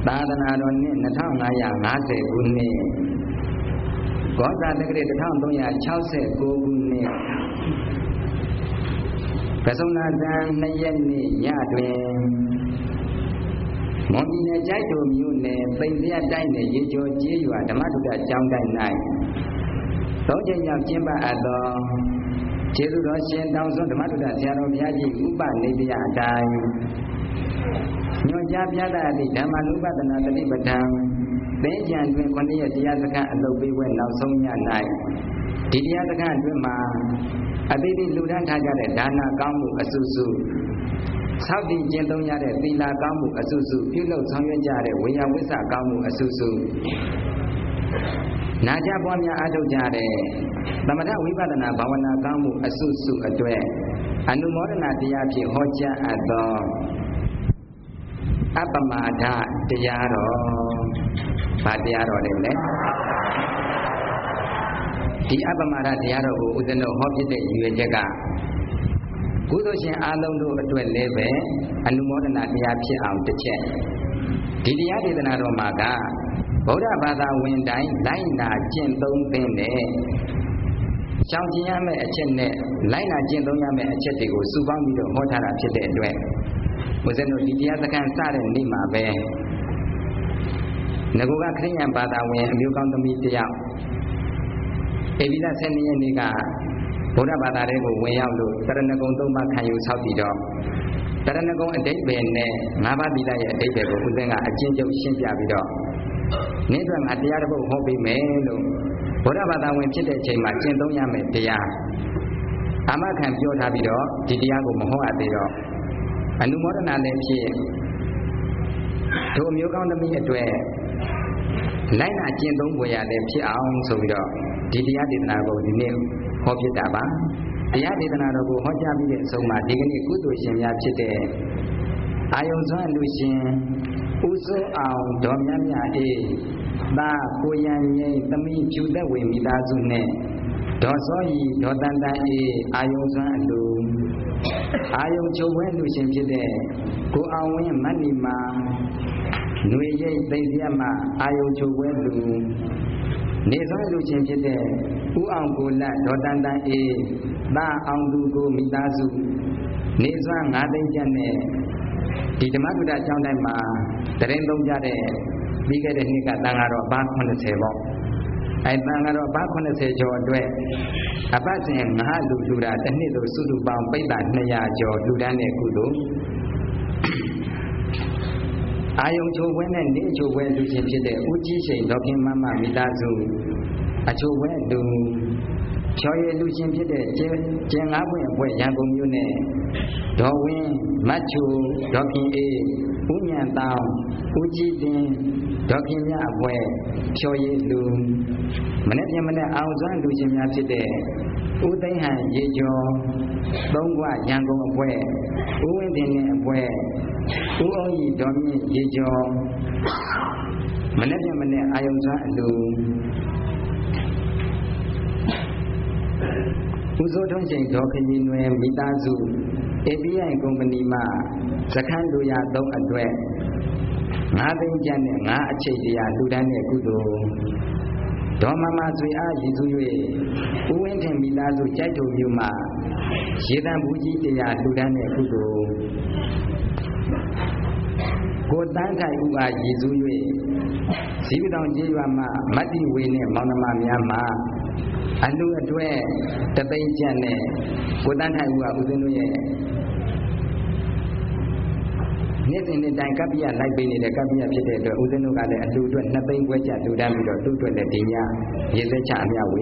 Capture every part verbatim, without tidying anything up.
သာသနာတော်နှစ်နှစ်ထောင်ငါးရာငါးဆယ်ခုနှစ်ကောဇာတက္ကရာတစ်ထောင်သုံးရာခြောက်ဆယ်ကိုခုနှစ်ကဆုဏဇန်နှစ်ရက်နေ့ညတွင်မော်ပြည်နယ်ကျိုက်တော်မြို့နယ်သိမ်စရတိုင်းနယ်ရေကျော်ကျေးရွာဓမ္မတုဒ္ဒကျောင်းတိုင်း၌သုံးချိန်မြောက်ကျင်းပအပ်သောကျေးဇူးတော်ရှင်တောင်စွန်းဓမ္မတုဒ္ဒဆရာတော်ဘုရားကြီးဥပနိဒေယအတိုင်းညွှန်ကြားပြသသည့်ဓမ္မနုပဒနာတတိပဋ္ဌာန်သင်္ကြန်တွင်ခုနှစ်ရက်တရားစခန်းအလုပ်ပေးပွဲနောက်ဆုံးည၌ဒီတရားစခန်းအတွင်းမှာအတိတ်လူဒန်းထားကြတဲ့ဒါနကောင်းမှုအစုစုဆောက်တည်ကျင့်သုံးရတဲ့သီလကောင်းမှုအစုစုပြုလုပ်ဆောင်ရွက်ကြတဲ့ဝေယဝိဆကောင်းမှုအစုစုနာကြပွားများအားထုတ်ကြတဲ့သမထဝိပဿနာဘာဝနာကောင်းမှုအစုစုအတွက်အနုမောဒနာတရားဖြင့်ဟောကြားအပ်သောအပ္ပမာဒတရားတော်ဗာတရားတော်တွေလေဒီအပ္ပမာဒတရားတော်ကိုဥဒ္ဒနောဟောဖြစ်တဲ့ရည်ရွယ်ချက်ကကုသိုလ်ရှင်အားလုံးတို့အတွက်လည်းပဲအနုမောဒနာတရားဖြစ်အောင်တစ်ချက်ဒီတရားဒေသနာတော်မှာကဗုဒ္ဓဘာသာဝင်တိုင်းလိုက်နာကျင့်သုံးသင့်တဲ့ရှောင်ကျဉ်ရမယ့်အချက်နဲ့လိုက်နာကျင့်သုံးရမယ့်အချက်တွေကိုစုပေါင်းပြီးတော့ဟောထားတာဖြစ်တဲ့အတွက်ဘုဇင်းတို့ဒီတရားစခန်းစတဲ့နေ့မှာပဲငကိုကခရိယံဘာသာဝင်အမျိုးကောင်းသမီးတယောက်ဧပြီလဆယ်နှစ်ရက်နေ့ကဗုဒ္ဓဘာသာတွေကိုဝင်ရောက်လို့တရဏဂုံသုံးပါးခံယူဆောက်တည်တော့တရဏဂုံအဓိပ္ပာယ်နဲ့ငါးပါးသီလရဲ့အဓိပ္ပာယ်ကိုဦးဇင်းကအကျဉ်းချုပ်ရှင်းပြပြီးတော့နေ့အတွက်ငါတရားတစ်ပုဒ်ဟောပေးမယ်လို့ဗုဒ္ဓဘာသာဝင်ဖြစ်တဲ့အချိန်မှာကျင့်သုံးရမယ်တရားအာမခံပြောထားပြီးတော့ဒီတရားကိုမဟောအပ်သေးတော့အနုမောဒနာလည်းဖြစ်တို့မျိုးကောင်းသမီးအတွက်လိုက်နာကျင့်သုံးပွဲရလည်းဖြစ်အောင်ဆိုပြီးတော့ဒီတရားဒေသနာကိုဒီနေ့ဟောဖြစ်တာပါတရားဒေသနာတော်ကိုဟောကြားပြီးတဲ့အဆုံးမှာဒီကနေ့ကုသိုလ်ရှင်များဖြစ်တဲ့အာယုံစွမ်းလူရှင်ဦးစိုးအောင်ဒေါ်မြတ်မြတ်အေးသာကိုရန်ငိမ့်သမီးဖြူသက်ဝေမိသားစုနဲ့ဒေါ်စောရီဒေါ်တန်တန်အေးအာယုံစွမ်းအလူအာယုံချုပ်ဝဲလူရှင်ဖြစ်တဲ့ကိုအောင်ဝင်းမတ်နီမာຫນွေရိပ်သိမ့်စရမအာယုံချုပ်ဝဲလူနေစွမ်းလူချင်းဖြစ်တဲ့ဦးအောင်ကိုလတ်ဒေါ်တန်တန်အေးသာအောင်သူကိုမိသားစုနေစွမ်းငါးသိန်းကျပ်နဲ့ဒီဓမ္မတုဒ္ဒကျောင်းတိုင်းမှာတရင်သုံးကြတဲ့ပြီးခဲ့တဲ့နှစ်ကတန်ဃာတော်ဘာခုနှစ်ဆယ်ပေါ့အဲတန်ဃာတော်ဘာခုနှစ်ဆယ်ကျော်အတွက်အပတ်စဉ်ငါးလူလူတာတစ်နှစ်သို့စုစုပေါင်းပိဋကနှစ်ရာကျော်လူတန်းတဲ့ကုသိုလ်အာယုံချိုဝဲနဲ့နေချိုဝဲလူချင်းဖြစ်တဲ့ဦးကြီးရှိန်ဒေါခင်မမမိသားစုအချိုဝဲလူချော်ရည်လူချင်းဖြစ်တဲ့ကျင်းကျင်းငါးပွင့်အပွဲရန်ကုန်မြို့နဲ့ဒေါ်ဝင်းမတ်ချိုဒေါခင်အေးဦးညံတောင်ဦးကြီးတင်ဒေါခင်မြအပွဲချော်ရည်လူမနေ့ပြန်မနေ့အောင်စွမ်းလူချင်းများဖြစ်တဲ့ဦးသိန်းဟန်ရေကျော်သုံးခွရန်ကုန်အပွဲဦးဝင်းတင်နဲ့အပွဲဦးအောင်ကြီးဒေါ်မြင့်ရေကျော်မနေ့ပြန်မနေ့အာယုံစွမ်းအလူဦးစိုးထုံးချိန်ဒေါ်ခရီနွယ်မိသားစု အေ ပီ အိုင် ကုမ္ပဏီမှစခန်းလူရသုံးအတွက်ငါးသိန်းကျပ်နဲ့ငါးအချိတ်တရားလူတန်းတဲ့ကုသိုလ်ဒေါ်မမဆွေအားရည်စူး၍ဦးဝင်းထင်မိသားစုကြိုက်တော်မြို့မှာရေတံဘူးကြီးတရားလူတန်းတဲ့ကုသိုလ်ကိုတန်းထိုင်ဦးအားရည်စူး၍ဇီဝတောင်ကျေးရွာမှာမတ္တိဝေနဲ့မောင်နှမများမှာအလူအတွက်တသိန်းကျပ်နဲ့ကိုတန်းထိုင်ဦးကဦးဇင်းတို့ရဲ့နေ့စဉ်နေ့တိုင်းကပ္ပိယလိုက်ပေးနေတဲ့ကပ္ပိယဖြစ်တဲ့အတွက်ဦးဇင်းတို့ကလည်းအလူအတွက်နှစ်သိန်းခွဲကျပ်လူတန်းပြီးတော့သူ့အတွက်လည်းဒီညရေစက်ချအမြဝေ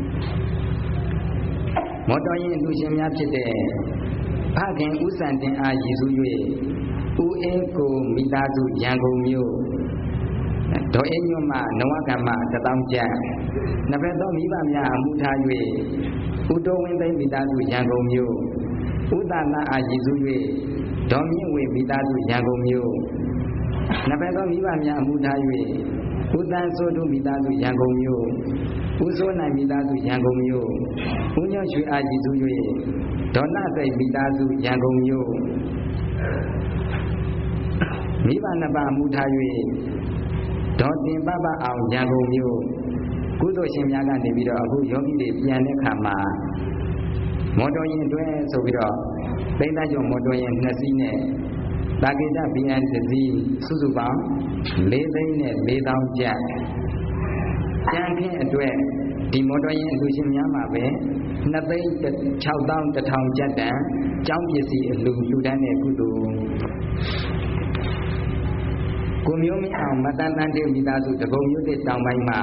မော်တော်ယာဉ်လူရှင်များဖြစ်တဲ့ဖခင်ဦးစံတင်အားရည်စူး၍ဦးအင်းကိုမိသားစုရန်ကုန်မြို့ဒေါ်အင်းညွတ်မှနဝကမ္မတသောင်းကျပ်နှစ်ဖက်သောမိဘများအမှုထား၍ဦးတော်ဝင်းသိန်းမိသားစုရန်ကုန်မြို့ဦးသာနာအားရည်စူး၍ဒေါ်မြင့်ဝေမိသားစုရန်ကုန်မြို့နှစ်ဖက်သောမိဘများအမှုထား၍ဦးသန်းစိုးတို့မိသားစုရန်ကုန်မြို့ဦးစိုးနိုင်မိသားစုရန်ကုန်မြို့ဦးညွန့်ရွှေအားရည်စူး၍ဒေါ်နာစိတ်မိသားစုရန်ကုန်မြို့မိဘနှစ်ပါးမူထား၍ဒေါ်တင်ပပအောင်ရန်ကုန်မြို့ကုသိုလ်ရှင်များကနေပြီးတော့အခုယောဂီတွေပြန်တဲ့ခါမှာမော်တော်ယာဉ်တွဲဆိုပြီးတော့သိန်းသားကျော်မော်တော်ယာဉ်နှစ်စီးနဲ့တာဂိတ ဘီ အန် တစ်စီးစုစုပေါင်းလေးသိန်းနဲ့လေးသောင်းကျပ်ကျန်ခင်းအတွက်ဒီမော်တော်ယာဉ်အလူရှင်များမှာပဲနှစ်သိန်းခြောက်သောင်းတစ်ထောင်ကျပ်တန်ကျောင်းပစ္စည်းအလူလူတန်းတဲ့ကုသိုလ်ကိုမျိုးမင်းအောင်မတန်တန်တဲ့မိသားစုတကုံမြို့တဲ့တောင်ပိုင်းမှာ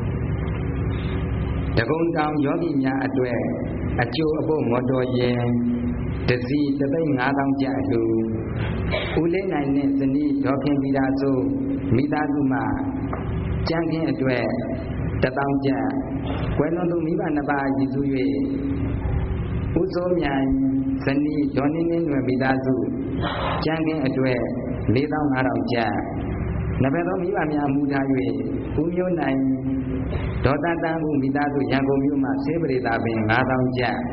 တကုံတောင်ယောဂီများအတွက်အကျိုးအဖို့မော်တော်ယာဉ်တစ်စီးတစ်သိန်းငါးသောင်းကျပ်အလူဦးလေးနိုင်နဲ့ဇနီးဒေါ်ခင်ပြည်သာစုမိသားစုမှာကျန်းခင်းအတွက်တစ်သောင်းကျပ်ကွယ်လွန်သူမိဘနှစ်ပါးရည်စူး၍ဦးစိုးမြိုင်ဇနီးဒေါ်နင်းနင်းတို့မိသားစုကျန်းခင်းအတွက်လေးသောင်းငါးထောင်ကျပ်နဘယ်သောမိဘများမူထား၍ဦးမျိုးနိုင်ဒေါ်တန်တန်ဦးမိသားစုရန်ကုန်မြို့မှာဆေးပရိသပင်ငါးသောင်းကျပ်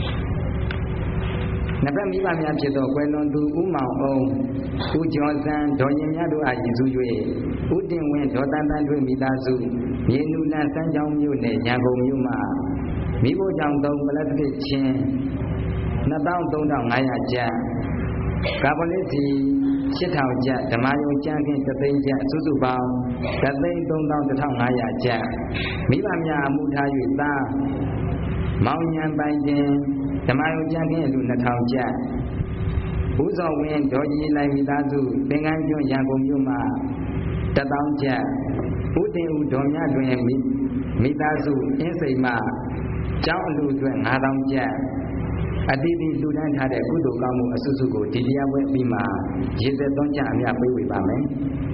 နဘက်မိဘများဖြစ်သောကွယ်လွန်သူဦးမောင်အောင်ဦးကျော်စံဒေါ်ရင်မြတ်တို့အားရည်စူး၍ဦးတင်ဝင်းဒေါ်တန်တန်တို့မိသားစုမြေနူလန်စမ်းချောင်းမြို့နယ်ရန်ကုန်မြို့မှာမိဖို့ကြောင့်သုံးပလက်စတစ်ချင်းနှစ်သောင်းသုံးထောင်ငါးရာကျပ်ကာဗလစ်စီရှစ်ထောင်ကျပ်ဓမ္မယုံကျန်းခင်းတစ်သိန်းကျပ်စုစုပေါင်းတစ်သိန်းသုံးသောင်းတစ်ထောင်ငါးရာကျပ်မိဘများအမှုထား၍သားမောင်ညံပိုင်တင်ဓမ္မယုံကျန်းခင်းအလူနှစ်ထောင်ကျပ်ဦးစောဝင်းဒေါ်ကြီးလိုက်မိသားစုသင်္ကန်းကျွန်းရန်ကုန်မြို့မှာတစ်သောင်းကျပ်ဦးတင်ဦးဒေါ်မြတွင်မိသားစုအင်းစိန်မှာကျောင်းအလူအတွက်ငါးသောင်းကျပ်အတိအကျလူတန်းထားတဲ့ကုသိုလ်ကောင်းမှုအစုစုကိုဒီတရားပွဲပြီးမှရေသက်သွန်းကြအမြပေးဝေပါမယ်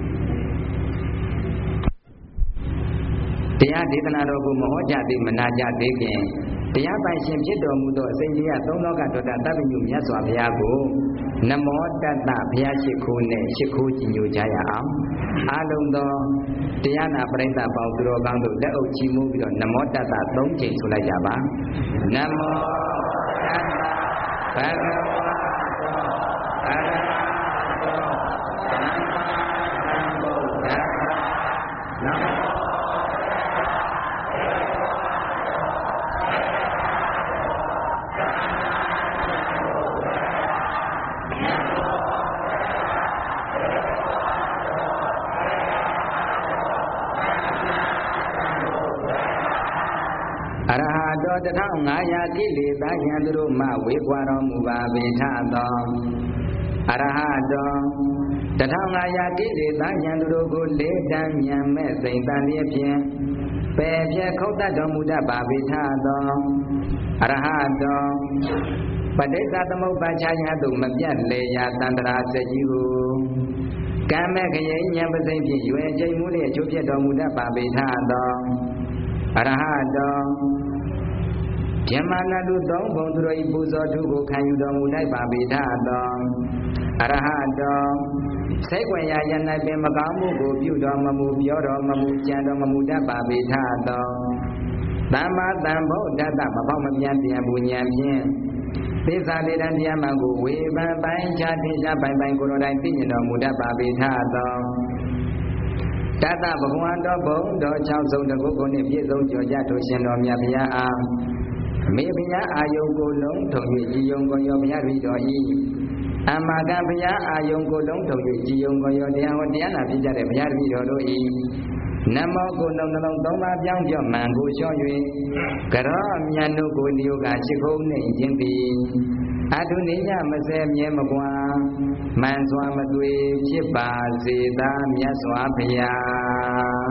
တရားဒေသနာတော်ကိုမဟောကြားသေးမနာကြားသေးခင်တရားပိုင်ရှင်ဖြစ်တော်မူသောအစဉ်ကြီးရသုံးလောကဒေါတာတပ္ပညုမြတ်စွာဘုရားကိုနမောတတ္တဘုရားရှိခိုးနဲ့ရှိခိုးကြည်ညိုကြရအောင်အားလုံးသောတရားနာပရိသတ်ပေါင်းသူတော်ကောင်းတို့လက်အုပ်ချီးမူးပြီးတော့နမောတတ္တသုံးချိန်ဆိုလိုက်ကြပါနမောတတ္တဘဂဝါအရဟတောသမ္မာသမ္ဗုဒ္ဓัสสะနမောတထောင်ငါးရာကိလေသာယံသူတို့မှဝေကွာတော်မူပါပေထသောအရဟတောတထောင်ငါးရာကိလေသာယံသူတို့ကိုလေးတန်းဉာဏ်မဲ့စိတ်တန်လျက်ဖြင့်ပယ်ဖြတ်ခုတ်တတ်တော်မူတတ်ပါပေထသောအရဟတောပဋိစ္စသမုပ္ပါချာယသို့မပြတ်လေရာတန္တရာစကြီးကိုကံမဲ့ခရိဉာဏ်ပစိမ့်ဖြင့်ရွယ်ချိန်မူလျက်ချိုးပြတ်တော်မူတတ်ပါပေထသောအရဟတောယမနာတုသုံးဘုံသူတို့၏ပူဇော်ထုကိုခံယူတော်မူလိုက်ပါပေထသောအရဟတောစိတ်ွယ်ရာယ၌ပင်မကောင်းမှုကိုပြုတော်မမူပြောတော်မမူကြံတော်မမူတတ်ပါပေထသောသမ္မာသမ္ဗုဒ္ဓတ္တမပေါမပြန်ပြန်ဘူးဉာဏ်ဖြင့်သစ္စာလေးတန်တရားမှကိုဝေဖန်ပိုင်းခြားထင်ရှားပိုင်ပိုင်ကိုယ်တော်တိုင်သိမြင်တော်မူတတ်ပါပေထသောတတ္တဘဂဝန္တောဘုံတော်၆ဆုံးတကုတ်ကိုနှင့်ပြည့်စုံကြော်ကြထိုရှင်တော်မြတ်ဘုရားအားအမေဘုရားအာယုံကိုလုံးထုံ၍ကြည်ယုံကိုရောဘုရားတပည့်တော်ဤအမကဘုရားအာယုံကိုလုံးထုံ၍ကြည်ယုံကိုရောတရားဟောတရားနာဖြစ်ကြတဲ့ဘုရားတပည့်တော်တို့ဤနမောကိုလုံးနှလုံးသုံးပါးပြောင်းပြော့မှန်ကိုလျှော့၍ကရောမြတ်တို့ကိုနိယောကရှိခုံးနှင့်ခြင်းသည်အတုနိညမစဲမြဲမကွာမှန်စွာမသွေဖြစ်ပါစေသာမြတ်စွာဘုရား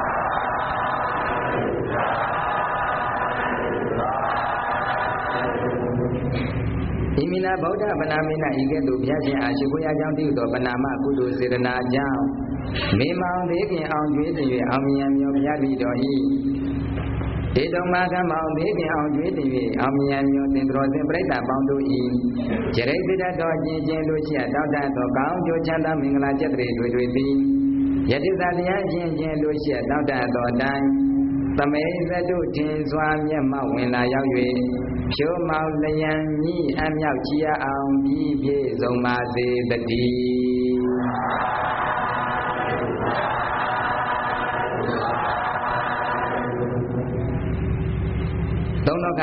ဣမိနာဗုဒ္ဓဗနာမိနာဤကဲ့သို့ဘုရားရှင်အားရှိခိုးရကြောင်းတည်သောဗနာမကုသိုလ်စေတနာကြောင့်မေမောင်သေးခင်အောင်ကျွေးတည်၍အောင်မြင်မြော်ဘုရားတည်တော်ဤဒေတုံမာကမောင်သေးခင်အောင်ကျွေးတည်၍အောင်မြင်မြော်သင်တော်သင်ပြိဿပေါင်းတို့ဤကြရိပိတတော်ကျင်ကျင်တို့ရှိတောက်တတ်သောကောင်းကျိုးချမ်းသာမင်္ဂလာကျက်တွေတွေ့တွေ့သည်ယတိသာတရားချင်းချင်းတို့ရှိတောက်တတ်သောအတိုင်းသမေသတုထင်စွာမျက်မှောက်ဝင်လာရောက်၍ဖြိုးမောင်လျံမြည်အမြောက်ချီအောင်ပြီးပြည့်စုံပါစေတည်း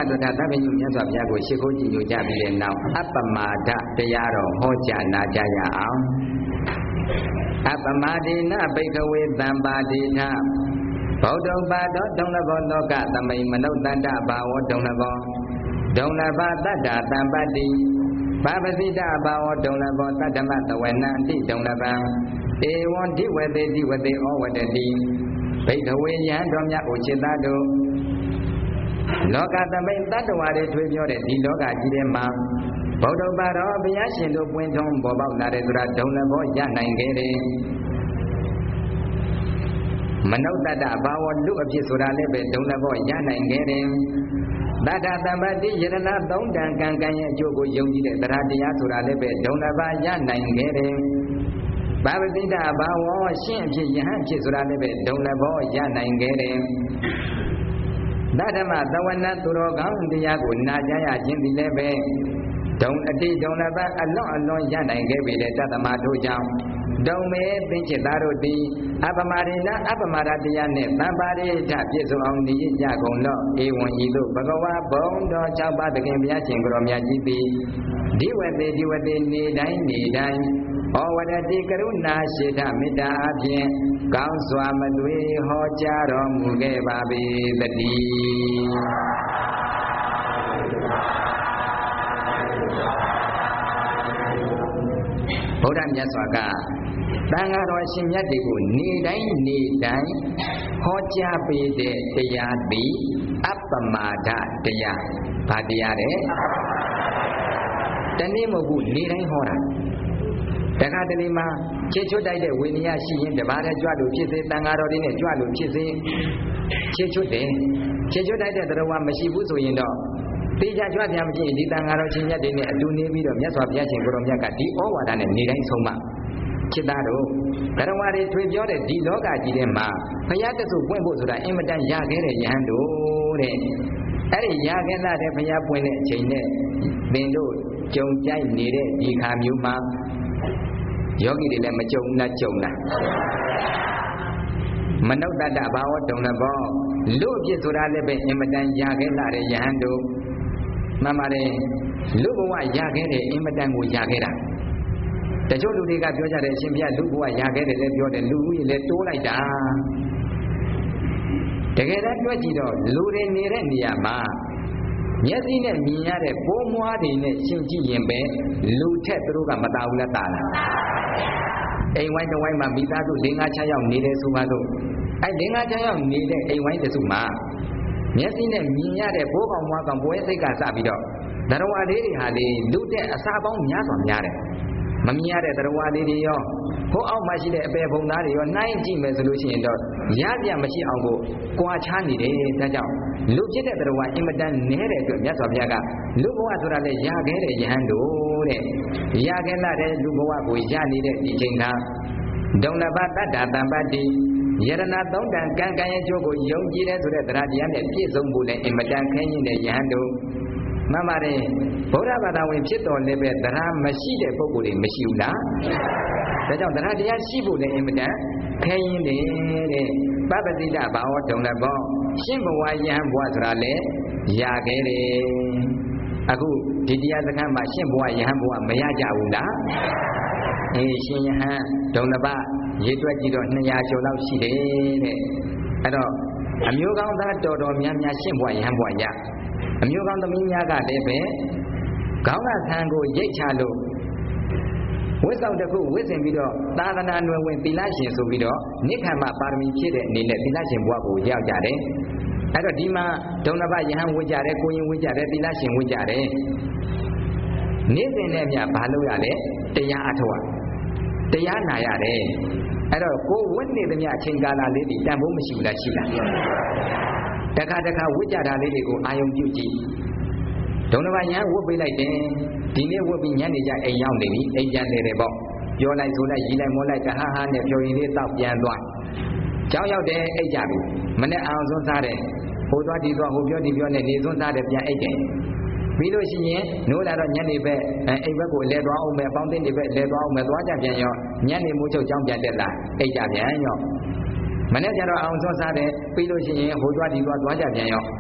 တို့တာသဗ္ဗညုမြတ်စွာဘုရားကိုရှိခိုးကြည်ညိုကြပြီးတဲ့နောက်အပ္ပမာဒတရားတော်ဟောကြားနာကြရအောင်အပ္ပမဒေနဘိက္ခဝေသံပါတိထဗုဒ္ဓံပါတောဒုံလဘောလောကသမိန်မနုဿန္တဘာဝဒုံလဘောဒုံလဘတတ္တတံပတ္တိဘာပစိတဘာဝဒုံလဘောတတ္တမတဝေနံတိဒုံလဘံဧဝံဒီဝတေဒီဝတေဩဝတတိဘိက္ခဝေယံတော်မြတ်ကိုจิตသားတို့လောကသမိန်တတ္တဝါတွေထွေးပြောတဲ့ဒီလောကကြီးထဲမှာဗုဒ္ဓဘာသာဘုရားရှင်တို့ပွင့်ထုံးပေါ်ပေါက်လာတဲ့ဆိုတာဒုံလဘောရနိုင်ခဲ့တယ်မနုဿတ္တဘာဝလူအဖြစ်ဆိုတာလည်းပဲဒုံလဘောရနိုင်ခဲ့တယ်တတ္တတမ္ပတိယရဏသုံးတန်ကံကံရဲ့အကျိုးကိုယုံကြည်တဲ့တရားတရားဆိုတာလည်းပဲဒုံလဘာရနိုင်ခဲ့တယ်ဘာဝတိတ္တဘာဝရှင်းအဖြစ်ယဟန်ဖြစ်ဆိုတာလည်းပဲဒုံလဘောရနိုင်ခဲ့တယ်တတ္တမသဝနသူတော်ကောင်းတရားကိုနာကြားရခြင်းဒီလည်းပဲဒုံအတိဒုံလဘအလွန်အလွန်ရနိုင်ခဲ့ပြီလေတသမတို့ကြောင့်ဒုံမေသိจิตသားတို့သည်အပမရိဏအပမရတရားနှင့်သံပါရိဋ္ဌပြည့်စုံအောင်နေကြကုန်တော့ဧဝံဤသို့ဘဂဝါဘုံတော်၆ပါးသခင်ဘုရားရှင်ကိုရောမြတ်ကြီးသည်ဒီဝတေဒီဝတေနေတိုင်းနေတိုင်းဩဝရတိကရုဏာရှိထမေတ္တာအပြင်ကောင်းစွာမသွေဟောကြားတော်မူခဲ့ပါပေသတည်းဘုရားမြတ်စွာကတန်ဃာတော်ရှင်မြတ်တွေကိုနေတိုင်းနေတိုင်းဟောကြားပေးတဲ့တရားသည်အပ္ပမာဒတရားဗာတရားတဲ့တနေ့မဟုတ်ဘူးနေတိုင်းဟောတာတခါတလေမှာခြေချွတ်တိုက်တဲ့ဝိနည်းရှိရင်တပါးတည်းကြွလို့ဖြစ်စေတန်ဃာတော်တွေနဲ့ကြွလို့ဖြစ်စေခြေချွတ်တယ်ခြေချွတ်တိုက်တဲ့တရားမရှိဘူးဆိုရင်တော့တေချာကြွပြန်မရှိရင်ဒီတန်ဃာတော်ရှင်မြတ်တွေနဲ့အတူနေပြီးတော့မြတ်စွာဘုရားရှင်ကိုရောမြတ်ကဒီဩဝါဒနဲ့နေတိုင်းဆုံးမจิตသားတို့ဓမ္မတွေထွေပြောတဲ့ဒီလောကကြီးထဲမှာဘုရားတဆုပွင့်ဖို့ဆိုတာအင်မတန်ရခဲ့တဲ့ယဟန်တို့တဲ့အဲ့ဒီရခဲ့တဲ့ဘုရားပွင့်တဲ့အချိန်နဲ့သင်တို့ကြုံကြိုက်နေတဲ့ဒီခါမျိုးမှာယောဂီတွေလည်းမကြုံလားကြုံလားမနုဿတ္တဘာဝတုံလဘောလူအဖြစ်ဆိုတာလည်းပဲအင်မတန်ရခဲ့လာတဲ့ယဟန်တို့မှန်ပါတယ်လူဘဝရခဲ့တဲ့အင်မတန်ကိုရခဲ့တာတချို့လူတွေကပြောကြတယ်အရှင်ဘုရားလူဘဝရခဲ့တယ်လည်းပြောတယ်လူကြီးလည်းတိုးလိုက်တာတကယ်တမ်းပြောကြည့်တော့လူတွေနေတဲ့နေရာမှာမျက်စိနဲ့မြင်ရတဲ့ပိုးမွားတွေနဲ့ရှင်းကြည့်ရင်ပဲလူထက်သူတို့ကမတာဘူးလားတာလားအိမ်ဝိုင်းတစ်ဝိုင်းမှာမိသားစု၄၅၆ယောက်နေတယ်ဆိုမှတော့အဲ့၄၅၆ယောက်နေတဲ့အိမ်ဝိုင်းတစ်စုမှာမျက်စိနဲ့မြင်ရတဲ့ဘိုးကောင်မွားကောင်ပွဲစိတ်ကစပြီးတော့တရားဝါလေးတွေဟာလေလူတဲ့အစာပေါင်းများစွာများတယ်မမြင်ရတဲ့တရားဝါလေးတွေရောဟိုအောက်မှာရှိတဲ့အပေဘုံသားတွေရောနှိုင်းကြည့်မယ်ဆိုလို့ရှိရင်တော့ရပြမရှိအောင်ကိုကြွာချနေတယ်ဒါကြောင့်လူဖြစ်တဲ့တရားဝါအင်မတန်နဲတဲ့အတွက်မြတ်စွာဘုရားကလူဘဝဆိုတာလေရခဲ့တဲ့ယဟန်တို့တဲ့ရခဲ့လာတဲ့လူဘဝကိုရနေတဲ့ဒီချိန်ကဒုံလဘတတ္တတံပတ္တိယရဏသုံးတန်ကံကံရဲ့ကျိုးကိုယုံကြည်တဲ့ဆိုတဲ့တရားတရားနဲ့ပြည့်စုံဖို့လည်းအင်မတန်ခဲရင်တဲ့ယဟန်တို့မှန်ပါတယ်ဗုဒ္ဓဘာသာဝင်ဖြစ်တော်လည်းပဲတရားမရှိတဲ့ပုဂ္ဂိုလ်တွေမရှိဘူးလားဒါကြောင့်တရားတရားရှိဖို့လည်းအင်မတန်ခဲရင်တယ်တဲ့ပပတိတဘာဝတုံလည်းပေါ့ရှင်းဘဝယဟန်ဘဝဆိုတာလည်းရခဲ့တယ်အခုဒီတရားစခန်းမှာရှင်းဘဝယဟန်ဘဝမရကြဘူးလားအေးရှင်ယဟန်ဒုံလဘရေတွက်ကြည့်တော့နှစ်ရာကျော်လောက်ရှိတယ်တဲ့အဲ့တော့အမျိုးကောင်းသားတော်တော်များများရှင်းဘဝယဟန်ဘဝရအမျိုးကောင်းသမီးများကလည်းပဲခေါင်းကဆံကိုရိတ်ချလို့ဝိဆောင်တစ်ခုဝိစင်ပြီးတော့သာသနာ့နယ်ဝင်သီလရှင်ဆိုပြီးတော့နိခမ္မပါရမီဖြည့်တဲ့အနေနဲ့သီလရှင်ဘဝကိုရောက်ကြတယ်အဲ့တော့ဒီမှာဒုံလဘယဟန်ဝိကြတယ်ကိုရင်ဝိကြတယ်သီလရှင်ဝိကြတယ်နေ့စဉ်နဲ့မြဘာလို့ရလဲတရားအထောက်တရားနာရတယ်အဲ့တော့ကိုဝတ်နေသမျှအချိန်ကာလလေးဒီတန်ဖိုးမရှိဘူးလားရှိလားတခါတခါဝိကြတာလေးတွေကိုအာယုံပြုကြည့်ဒုံလဘယဟန်ဝတ်ပေးလိုက်တယ်ဒီနေ့ဝတ်ပြီးညနေကျအိမ်ရောက်နေပြီအိမ်ပြန်နေတယ်ပေါ့ပြောလိုက်ဆိုလိုက်ရီလိုက်မောလိုက်ကဟာဟာနဲ့ဖြော်ရည်လေးတောက်ပြန်သွားကြောင်းရောက်တယ်အိတ်ကြပြီမနေ့အောင်စွန်းစားတယ်ဟိုသွားဒီသွားဟိုပြောဒီပြောနဲ့နေစွန်းစားတယ်ပြန်အိတ်တယ်ပြီးလို့ရှိရင်နိုးလာတော့ညနေပဲအိမ်ဘက်ကိုလဲသွားအောင်မယ်ပေါင်းသိနေပဲလဲသွားအောင်မယ်သွားကြပြန်ရောညနေမိုးချုပ်ကြောင်းပြန်တက်လာအိတ်ကြပြန်ရောမနေ့ကျတော့အောင်စွန်းစားတယ်ပြီးလို့ရှိရင်ဟိုသွားဒီသွားသွားကြပြန်ရော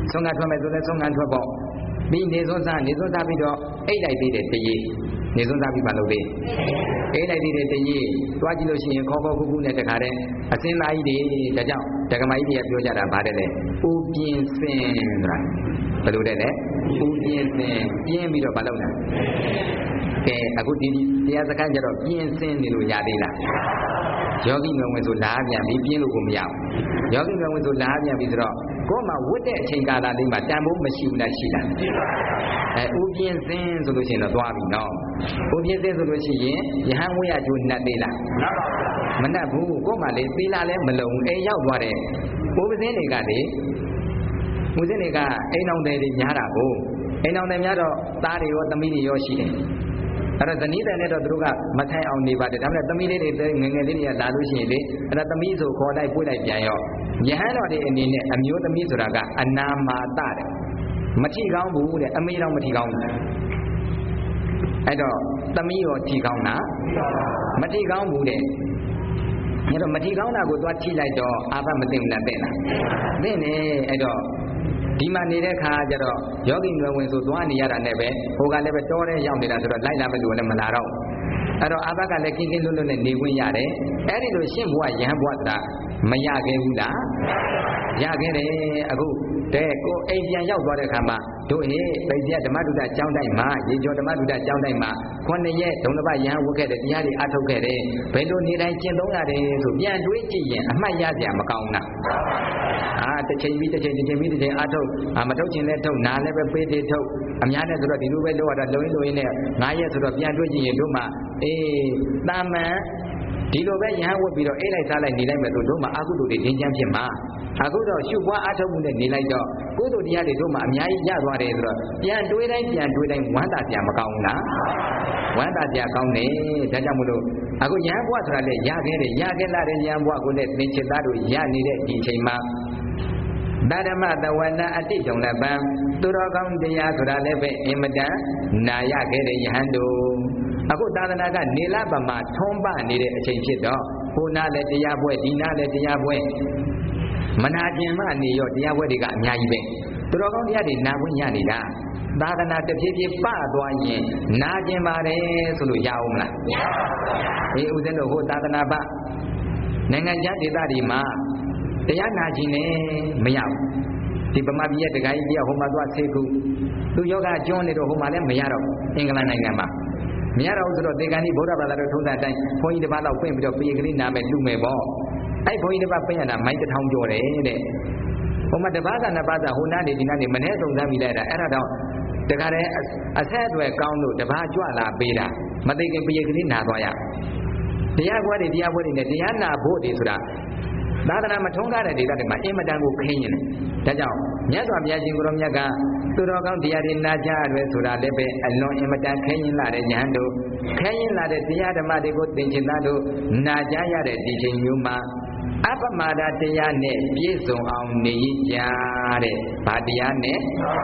ဆုံးကထွက်မယ်ဆိုလဲဆုံးကထွက်ပေါ့ပြီးနေစွန်းစားနေစွန်းစားပြီးတော့အိတ်လိုက်သေးတယ်တရေနေစွန်းစားပြီးမလုပ်သေးအိတ်လိုက်သေးတယ်တရေတွားကြည့်လို့ရှိရင်ခေါခေါကူကူနဲ့တခါတည်းအစင်းသားကြီးတွေဒါကြောင့်ဒကမကြီးတွေကပြောကြတာဗါတယ်လေဥပြင်းစင်ဆိုတာဘယ်လိုတဲ့လဲဥပြင်းစင်ပြင်းပြီးတော့မလုပ်နဲ့ကဲအခုဒီတရားစခန်းကျတော့ပြင်းစင်နေလို့ရသေးလားယောဂီငဝင်ဆိုလားပြန်ပြီးပြင်းလို့ကိုမရဘူးယောဂီငဝင်ဆိုလားပြန်ပြီးဆိုတော့ကိုယ်မှဝတ်တဲ့အချိန်ကာလလေးမှာတန်ဖိုးမရှိဘူးလားရှိလားအဲဥပြင်းစင်ဆိုလို့ရှိရင်တော့သွားပြီနော်ဥပြင်းစင်ဆိုလို့ရှိရင်ယဟန်ဝေးရကျိုးနှက်သေးလားမနှက်ဘူးကိုယ်မှလေသီလာလဲမလုံအိမ်ရောက်သွားတယ်ဥပစင်းတွေကလေဥပစင်းတွေကအိမ်အောင်တယ်တွေများတာကိုအိမ်အောင်တယ်များတော့သားတွေရောသမီးတွေရောရှိတယ်အဲ့တော့ဇနီးတဲ့နဲ့တော့သူတို့ကမထိုင်အောင်နေပါတယ်ဒါပေမဲ့သမီးလေးတွေငငယ်လေးတွေကလာလို့ရှိရင်လေအဲ့ဒါသမီးဆိုခေါ်လိုက်ပွေးလိုက်ပြန်ရောယဟန်တော်တွေအနေနဲ့အမျိုးသမီးဆိုတာကအနာမာတတဲ့မထီကောင်းဘူးတဲ့အမေတော်မထီကောင်းဘူးအဲ့တော့သမီးရောထီကောင်းတာမထီကောင်းဘူးတဲ့အဲ့တော့မထီကောင်းတာကိုသွားထိလိုက်တော့အာဘမသိဘူးလားတဲ့လားသိနေအဲ့တော့ဒီမှာနေတဲ့ခါကျတော့ယောဂီငယ်ဝင်ဆိုသွားနေရတာနဲ့ပဲဟိုကလည်းပဲတောထဲရောက်နေတာဆိုတော့လိုက်လာမဲ့လူကလည်းမလာတော့အဲ့တော့အာဘကလည်းကင်းကင်းလွတ်လွတ်နဲ့နေခွင့်ရတယ်အဲ့ဒီလိုရှင်းဘဝရဟန်းဘဝဆိုတာမရခဲ့ဘူးလားရခဲ့တယ်အခုတဲ့ကိုအိမ်ပြန်ရောက်သွားတဲ့ခါမှာတို့ဟေ့ပိစိယဓမ္မဒုဒ္ဒကျောင်းတိုင်းမှာရေကျော်ဓမ္မဒုဒ္ဒကျောင်းတိုင်းမှာခုနှစ်ရက်ဒုံလဘရဟန်းဝတ်ခဲ့တဲ့တရားတွေအထုတ်ခဲ့တယ်ဘယ်လိုနေတိုင်းကျင့်သုံးရတယ်ဆိုပြန်တွေးကြည့်ရင်အမှတ်ရစရာမကောင်းဘူးအာတစ်ချိန်ပြီးတစ်ချိန်တစ်ချိန်ပြီးတစ်ချိန်အထုတ်အာမထုတ်ချင်လဲထုတ်နားလည်းပဲပေးသေးထုတ်အများနဲ့ဆိုတော့ဒီလိုပဲလုပ်ရတာလုံရင်းလုံရင်းနဲ့ငါးရက်ဆိုတော့ပြန်တွေးကြည့်ရင်တို့မှအေးတာမန်ဒီလိုပဲရဟန်းဝတ်ပြီးတော့အိတ်လိုက်စားလိုက်နေလိုက်မယ်ဆိုတို့မှအကုသိုလ်တွေဒင်းချမ်းဖြစ်မှာအခုတော့ရှုပွားအထုတ်မှုနဲ့နေလိုက်တော့ကုသိုလ်တရားတွေတို့မှအများကြီးရသွားတယ်ဆိုတော့ပြန်တွေးတိုင်းပြန်တွေးတိုင်းဝမ်းသာစရာမကောင်းဘူးလားဝမ်းသာစရာကောင်းတယ်ဒါကြောင့်မလို့အခုရဟန်းဘဝဆိုတာလေရခဲ့တယ်ရခဲ့လာတဲ့ရဟန်းဘဝကိုလည်းသင်္ချစ်သားတို့ရနေတဲ့ဒီအချိန်မှာတဓမ္မတဝနာအတိတုံလပံသူတော်ကောင်းတရားဆိုတာလည်းပဲအင်မတန်နာရခဲ့တဲ့ယဟန်တို့အခုသာသနာကနေလပမှာထုံးပနေတဲ့အချိန်ဖြစ်တော့ဟိုနာလည်းတရားပွဲဒီနာလည်းတရားပွဲမနာကျင်မှနေရောတရားပွဲတွေကအများကြီးပဲသူတော်ကောင်းတရားတွေနာခွင့်ရနေတာသာသနာတဖြည်းဖြည်းပသွားရင်နာကျင်ပါတယ်ဆိုလို့ရအောင်မလားမရပါဘူးအေးဦးဇင်းတို့ဟိုသာသနာပနိုင်ငံခြားဒေသတွေမှာတရားနာခြင်းနဲ့မရဘူးဒီဗမာပြည်ရဲ့တခါကြီးပြဟိုမှာသွားဆေးကုသူယောဂကျွန်းနေတော့ဟိုမှာလည်းမရတော့အင်္ဂလန်နိုင်ငံမှာမရတော့ဆိုတော့သေကန်ဒီဗုဒ္ဓဘာသာတော်ထုံးတဲ့အတိုင်းဘုန်းကြီးတစ်ပါးလောက်ပြင်ပြီးတော့ပြေကလေးနာမယ်လူမယ်ပေါ့အဲ့ဘုန်းကြီးတစ်ပါးပြင်ရတာမိုင်းတစ်ထောင်ကျော်တယ်တဲ့ဟိုမှာတစ်ပါးကနှစ်ပါးကဟိုနားနေဒီနားနေမနေ့စုံစမ်းပြီးလိုက်တာအဲ့ဒါတော့တခါတည်းအဆက်အသွယ်ကောင်းလို့တစ်ပါးကြွလာပေးတာမသိခင်ပြေကလေးနာသွားရတရားပွဲတွေတရားပွဲတွေနဲ့တရားနာဖို့တွေဆိုတာသာသနာမထုံးကားတဲ့ဒေသတွေမှာအင်မတန်ကိုခင်းရင်တယ်ဒါကြောင့်မြတ်စွာဘုရားရှင်ကိုရောမြတ်ကသူတော်ကောင်းတရားတွေနာကြားရတယ်ဆိုတာလည်းပဲအလွန်အင်မတန်ခင်းရင်လာတဲ့ညာတို့ခင်းရင်လာတဲ့တရားဓမ္မတွေကိုသင်္ချင်သားတို့နာကြားရတဲ့ဒီချိန်မျိုးမှာအပမဒတရားနဲ့ပြည့်စုံအောင်နေကြတဲ့ဗာတရားနဲ့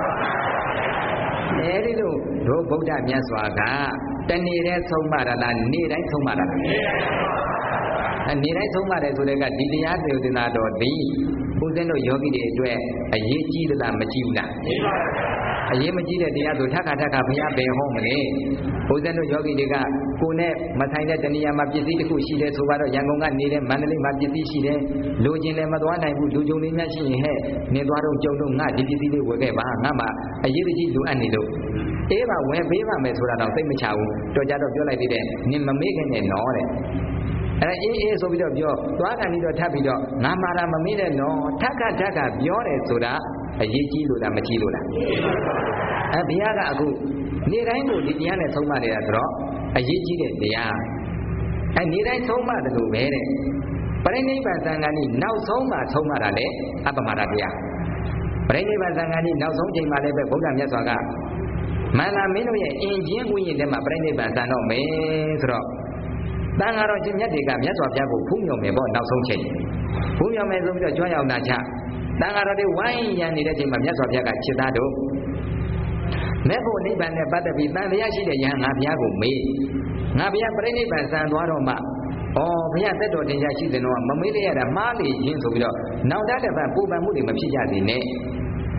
အဲဒီလိုတို့ဗုဒ္ဓမြတ်စွာကတနေ့တည်းဆုံးမတာလားနေ့တိုင်းဆုံးမတာလားအနေတိုင်းဆုံးပါတယ်ဆိုတဲ့ကဒီတရားသေသနာတော်သည်ဦးဇင်းတို့ယောဂီတွေအတွက်အရေးကြီးသလားမကြီးဘူးလားအရေးမကြီးတဲ့တရားဆိုထပ်ခါထပ်ခါဘုရားဘယ်ဟောမလဲဦးဇင်းတို့ယောဂီတွေကကိုယ်နဲ့မဆိုင်တဲ့တဏှာမှာပစ္စည်းတစ်ခုရှိတယ်ဆိုတော့ရန်ကုန်ကနေတယ်မန္တလေးမှာပစ္စည်းရှိတယ်လိုချင်လည်းမသွားနိုင်ဘူးလူကြုံလေးများရှိရင်ဟဲ့နေသွားတော့ကြုံတော့ငါဒီပစ္စည်းလေးဝယ်ခဲ့ပါငါမှအရေးကြီးလိုအပ်နေလို့အေးပါဝယ်ပေးပါမယ်ဆိုတာတော့သိမချဘူးတော့ကြတော့ပြောလိုက်သေးတယ်နင်မမေ့ခင်နဲ့နော်တဲ့အဲ့အေးအေးဆိုပြီးတော့ပြောသွားကန်ပြီးတော့ထပ်ပြီးတော့ငါမာတာမမေ့နဲ့နော်ထပ်ခါထပ်ခါပြောတယ်ဆိုတာအရေးကြီးလို့လားမကြီးလို့လားအဲဘုရားကအခုနေတိုင်းကိုဒီတရားနဲ့ဆုံးမနေတာဆိုတော့အရေးကြီးတဲ့တရားအဲနေတိုင်းဆုံးမတယ်လို့ပဲတဲ့ပရိနိဗ္ဗာန်သံဃာကြီးနောက်ဆုံးမှဆုံးမတာလေအပ္ပမဒတရားပရိနိဗ္ဗာန်သံဃာကြီးနောက်ဆုံးချိန်မှလည်းပဲဗုဒ္ဓမြတ်စွာကမန္လာမင်းတို့ရဲ့အင်ချင်းဥယျာဉ်ထဲမှာပရိနိဗ္ဗာန်သံတော့မယ်ဆိုတော့တန်ဃာတော်ရှင်မြတ်တွေကမြတ်စွာဘုရားကိုဖူးမြော်မယ်ပေါ့နောက်ဆုံးချိန်ဖူးမြော်မယ်ဆိုပြီးတော့ကြွရောက်လာချတန်ဃာတော်တွေဝိုင်းရန်နေတဲ့ချိန်မှာမြတ်စွာဘုရားကခြေသားတို့မဲ့ဖို့နိဗ္ဗာန်နဲ့ပတ်သက်ပြီးတန်တရားရှိတဲ့ယဟန်ငါဘုရားကိုမေးငါဘုရားပြိဋိနိဗ္ဗာန်စံသွားတော့မှဩဘုရားသက်တော်တင်ရှားရှိတဲ့တော့မမေးရတာမှားလေခြင်းဆိုပြီးတော့နောက်တတ်တဲ့ပူပန်မှုတွေမဖြစ်ကြစေနဲ့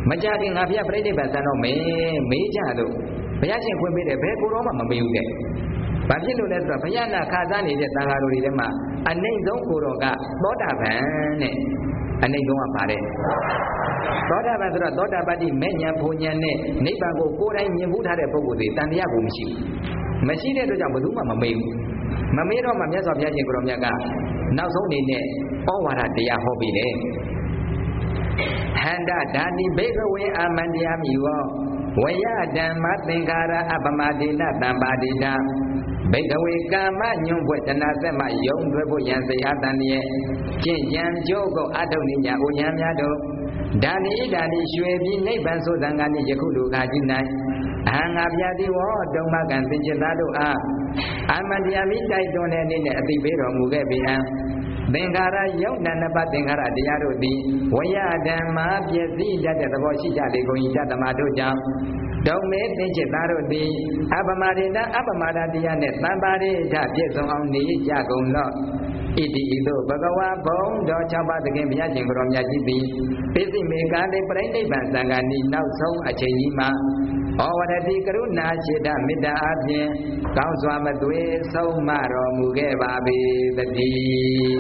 မကြခင်ငါဘုရားပြိဋိဘံစံတော့မေးမေးကြလို့ဘုရားရှင်ဖွင့်ပေးတယ်ဘယ်ကိုတော့မှမမေးဘူးတဲ့။ဘာဖြစ်လို့လဲဆိုတော့ဘုရားနာခါစားနေတဲ့သံဃာတော်တွေထဲမှာအနှိမ့်ဆုံးကိုတော်ကသောတာပန်တဲ့အနှိမ့်ဆုံးကပါတယ်။သောတာပန်ဆိုတော့သောတာပတ္တိမဲ့ဉာဏ်ဘုံဉာဏ်နဲ့နိဗ္ဗာန်ကိုကိုယ်တိုင်မြင်မှုထားတဲ့ပုဂ္ဂိုလ်တွေတန်တရားကိုမရှိဘူး။မရှိတဲ့အတွက်ကြောင့်ဘယ်သူမှမမေးဘူး။မမေးတော့မှမြတ်စွာဘုရားရှင်ကိုတော်မြတ်ကနောက်ဆုံးအနေနဲ့ဩဝါဒတရားဟောပြီးတယ်။ဟန္တာဓာတိဘိကဝေအာမန္တရားမိဝဝယဓမ္မသင်္ခါရအပမဒေနတံပါတိတာဘိကဝေကာမညွန့်ဖွဲ့တဏသက်မှယုံသွဲဖို့ရန်စေအတန်ရဲ့ကျင့်ကြံကြိုးကိုအထုတ်နေညာအိုရန်များတို့ဓာတိဓာတိရွှေပြီးနိဗ္ဗာန်ဆိုသံဃာနှင့်ယခုလူခါကြည့်၌အဟံငါပြတိဝတုံမကံသင်္จิตသားတို့အားအာမန္တရားမိတိုက်တွန်းတဲ့အနေနဲ့အသိပေးတော်မူခဲ့ပေဟံသင်္ခါရယုတ်နံနပသင်္ခါရတရားတို့သည်ဝယဓမ္မပစ္စည်းတတ်တဲ့သဘောရှိကြလေကုန်၏တတ္တမတို့ကြောင့်ဒုံမေသင်္จิตသားတို့သည်အပမဒေနအပမဒတရားနှင့်သံပါရိဋပြည့်စုံအောင်နေကြကုန်လော့ဣတိဤသို့ဘဂဝါဘုံတော်၆ပါးသခင်ဘုရားရှင်ကိုယ်တော်မြတ်ကြီးသည်ပိစိမေကာတိပရိနိဗ္ဗာန်သံဃာနိနောက်ဆုံးအချိန်ကြီးမှာဩဝရတိကရုဏာစေတမေတ္တာအပြင်ကောင်းစွာမသွေဆုံးမတော်မူခဲ့ပါပေသတည်း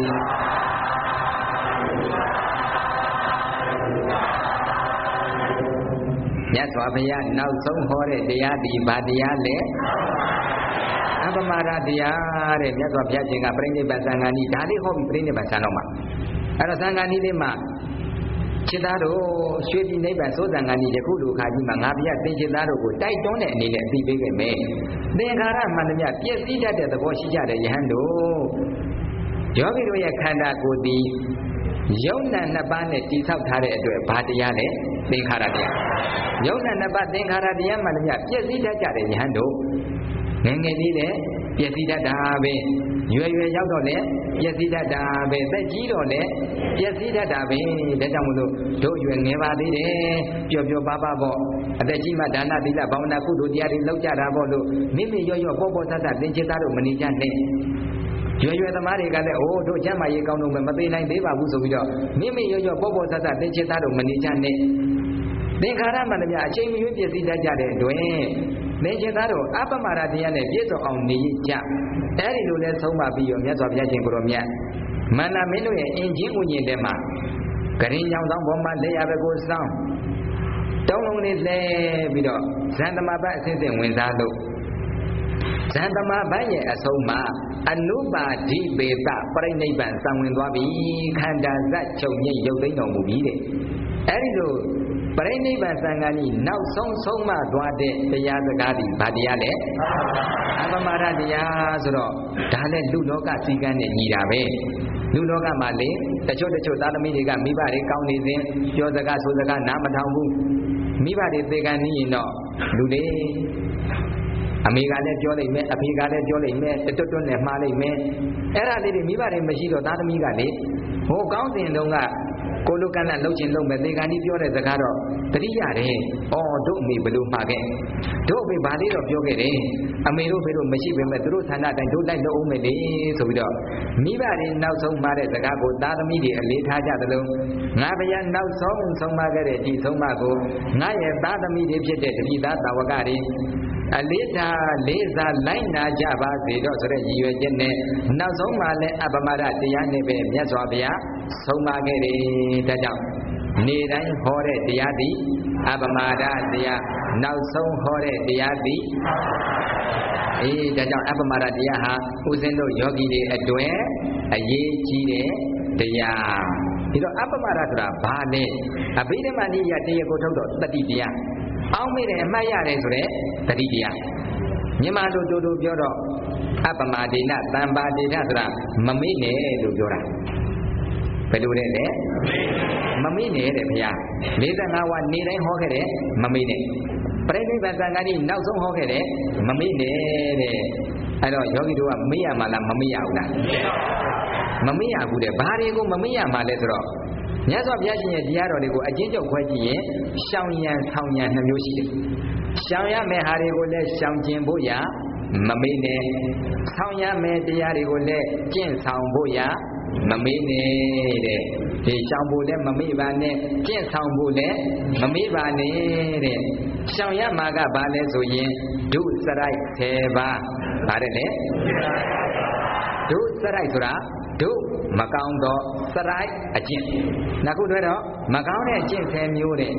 မြတ်စွာဘုရားနောက်ဆုံးဟောတဲ့တရားဒီဘာတရားလဲအပမဒတရားတဲ့မြတ်စွာဘုရားရှင်ကပြိဋိဘံသံဃာနိဒါလေးဟောပြီးပြိဋိဘံဆံတော့မှာအဲ့တော့သံဃာနိလေးမှာจิตသားတို့ရွှေပြည်နိဗ္ဗာန်စိုးသံဃာနိယခုလူခါကြီးမှာငါဘုရားသင်จิตသားတို့ကိုတိုက်တွန်းတဲ့အနေနဲ့အသိပေးခဲ့မယ်သင်္ခါရမှန်သမျှပြည့်စည်တတ်တဲ့သဘောရှိကြတဲ့ယဟန်တို့ယောဂီတို့ရဲ့ခန္ဓာကိုယ်ဒီယုံနာနှစ်ပါးနဲ့တည်ဆောက်ထားတဲ့အတွက်ဘာတရားလဲသင်္ခါရတရားယုံနာနှစ်ပါးသင်္ခါရတရားမှန်သမျှပြည့်စည်တတ်ကြတဲ့ယဟန်တို့ငယ်ငယ်လေးနဲ့ပြည့်စည်တတ်တာပဲရွယ်ရွယ်ရောက်တော့လည်းပြည့်စည်တတ်တာပဲသက်ကြီးတော့လည်းပြည့်စည်တတ်တာပဲဒါကြောင့်မလို့တို့ရွယ်ငယ်ပါသေးတယ်ပျော်ပျော်ပါးပါးပေါ့အသက်ကြီးမှဒါနသီလဘာဝနာကုသိုလ်တရားတွေလောက်ကြတာပေါ့လို့မိမိရော့ရော့ပေါ့ပေါ့ဆဆသင်္ချစ်သားတို့မနေကြနဲ့ရွယ်ရွယ်သမားတွေကလည်းအိုးတို့ကျမ်းမာရေးကောင်းတော့မှမသိနိုင်သေးပါဘူးဆိုပြီးတော့မိမိရော့ရော့ပေါ့ပေါ့ဆဆသင်္ချစ်သားတို့မနေကြနဲ့သင်္ခါရမှန်သမျှအချိန်မရွေးပြည့်စည်တတ်ကြတဲ့တွင်သင်္ချစ်သားတို့အပမဒတရားနဲ့ပြည့်စုံအောင်နေကြအဲဒီလိုလဲဆုံးမပြီးရောမြတ်စွာဘုရားရှင်ကိုရောမြတ်မန္တမင်းတို့ရဲ့အင်ချင်းဥညင်တဲ့မှာဂရင်ကြောင်ဆောင်ပေါ်မှာလက်ရဘက်ကိုစောင်းတုံးလုံးလေးလဲပြီးတော့ဇန်သမဘတ်အစဉ်စဉ်ဝင်စားလို့ဇန်သမဘတ်ရဲ့အဆုံးမှာအနုပါဓိပေတပြိဋိဘံစံဝင်သွားပြီခန္ဓာဇတ်ချုပ်ငိမ့်ရုပ်သိမ်းတော်မူပြီတဲ့အဲဒီလိုပရိနိဗ္ဗာန်သံဃာနိနောက်ဆုံးဆုံးမသွားတဲ့တရားစကားဒီဘာတရားလဲအပမဒတရားဆိုတော့ဒါလည်းလူလောကစည်းကမ်းနဲ့ညီတာပဲလူလောကမှာလေတချို့တချို့သားသမီးတွေကမိဘတွေကောင်းနေစဉ်ပြောစကားဆိုစကားနားမထောင်ဘူးမိဘတွေသေကံနေရင်တော့လူတွေအမေကလည်းပြောလိုက်မယ်အဖေကလည်းပြောလိုက်မယ်တွတ်တွတ်နဲ့မှားလိုက်မယ်အဲ့ဒါလေးတွေမိဘတွေမရှိတော့သားသမီးကလေဟိုကောင်းစဉ်တုန်းကကိုလူကန်းနဲ့လှုပ်ချင်လှုပ်မယ်သေကံကြီးပြောတဲ့စကားတော့တတိရတယ်။အော်တို့အမေဘယ်လိုမှာခဲ့။တို့အမေဘာလေးတော့ပြောခဲ့တယ်။အမေတို့ဖေတို့မရှိပေမဲ့သူတို့ဌာနတိုင်းတို့လိုက်လုပ်အောင်မယ်လေဆိုပြီးတော့မိဘတွေနောက်ဆုံးမှာတဲ့စကားကိုသားသမီးတွေအလေးထားကြသလိုငါဗျာနောက်ဆုံးဆုံးမခဲ့တဲ့ဒီဆုံးမကိုငါရဲ့သားသမီးတွေဖြစ်တဲ့တတိသားတာဝကတွေအလေးထားလေးစားလိုက်နာကြပါစေတော့ဆိုတဲ့ရည်ရွယ်ချက်နဲ့နောက်ဆုံးမှလည်းအပမဒတရားနဲ့ပဲမြတ်စွာဘုရားဆုံးမခဲ့တယ်ဒါကြောင့်နေတိုင်းဟောတဲ့တရားသည်အပမဒတရားနောက်ဆုံးဟောတဲ့တရားသည်အေးဒါကြောင့်အပမဒတရားဟာဦးဇင်းတို့ယောဂီတွေအတွင်အရေးကြီးတဲ့တရားဒီတော့အပမဒဆိုတာဘာလဲအဘိဓမ္မာနိယတရားကိုထုတ်တော့တတိတရားအောင်းမိတယ်အမှတ်ရတယ်ဆိုတဲ့တတိတရားမြန်မာတို့တို့တို့ပြောတော့အပမဒေနသံပါဒေနဆိုတာမမေ့နဲ့လို့ပြောတာဘယ်လိုလဲလဲမမေ့နဲ့တဲ့ဘုရား၄၅ဝါနေတိုင်းဟောခဲ့တယ်မမေ့နဲ့ပရိနိဗ္ဗာန်သံဃာကြီးနောက်ဆုံးဟောခဲ့တယ်မမေ့နဲ့တဲ့အဲ့တော့ယောဂီတို့ကမေ့ရမှာလားမမေ့ရဘူးလားမမေ့ရဘူးတဲ့ဘာတွေကိုမမေ့ရမှာလဲဆိုတော့မြတ်စွာဘုရားရှင်ရဲ့တရားတော်တွေကိုအကျဉ်းချုပ်ခွဲကြည့်ရင်ရှောင်ရံဆောင်ရံနှမျိုးရှိတယ်ရှောင်ရမယ့်ဟာတွေကိုလည်းရှောင်ကျင်ဖို့ရမမေ့နဲ့ဆောင်ရမယ့်တရားတွေကိုလည်းကျင့်ဆောင်ဖို့ရမမေ့နဲ့တဲ့ဒီရှောင်ဖို့လည်းမမေ့ပါနဲ့ကျင့်ဆောင်ဖို့လည်းမမေ့ပါနဲ့တဲ့ရှောင်ရမှာကဘာလဲဆိုရင်ဒုစရိုက်ဆယ်ပါးပါတယ်လေဒုစရိုက်ဆိုတာဒုမကောင်းသောစရိုက်အကျင့်နောက်ခုတွေ့တော့မကောင်းတဲ့အကျင့်ဆယ်မျိုးတဲ့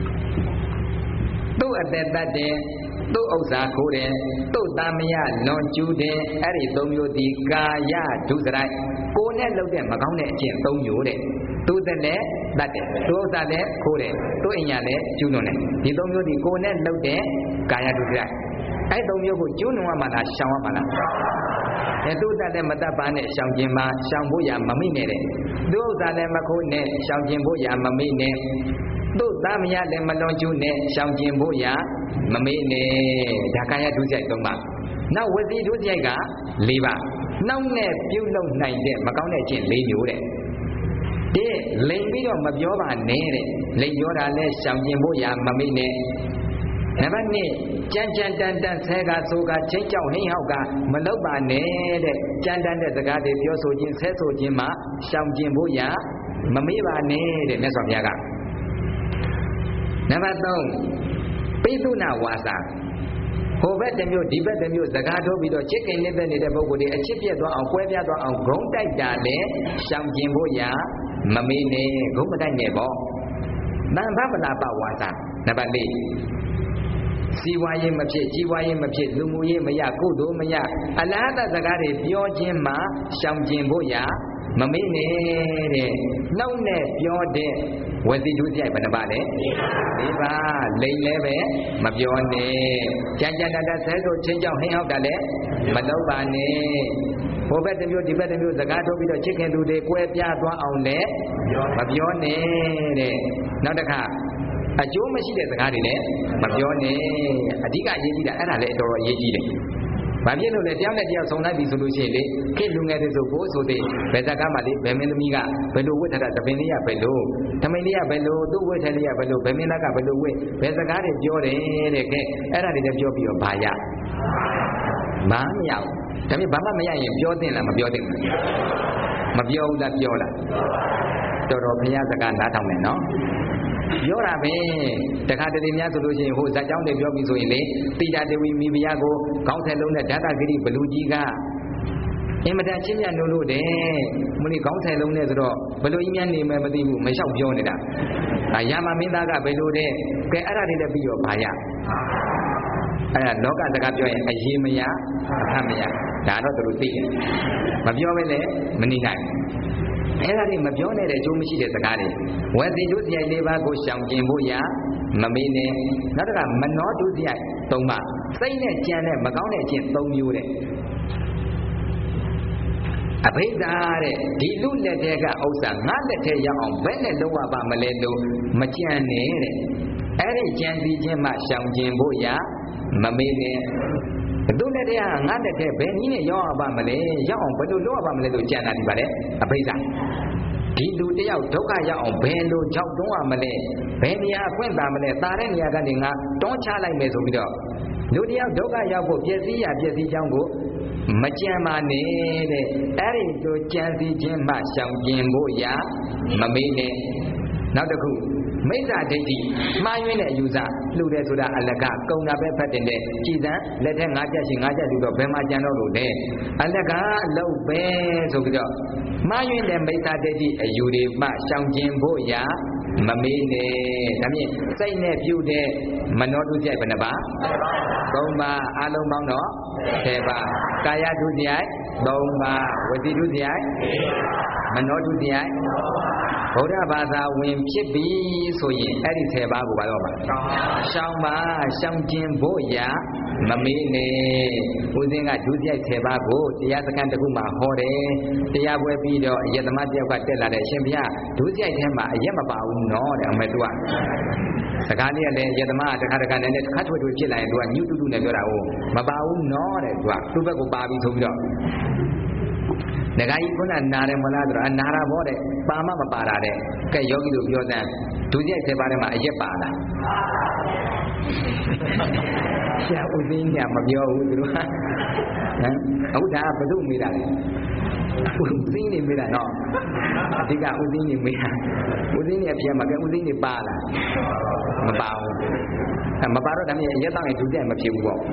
သူ့အသက်တတ်တဲ့သူ့ဥစ္စာခိုးတယ်သူ့သားမရလွန်ကျူးတယ်အဲ့ဒီသုံးမျိုးဒီကာယဒုစရိုက်ကိုယ်နဲ့လုပ်တဲ့မကောင်းတဲ့အကျင့်သုံးမျိုးတဲ့သူ့သက်လည်းတတ်တယ်သူ့ဥစ္စာလည်းခိုးတယ်သူ့အိမ်ညာလည်းကျူးလွန်တယ်ဒီသုံးမျိုးဒီကိုယ်နဲ့လုပ်တဲ့ကာယဒုစရိုက်အဲ့သုံးမျိုးကိုကျူးလွန်ရမှာလားရှောင်ရမှာလားအဲသူ့သက်လည်းမတတ်ပါနဲ့ရှောင်ခြင်းမှာရှောင်ဖို့ရမမိနဲ့တဲ့သူ့ဥစ္စာလည်းမခိုးနဲ့ရှောင်ခြင်းဖို့ရမမိနဲ့သူ့သားမရလည်းမလွန်ကျူးနဲ့ရှောင်ကျင်ဖို့ရမမေ့နဲ့ဒါကာယဒုစရိုက်သုံးပါနောက်ဝစီဒုစရိုက်က၄ပါးနောက်နဲ့ပြုလုပ်နိုင်တဲ့မကောင်းတဲ့အကျင့်၄မျိုးတဲ့ဒီလိမ်ပြီးတော့မပြောပါနဲ့တဲ့လိမ်ပြောတာလဲရှောင်ကျင်ဖို့ရမမေ့နဲ့နံပါတ်၂ကြမ်းကြမ်းတန်တန်ဆဲကဆိုကချင်းကြောက်ဟိဟောက်ကမလုပ်ပါနဲ့တဲ့ကြမ်းတန်တဲ့စကားတွေပြောဆိုခြင်းဆဲဆိုခြင်းမှာရှောင်ကျင်ဖို့ရမမေ့ပါနဲ့တဲ့မြတ်စွာဘုရားကနံပါတ်၃ပိသုနာဝါစာဟိုဘက်တစ်မျိုးဒီဘက်တစ်မျိုးစကားထိုးပြီးတော့ချစ်ခင်နေတဲ့နေတဲ့ပုဂ္ဂိုလ်တွေအချစ်ပြတ်သွားအောင်ကွဲပြားသွားအောင်ဂုံးတိုက်တာလည်းရှောင်ကျင်ဖို့ရမမေ့နဲ့ဂုံးမတိုက်နဲ့ပေါ့တန်ဖပလာပဝါစာနံပါတ်၄စီဝါရေးမဖြစ်ကြီးဝါရေးမဖြစ်လူမှုရေးမရကုသိုလ်မရအလားတစကားတွေပြောခြင်းမှာရှောင်ကျင်ဖို့ရမမေ့နဲ့တဲ့နောက်နဲ့ပြောတဲ့ဝစီဒုစရိုက်ဘယ်နှပါလဲဒီပါလိမ်လည်းပဲမပြောနဲ့ကြမ်းကြမ်းတတ်တတ်ဆဲဆိုချင်းကြောင့်ဟင်းဟောက်တာလည်းမလုပ်ပါနဲ့ဟိုဘက်တစ်မျိုးဒီဘက်တစ်မျိုးစကားထုတ်ပြီးတော့ချစ်ခင်သူတွေကွဲပြားသွားအောင်လည်းမပြောနဲ့တဲ့နောက်တစ်ခါအကျိုးမရှိတဲ့စကားတွေလည်းမပြောနဲ့အဓိကအရေးကြီးတာအဲ့ဒါလည်းတော်တော်အရေးကြီးတယ်ဘာဖြစ်လို့လဲတယောက်နဲ့တယောက်ဆုံလိုက်ပြီဆိုလို့ရှိရင်လေခေလူငယ်တွေဆိုကိုယ်ဆိုတဲ့ဘယ်ဇက်ကမှလေဘယ်မင်းသမီးကဘယ်လိုဝတ်ထားတာတပင်လေးကဘယ်လိုထမိန်လေးကဘယ်လိုသူ့ဝတ်ထလေးကဘယ်လိုဘယ်မင်းသားကဘယ်လိုဝတ်ဘယ်စကားတွေပြောတယ်တဲ့ကဲအဲ့ဒါတွေလည်းပြောပြီးတော့ဘာရဘာမရဘူးဒါပေမဲ့ဘာမှမရရင်ပြောသင့်လားမပြောသင့်ဘူးမပြောဘူးလားပြောလားတော်တော်ဘုရားစကားနားထောင်တယ်နော်ပြောတာပဲတခါတလေများဆိုလို့ရှိရင်ဟိုဇာတ်ကြောင်းတွေပြောပြီးဆိုရင်လေတိတာတဝီမိဖုရားကိုခေါင်းဆက်လုံးနဲ့ဓာတဂိရိဘလူကြီးကအင်မတန်ချင်းမြတ်လို့လို့တဲ့မလို့ခေါင်းဆက်လုံးနဲ့ဆိုတော့ဘလူကြီးများနေမယ်မသိဘူးမလျှောက်ပြောနေတာအာယာမမင်းသားကဘယ်လိုတဲ့ကဲအဲ့ဒါတွေလည်းပြီးတော့ဘာရအဲ့ဒါလောကစကားပြောရင်အရေးမရအဟမရဒါတော့သူတို့သိတယ်မပြောဘဲလည်းမနေနိုင်အဲ့ဒါတွေမပြောနဲ့တဲ့အကျိုးမရှိတဲ့စကားတွေဝစီဒုစရိုက်၄ပါးကိုရှောင်ကျင်ဖို့ရမမေ့နဲ့နောက်တစ်ခါမနောဒုစရိုက်၃ပါးစိတ်နဲ့ကြံတဲ့မကောင်းတဲ့အကျင့်၃မျိုးတဲ့အဘိဓါတဲ့ဒီလူလက်ထဲကဥစ္စာငါလက်ထဲရောက်အောင်ဘယ်နဲ့လုပ်ရပါမလဲလို့မကြံနဲ့တဲ့အဲ့ဒီကြံစီခြင်းမှရှောင်ကျင်ဖို့ရမမေ့နဲ့သူ့လက်ထဲကငါလက်ထဲဘယ်နည်းနဲ့ရောက်ရပါမလဲရောက်အောင်ဘယ်လိုလုပ်ရပါမလဲလို့ကြံတာဒီပါလေအဘိဓါဒီလူတယောက်ဒုက္ခရောက်အောင်ဘယ်လိုကြောက်တွန်းရမလဲဘယ်နေရာအခွင့်တာမလဲတာတဲ့နေရာကနေငါတွန်းချလိုက်မယ်ဆိုပြီးတော့လူတယောက်ဒုက္ခရောက်ဖို့ပျက်စီးရပျက်စီးကြောင်းကိုမကြံပါနဲ့တဲ့အဲ့ဒီလိုကြံစည်ခြင်းမှရှောင်ကျင်ဖို့ရမမေ့နဲ့နောက်တစ်ခုမိစ္ဆာဒိဋ္ဌိမှားယွင်းတဲ့အယူဆလှူတယ်ဆိုတာအလကကုံတာပဲဖတ်တင်တယ်ကြည်စံလက်ထက်ငါးချက်ရှိငါးချက်လူတော့ဘယ်မှာကြံတော့လို့လဲအလကအလုပ်ပဲဆိုပြီးတော့မှားယွင်းတဲ့မိစ္ဆာဒိဋ္ဌိအယူတွေမှရှောင်ကျင်ဖို့ရမမေ့နဲ့ဒါဖြင့်စိတ်နဲ့ပြုတဲ့မနောဒုစရိုက်ဘယ်နှပါသုံးပါအလုံးပေါင်းတော့ဆယ်ပါကာယဒုစရိုက်သုံးပါဝစီဒုစရိုက်မနောဒုစရိုက်ဗုဒ္ဓဘာသာဝင်ဖြစ်ပြီဆိုရင်အဲ့ဒီဆယ်ပါးကိုပါတော့ပါရှောင်ပါရှောင်ကျင်ဖို့ရမမေ့နဲ့ဦးဇင်းကဒုစရိုက်ဆယ်ပါးကိုတရားစခန်းတစ်ခုမှာဟောတယ်တရားပွဲပြီးတော့အယက်သမားတယောက်ကတက်လာတယ်ရှင်ဘုရားဒုစရိုက်ထဲမှာအယက်မပါဘူးနော်တဲ့အမေသူကစကားလေးကလည်းအယက်သမားတခါတခါနဲ့တစ်ခါထွေထွေဖြစ်လာရင်သူကညှုတူတူနဲ့ပြောတာဟုတ်မပါဘူးနော်တဲ့သူကသူ့ဘက်ကိုပါပြီးဆိုပြီးတော့ဒကာကြီးခုနနာတယ်မလားဆိုတော့အနာတာဘောတဲ့ပါမမပါတာတဲ့ကဲယောဂီတို့ပြောတဲ့ဒုစရိုက်ဆယ်ပါးထဲမှာအရက်ပါလားဆရာဦးသိန်းကမပြောဘူးသူတို့ဟမ်အခုဒါဘုသူ့မိတာလေဦးသိန်းနေမေးတာနော်အဓိကဦးသိန်းနေမေးတာဦးသိန်းနေအဖြစ်မှာကဦးသိန်းနေပါလားမပါဘူးအဲမပါတော့ဒါမြင်ရက်တောင်းရင်ဒုစရိုက်မဖြစ်ဘူးပေါ့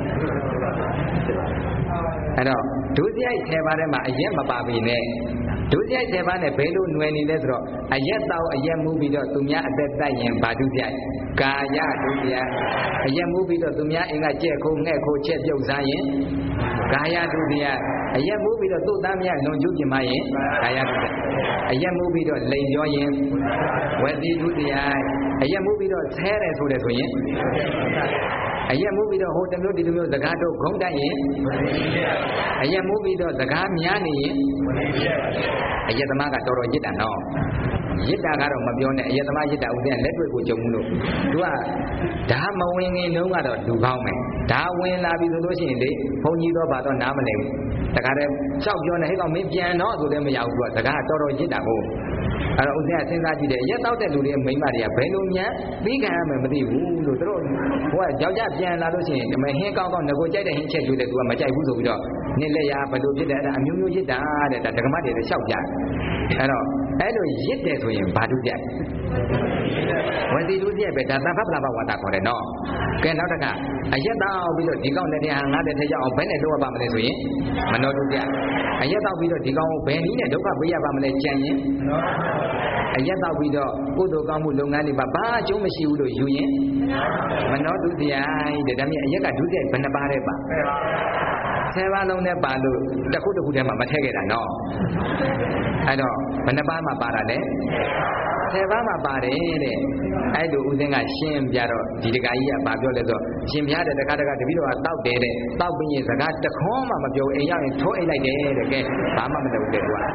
အဲ့တော့ဒုစရိုက်ဆယ်ပါးထဲမှာအရက်မပါပြီနဲ့ဒုစရိုက်ဆယ်ပါးနဲ့ဘယ်လိုຫນွယ်နေလဲဆိုတော့အရက်တောက်အရက်မူးပြီးတော့သူများအသက်တိုက်ရင်ဘာဒုစရိုက်ကာယဒုစရိုက်အရက်မူးပြီးတော့သူများအိမ်ကကြက်ခိုးငှက်ခိုးချက်ပြုတ်စားရင်ကာယဒုစရိုက်အရက်မူးပြီးတော့သူ့သားများလွန်ကျူးပြင်မရင်ကာယဒုစရိုက်အရက်မူးပြီးတော့လိန်ပြောရင်ဝစီဒုစရိုက်အရက်မူးပြီးတော့ဆဲတယ်ဆိုတယ်ဆိုရင်အရက်မူးပြီးတော့ဟိုတမျိုးဒီလိုမျိုးစကားတော့ဂုံးတိုက်ရင်အရက်မူးပြီးတော့စကားများနေရင်အရက်သမားကတော်တော်ရစ်တာနော်ရစ်တာကတော့မပြောနဲ့အရက်သမားရစ်တာဥစဉ်လက်တွေ့ကိုကြုံမှုလို့သူကဓာမဝင်ငင်လုံးကတော့လူကောင်းမယ်ဓာဝင်လာပြီဆိုလို့ရှိရင်လေဘုန်းကြီးတော့ဘာတော့နားမလဲဘူးတခါတည်းလျှောက်ပြောနေဟဲ့ကောင်မင်းပြန်တော့ဆိုလည်းမရဘူးသူကစကားတော်တော်ရစ်တာကိုအဲ့တော့ဥစဉ်ကစဉ်းစားကြည့်တယ်ရက်တောက်တဲ့လူတွေမိန်းမတွေကဘယ်လိုများပြီးခံရမယ်မသိဘူးလို့သူတို့ဟိုကယောက်ျားပြန်လာလို့ရှိရင်မဟင်းကောင်းကောင်းငကိုကြိုက်တဲ့ဟင်းချက်ယူတယ်သူကမကြိုက်ဘူးဆိုပြီးတော့နစ်လက်ရဘယ်လိုဖြစ်တယ်အဲ့ဒါအမျိုးမျိုးရစ်တာတဲ့ဒါဒကမတွေလည်းလျှောက်ကြအဲ့တော့အဲ့လိုရစ်တယ်ဆိုရင်ဘာဒုစရိုက်ဝစီဒုစရိုက်ပဲဒါသဗ္ဗပလဘဝတာခေါ်တယ်နော်ကဲနောက်တစ်ခါအရက်တောက်ပြီးတော့ဒီကောင်လက်ထဲဟာငါတဲ့ထဲရောက်အောင်ဘယ်နဲ့လုပ်ရပါမလဲဆိုရင်မနောဒုစရိုက်အရက်တောက်ပြီးတော့ဒီကောင်ကိုဘယ်နည်းနဲ့ဒုက္ခပေးရပါမလဲကြံရင်အရက်တောက်ပြီးတော့ကုသိုလ်ကောင်းမှုလုပ်ငန်းတွေမှာဘာအကျိုးမရှိဘူးလို့ယူရင်မနောဒုစရိုက်တဲ့ဒါမြင်အရက်ကဒုစရိုက်ဘယ်နှပါးလဲပါဆယ်ပါးလုံးနဲ့ပါလို့တစ်ခုတစ်ခုတည်းမှာမထည့်ခဲ့တာနော်အဲ့တော့ဘယ်နှပါးမှာပါတာလဲဆယ်ပါးမှာပါတယ်တဲ့အဲ့လိုဦးစင်းကရှင်းပြတော့ဒီတခါကြီးကဘာပြောလဲဆိုရှင်ပြတဲ့တခါတခါတပည့်တော်ကတောက်တယ်တဲ့တောက်ပြီးရင်စကားတခွန်းမှမပြောအိမ်ရောက်ရင်ထိုးအိတ်လိုက်တယ်တဲ့ကဲဘာမှမလုပ်တဲ့သူက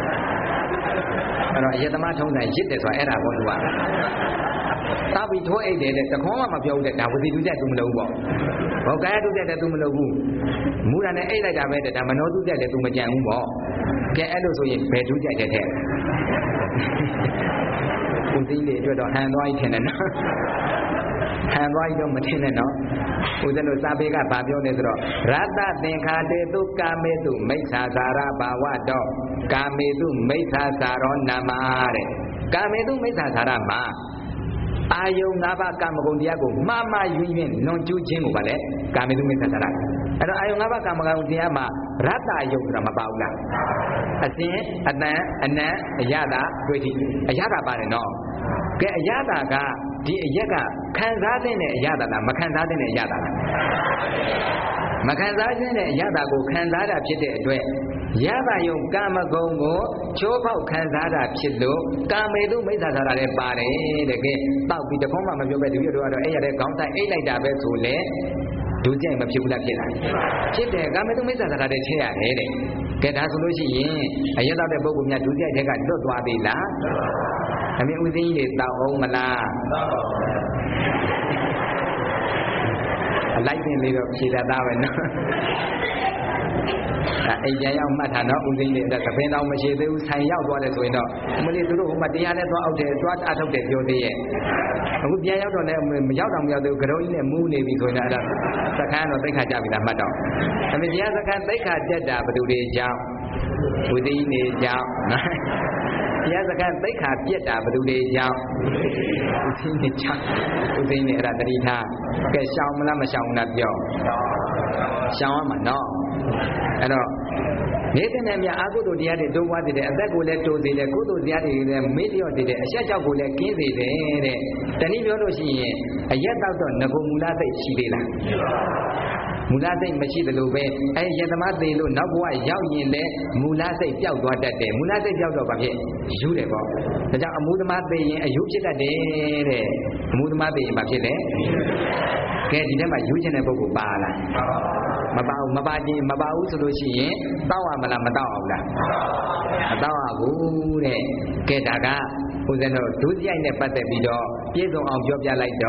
အဲ့တော့အယတမထုံးတိုင်းရစ်တယ်ဆိုတာအဲ့ဒါပေါ့သူကတောက်ပြီးထိုးအိတ်တယ်တဲ့တခွန်းမှမပြောဘူးတဲ့ဒါဝစီဒုစရိုက်သူမလုပ်ဘူးပေါ့ဘောကာယဒုစရိုက်တဲ့သူမလုပ်ဘူးမူရနဲ့အိတ်လိုက်တာပဲတဲ့ဒါမနောဒုစရိုက်တဲ့သူမကြံဘူးပေါ့ကဲအဲ့လိုဆိုရင်ဘယ်ဒုစရိုက်တဲ့တဲ့ဦးသိန်းလေးအတွက်တော့ဟန်သွားကြီးထင်တယ်နော်ဟန်သွားကြီးတော့မထင်နဲ့နော်ဦးဇင်းတို့စာပေကဗာပြောနေဆိုတော့ရတ္တသင်္ခါတေတုကာမေတုမိစ္ဆာသာရဘာဝတော့ကာမေတုမိစ္ဆာသာရောနာမတဲ့ကာမေတုမိစ္ဆာသာရမှာအာယုံ၅ပါးကာမဂုဏ်တရားကိုမှားမှားယွင်းယွင်းလွန်ကျူးခြင်းကိုဗါလဲကာမေတုမိစ္ဆာသာရအဲ့တော့အာယုံ၅ပါးကာမဂုဏ်တရားမှာရတ္တယုတ်ဆိုတာမပါဘူးလားအစဉ်အတန်အနံအရသာတွေ့ထိအရသာပါတယ်နော်ကဲအရသာကဒီအရက်ကခံစားတဲ့အရသာလားမခံစားတဲ့အရသာလားမခံစားခြင်းတဲ့အရသာကိုခံစားတာဖြစ်တဲ့အတွက်ရတာယုံကာမဂုဏ်ကိုချိုးပေါက်ခံစားတာဖြစ်လို့ကာမေတုမိစ္ဆာသာရလည်းပါတယ်တဲ့ကဲတောက်ပြီးတခုံးမှမပြောပဲတပည့်တော်ကတော့အဲ့ရတဲ့ခေါင်းဆိုင်အိတ်လိုက်တာပဲဆိုလေဒုစရိုက်မဖြစ်ဘူးလားဖြစ်လားဖြစ်တယ်ကာမေတုမိစ္ဆာသာရတဲ့ချက်ရတယ်တဲ့ကဲဒါဆိုလို့ရှိရင်အရက်တော့တဲ့ပုဂ္ဂိုလ်များဒုစရိုက်တွေကလွတ်သွားပြီလားအမေဦးသိန်းကြီးတွေတောက်အောင်မလားတောက်ပါဘူးအလိုက်တင်လေးတော့ဖြေတတ်တာပဲနော်အိမ်ပြန်ရောက်မှတ်တာနော်ဦးသိန်းလေးအဲ့ဒါသပင်းတော်မရှိသေးဘူးဆိုင်ရောက်သွားတယ်ဆိုရင်တော့မလေးသူတို့ဟိုမှာတရားနဲ့သွားအောက်တယ်သွားအထုတ်တယ်ပြောသေးရဲ့အခုပြန်ရောက်တော့လည်းမရောက်တော့မရောက်သေးဘူးကြောကြီးနဲ့မူးနေပြီဆိုရင်အဲ့ဒါစခန်းတော့သိခါကြပြီလားမှတ်တော့အမေတရားစခန်းသိခါတက်တာဘယ်သူတွေကြောင့်ဦးသိန်းနေကြောင့်တရားစခန်းသိခါပြက်တာဘယ်သူတွေကြောင့်ဦးသိန်းနေကြောင့်ဦးသိန်းနေအဲ့ဒါတတိထားကဲရှောင်မလားမရှောင်ဘူးလားပြောရှောင်ရမှာနော်အဲ့တော့နေတဲ့နဲ့မြအာကုသိုလ်တရားတွေတိုးပွားစေတယ်အသက်ကိုလည်းတိုးစေတယ်ကုသိုလ်တရားတွေလည်းမေ့လျော့စေတယ်အရှက်ကြောက်ကိုလည်းကင်းစေတယ်တဲ့တနည်းပြောလို့ရှိရင်အရက်တောက်တော့ငကုမူလစိတ်ရှိသေးလားမူလစိတ်မရှိသလိုပဲအဲယတမသေးလို့နောက်ဘဝရောက်ရင်လည်းမူလစိတ်ပျောက်သွားတတ်တယ်မူလစိတ်ပျောက်တော့ဘာဖြစ်ယူတယ်ပေါ့ဒါကြောင့်အမှုသမားသေးရင်အယူဖြစ်တတ်တယ်တဲ့အမှုသမားသေးရင်ဘာဖြစ်လဲကဲဒီထဲမှာယူခြင်းတဲ့ပုဂ္ဂိုလ်ပါလားမပါဘူးမပါခြင်းမပါဘူးဆိုလို့ရှိရင်တောက်ရမလားမတောက်အောင်လားမတောက်ရဘူးတဲ့ကဲဒါကဦးဇင်းတို့ဒုစရိုက်နဲ့ပတ်သက်ပြီးတော့ပြည့်စုံအောင်ပြောပြလိုက်တော့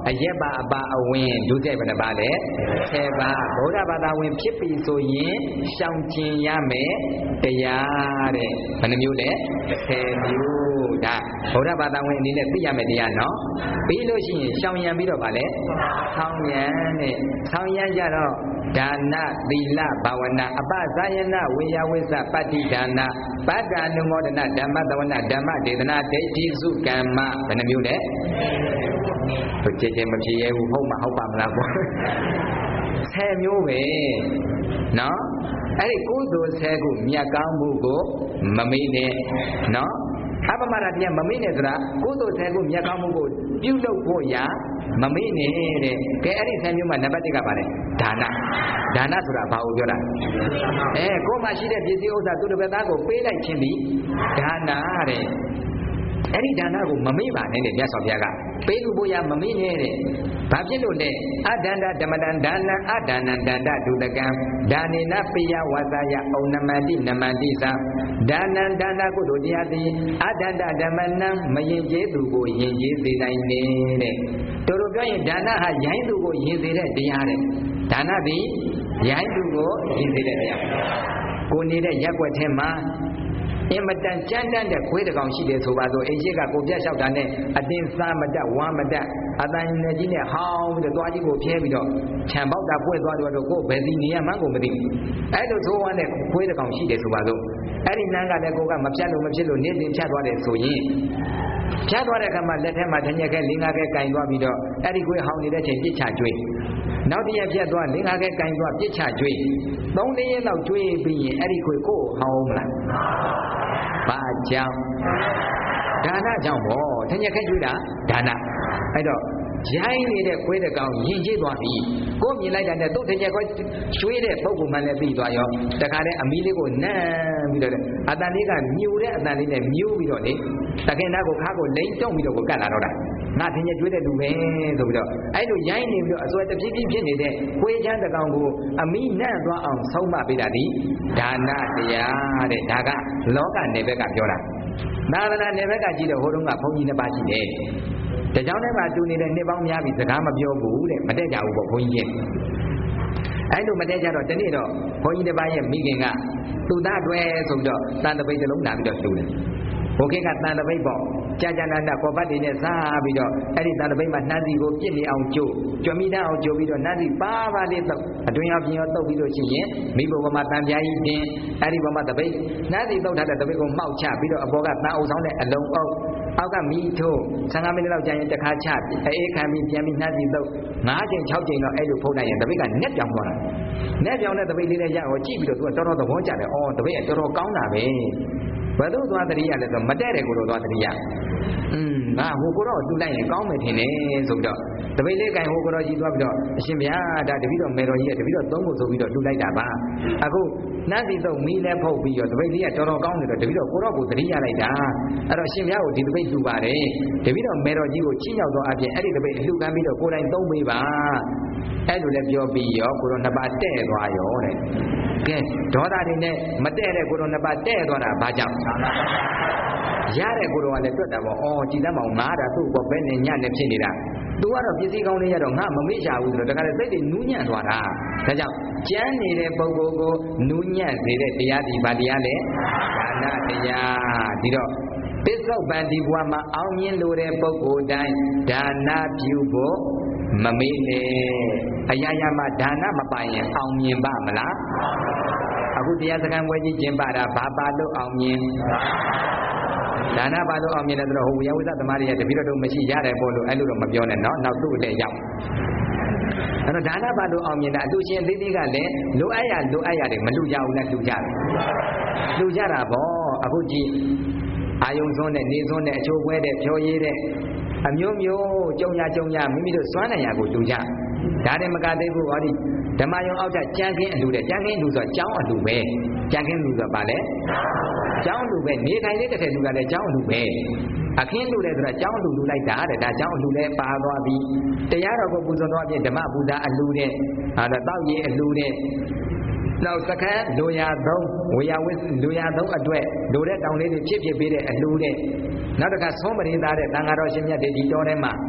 အရက်ပါအပါအဝင်ဒုစရိုက်ဘယ်နှပါလဲဆယ်ပါဗုဒ္ဓဘာသာဝင်ဖြစ်ပြီဆိုရင်ရှောင်ကျင်ရမယ်တရားတဲ့ဘယ်နှမျိုးလဲဆယ်မျိုးဒါဗုဒ္ဓဘာသာဝင်အနေနဲ့သိရမယ်တရားနော်ပြီးလို့ရှိရင်ရှောင်ရံပြီးတော့ဗာလဲဆောင်းရံတဲ့ဆောင်းရံကြတော့ဒါနသီလဘာဝနာအပဇာယနာဝေယဝိသပတ္တိဒါနပတ္တ အနုမောဒနာဓမ္မသဝနာဓမ္မဒေသနာဒိဋ္ဌိစုကမ္မဘယ်နှမျိုးလဲဘယ်ကြည်ကြည်မဖြစ်ရဘူးဟုတ်မှာဟုတ်ပါမလားပေါ့ဆယ်မျိုးပဲနော်အဲ့ဒီကုသိုလ်ဆယ်ခုမြတ်ကောင်းမှုကိုမမေ့နဲ့နော်အပမရတရားမမေ့နဲ့ဆိုတာကုသိုလ်ဆယ်ခုမြတ်ကောင်းမှုကိုပြုလုပ်ဖို့ရာမမေ့နဲ့တဲ့ကဲအဲ့ဒီဆယ်မျိုးမှာနံပါတ်တစ်ကပါလေဒါနဒါနဆိုတာဘာကိုပြောတာအဲကိုယ်မှာရှိတဲ့ပစ္စည်းဥစ္စာသူတစ်ပတ်သားကိုပေးလိုက်ခြင်းပြီးဒါနတဲ့အဲ့ဒီဒါနကိုမမေ့ပါနဲ့တဲ့မြတ်စွာဘုရားကပေးလို့ဖို့ရမမေ့နဲ့တဲ့ဘာဖြစ်လို့လဲအဒန္တဓမ္မတံဒါနံအဒါနံဒန္တဒုတကံဒါနေနပိယဝါစာယဩနမတိနမတိသဒါနံဒါနကုသိုလ်တရားသည်အဒန္တဓမ္မနံမယင်ကျေးသူကိုယင်ကျေးစေနိုင်တဲ့တို့တို့ပြောရင်ဒါနဟာရိုင်းသူကိုယင်စေတဲ့တရားတဲ့ဒါနသည်ရိုင်းသူကိုယင်စေတဲ့တရားကိုနေတဲ့ရက်ွက်ထဲမှာအင်မတန်ကြမ်းတမ်းတဲ့ခွေးတကောင်ရှိတယ်ဆိုပါစို့အိမ်ရှိကကိုပြတ်လျှောက်တာနဲ့အတင်းစားမတတ်ဝမ်းမတတ်အတန်နဲ့ကြီးနဲ့ဟောင်းပြီးတော့သွားကြီးကိုဖျဲပြီးတော့ခြံပေါက်တာပွက်သွားတော့ကိုဘယ်စီနေရမှန်းကိုမသိဘူးအဲ့လိုသိုးဝမ်းတဲ့ခွေးတကောင်ရှိတယ်ဆိုပါစို့အဲ့ဒီနန်းကလည်းကိုကမဖြတ်လို့မဖြစ်လို့နေတင်ဖြတ်သွားတယ်ဆိုရင်ဖြတ်သွားတဲ့အခါမှာလက်ထဲမှာတညက်ခဲလေးငါးခဲကင်သွားပြီးတော့အဲ့ဒီခွေးဟောင်းနေတဲ့ချိန်ပြစ်ချကျွေးနောက်တရက်ဖြတ်သွားလေးငါးခဲကင်သွားပြစ်ချကျွေးသုံးလေးရက်လောက်ကျွေးပြီးရင်အဲ့ဒီခွေးကိုဟောင်းမလားဘာကြောင့်ဒါနကြောင့်ဗောတညက်ခဲကျွေးတာဒါနအဲ့တော့ရိုင်းနေတဲ့ခွေးတကောင်ယဉ်ကျေးသွားပြီကိုမြင်လိုက်တာနဲ့သူ့တညက်ခဲကျွေးတဲ့ပုဂ္ဂိုလ်မှလည်းပြီးသွားရောတခါတည်းအမီးလေးကိုနမ်းပြီးတော့အတန်လေးကမြူတဲ့အတန်လေးနဲ့မြူးပြီးတော့လေတခင်သားကိုခါကိုလိမ့်တုံပြီးတော့ကိုကတ်လာတော့တာငါတညက်ကျွေးတဲ့လူပဲဆိုပြီးတော့အဲ့လိုရိုင်းနေပြီးတော့အစွဲတပြည့်ပြည့်ဖြစ်နေတဲ့ခွေးချမ်းတကောင်ကိုအမီးနမ်းသွားအောင်ဆုံးမပေးတာဒီဒါနတရားတဲ့ဒါကလောကနေဘက်ကပြောတာသာသနာနယ်ဘက်ကကြည့်တော့ဟိုတုန်းကဘုန်းကြီးနှစ်ပါးရှိတယ်တကြောင်ထဲမှာတူနေတဲ့နှစ်ပေါင်းများပြီစကားမပြောဘူးတဲ့မတည့်ကြဘူးပေါ့ဘုန်းကြီးချင်းအဲ့လိုမတည့်ကြတော့ဒီနေ့တော့ဘုန်းကြီးတစ်ပါးရဲ့မိခင်ကသူ့သားတွဲဆိုပြီးတော့တန်တပိတ်တစ်လုံးလာပြီးတော့လှူတယ်ဘုခင်ကတန်တပိတ်ပေါ့ကြာကြာနာနာပေါ်ပတ်တွေနဲ့စားပြီးတော့အဲ့ဒီတန်တပိတ်မှာနှမ်းစီကိုပြစ်နေအောင်ကြိုးကြွမီတန်းအောင်ကြိုးပြီးတော့နှမ်းစီပါပါလေးတော့အတွင်းရောက်ပြင်ရောက်တုပ်ပြီးလို့ရှိရင်မိဘဘမှာတန်ပြားကြီးတင်အဲ့ဒီဘမှာတပိတ်နှမ်းစီတုပ်ထားတဲ့တပိတ်ကိုမှောက်ချပြီးတော့အပေါ်ကတန်အုပ်ဆောင်တဲ့အလုံးအုပ်အောက်ကမီးထိုးဆယ်ငါးမိနစ်လောက်ကြာရင်တစ်ခါချအေးခံပြီးပြန်ပြီးနှမ်းစီတုပ်ငါးချိန်ခြောက်ချိန်တော့အဲ့လိုဖုတ်လိုက်ရင်တပိတ်ကနက်ပြောင်သွားတာနက်ပြောင်တဲ့တပိတ်လေးနဲ့ရအောင်ကြည့်ပြီးတော့သူကတော်တော်သဘောကျတယ်အော်တပိတ်ကတော်တော်ကောင်းတာပဲဘယ်လိုသွားတရိယာလဲဆိုမတဲ့တယ်ကိုတော့သွားတရိယာอืมငါဟိုကိုတော့တူလိုက်ရင်ကောင်းမယ်ထင်တယ်ဆိုပြီးတော့တပိတ်လေးကင်ဟိုကိုတော့ကြီးသွားပြီးတော့အရှင်ဘုရားဒါတပိတော့မေတော်ကြီးကတပိတော့သုံးဖို့ဆိုပြီးတော့တူလိုက်တာပါအခုနှမ်းစီတော့မီးလဲဖုတ်ပြီးတော့တပိတ်လေးကတော်တော်ကောင်းနေတော့တပိတော့ကိုတော့ကိုတရိယာလိုက်တာအဲ့တော့ရှင်ဘုရားကိုဒီတပိတ်တူပါတယ်တပိတော့မေတော်ကြီးကိုချီးညောက်တော့အပြင်အဲ့ဒီတပိတ်အလှခံပြီးတော့ကိုယ်တိုင်သုံးပေးပါအဲ့လိုလည်းပြောပြီးရောကိုတော့နှစ်ပါးတဲ့သွားရောတဲ့ကဲဒေါသတွေနဲ့မတဲ့တဲ့ကိုတော့နှစ်ပါးတဲ့သွားတာဘာကြောင့်ရတဲ့ကိုတော့ကလည်းတွက်တာပေါ့အော်ကြည်သမ်းမောင်ငါးတာသူ့ဘောဘဲနဲ့ညနဲ့ဖြစ်နေတာသူကတော့ပစ္စည်းကောင်းလေးရတော့ငါမမေ့ချဘူးဆိုတော့တခါလေစိတ်တွေနူးညံ့သွားတာဒါကြောင့်ကျမ်းနေတဲ့ပုဂ္ဂိုလ်ကိုနူးညံ့စေတဲ့တရားဒီဘာတရားလဲဒါနတရားဒီတော့ပစ္စုပန်ဒီဘဝမှာအောင်မြင်လို့တဲ့ပုဂ္ဂိုလ်တိုင်းဒါနပြုဖို့မမေ့နဲ့အရာရာမှာဒါနမပိုင်ရင်အောင်မြင်ပါမလားအခုတရားစခန်းဝဲကြီးကျင်းပတာဘာပါလို့အောင်မြင်ဒါနပါလို့အောင်မြင်တယ်ဆိုတော့ဟိုဝိယဝိသသမားတွေကတပိတော့မရှိရတယ်ပို့လို့အဲ့လိုတော့မပြောနဲ့နော်နောက်သူ့လည်းရောက်အဲ့တော့ဒါနပါလို့အောင်မြင်တာအလူရှင်သေးသေးကလည်းလိုအပ်ရလိုအပ်ရတယ်မလူကြဘူးလားလူကြတယ်လူကြတာပေါ့အခုကြည့်အာယုံစွန်းနဲ့နေစွန်းနဲ့အချိုးပွဲတဲ့ဖြောရည်တဲ့အမျိုးမျိုးကြုံရကြုံရမိမိတို့စွမ်းနိုင်ရာကိုလူကြဒါတည်းမကသေးဘူးဟောဒီဓမ္မယုံအောက်ထကြံခင်းအလူတဲ့ကြံခင်းလူဆိုကျောင်းအလူပဲကြံခင်းလူဆိုပါလေကျောင်းလူပဲနေထိုင်လေးတစ်ထည်လူကလည်းကျောင်းအလူပဲအခင်းလူတယ်ဆိုတာကျောင်းလူလူလိုက်တာတဲ့ဒါကျောင်းအလူလည်းပါသွားပြီတရားတော်ကိုပူဇော်တော့အပြင်ဓမ္မပူဇာအလူတဲ့ဟာတော့တောက်ရည်အလူတဲ့နောက်စခန်းလူရသုံးဝေယဝိလူရသုံးအတွက်လူတဲ့တောင်လေးတွေဖြစ်ဖြစ်ပေးတဲ့အလူတဲ့နောက်တစ်ခါသုံးပရိသတ်တဲ့သံဃာတော်ရှင်မြတ်တွေဒီတော်ထဲမှာ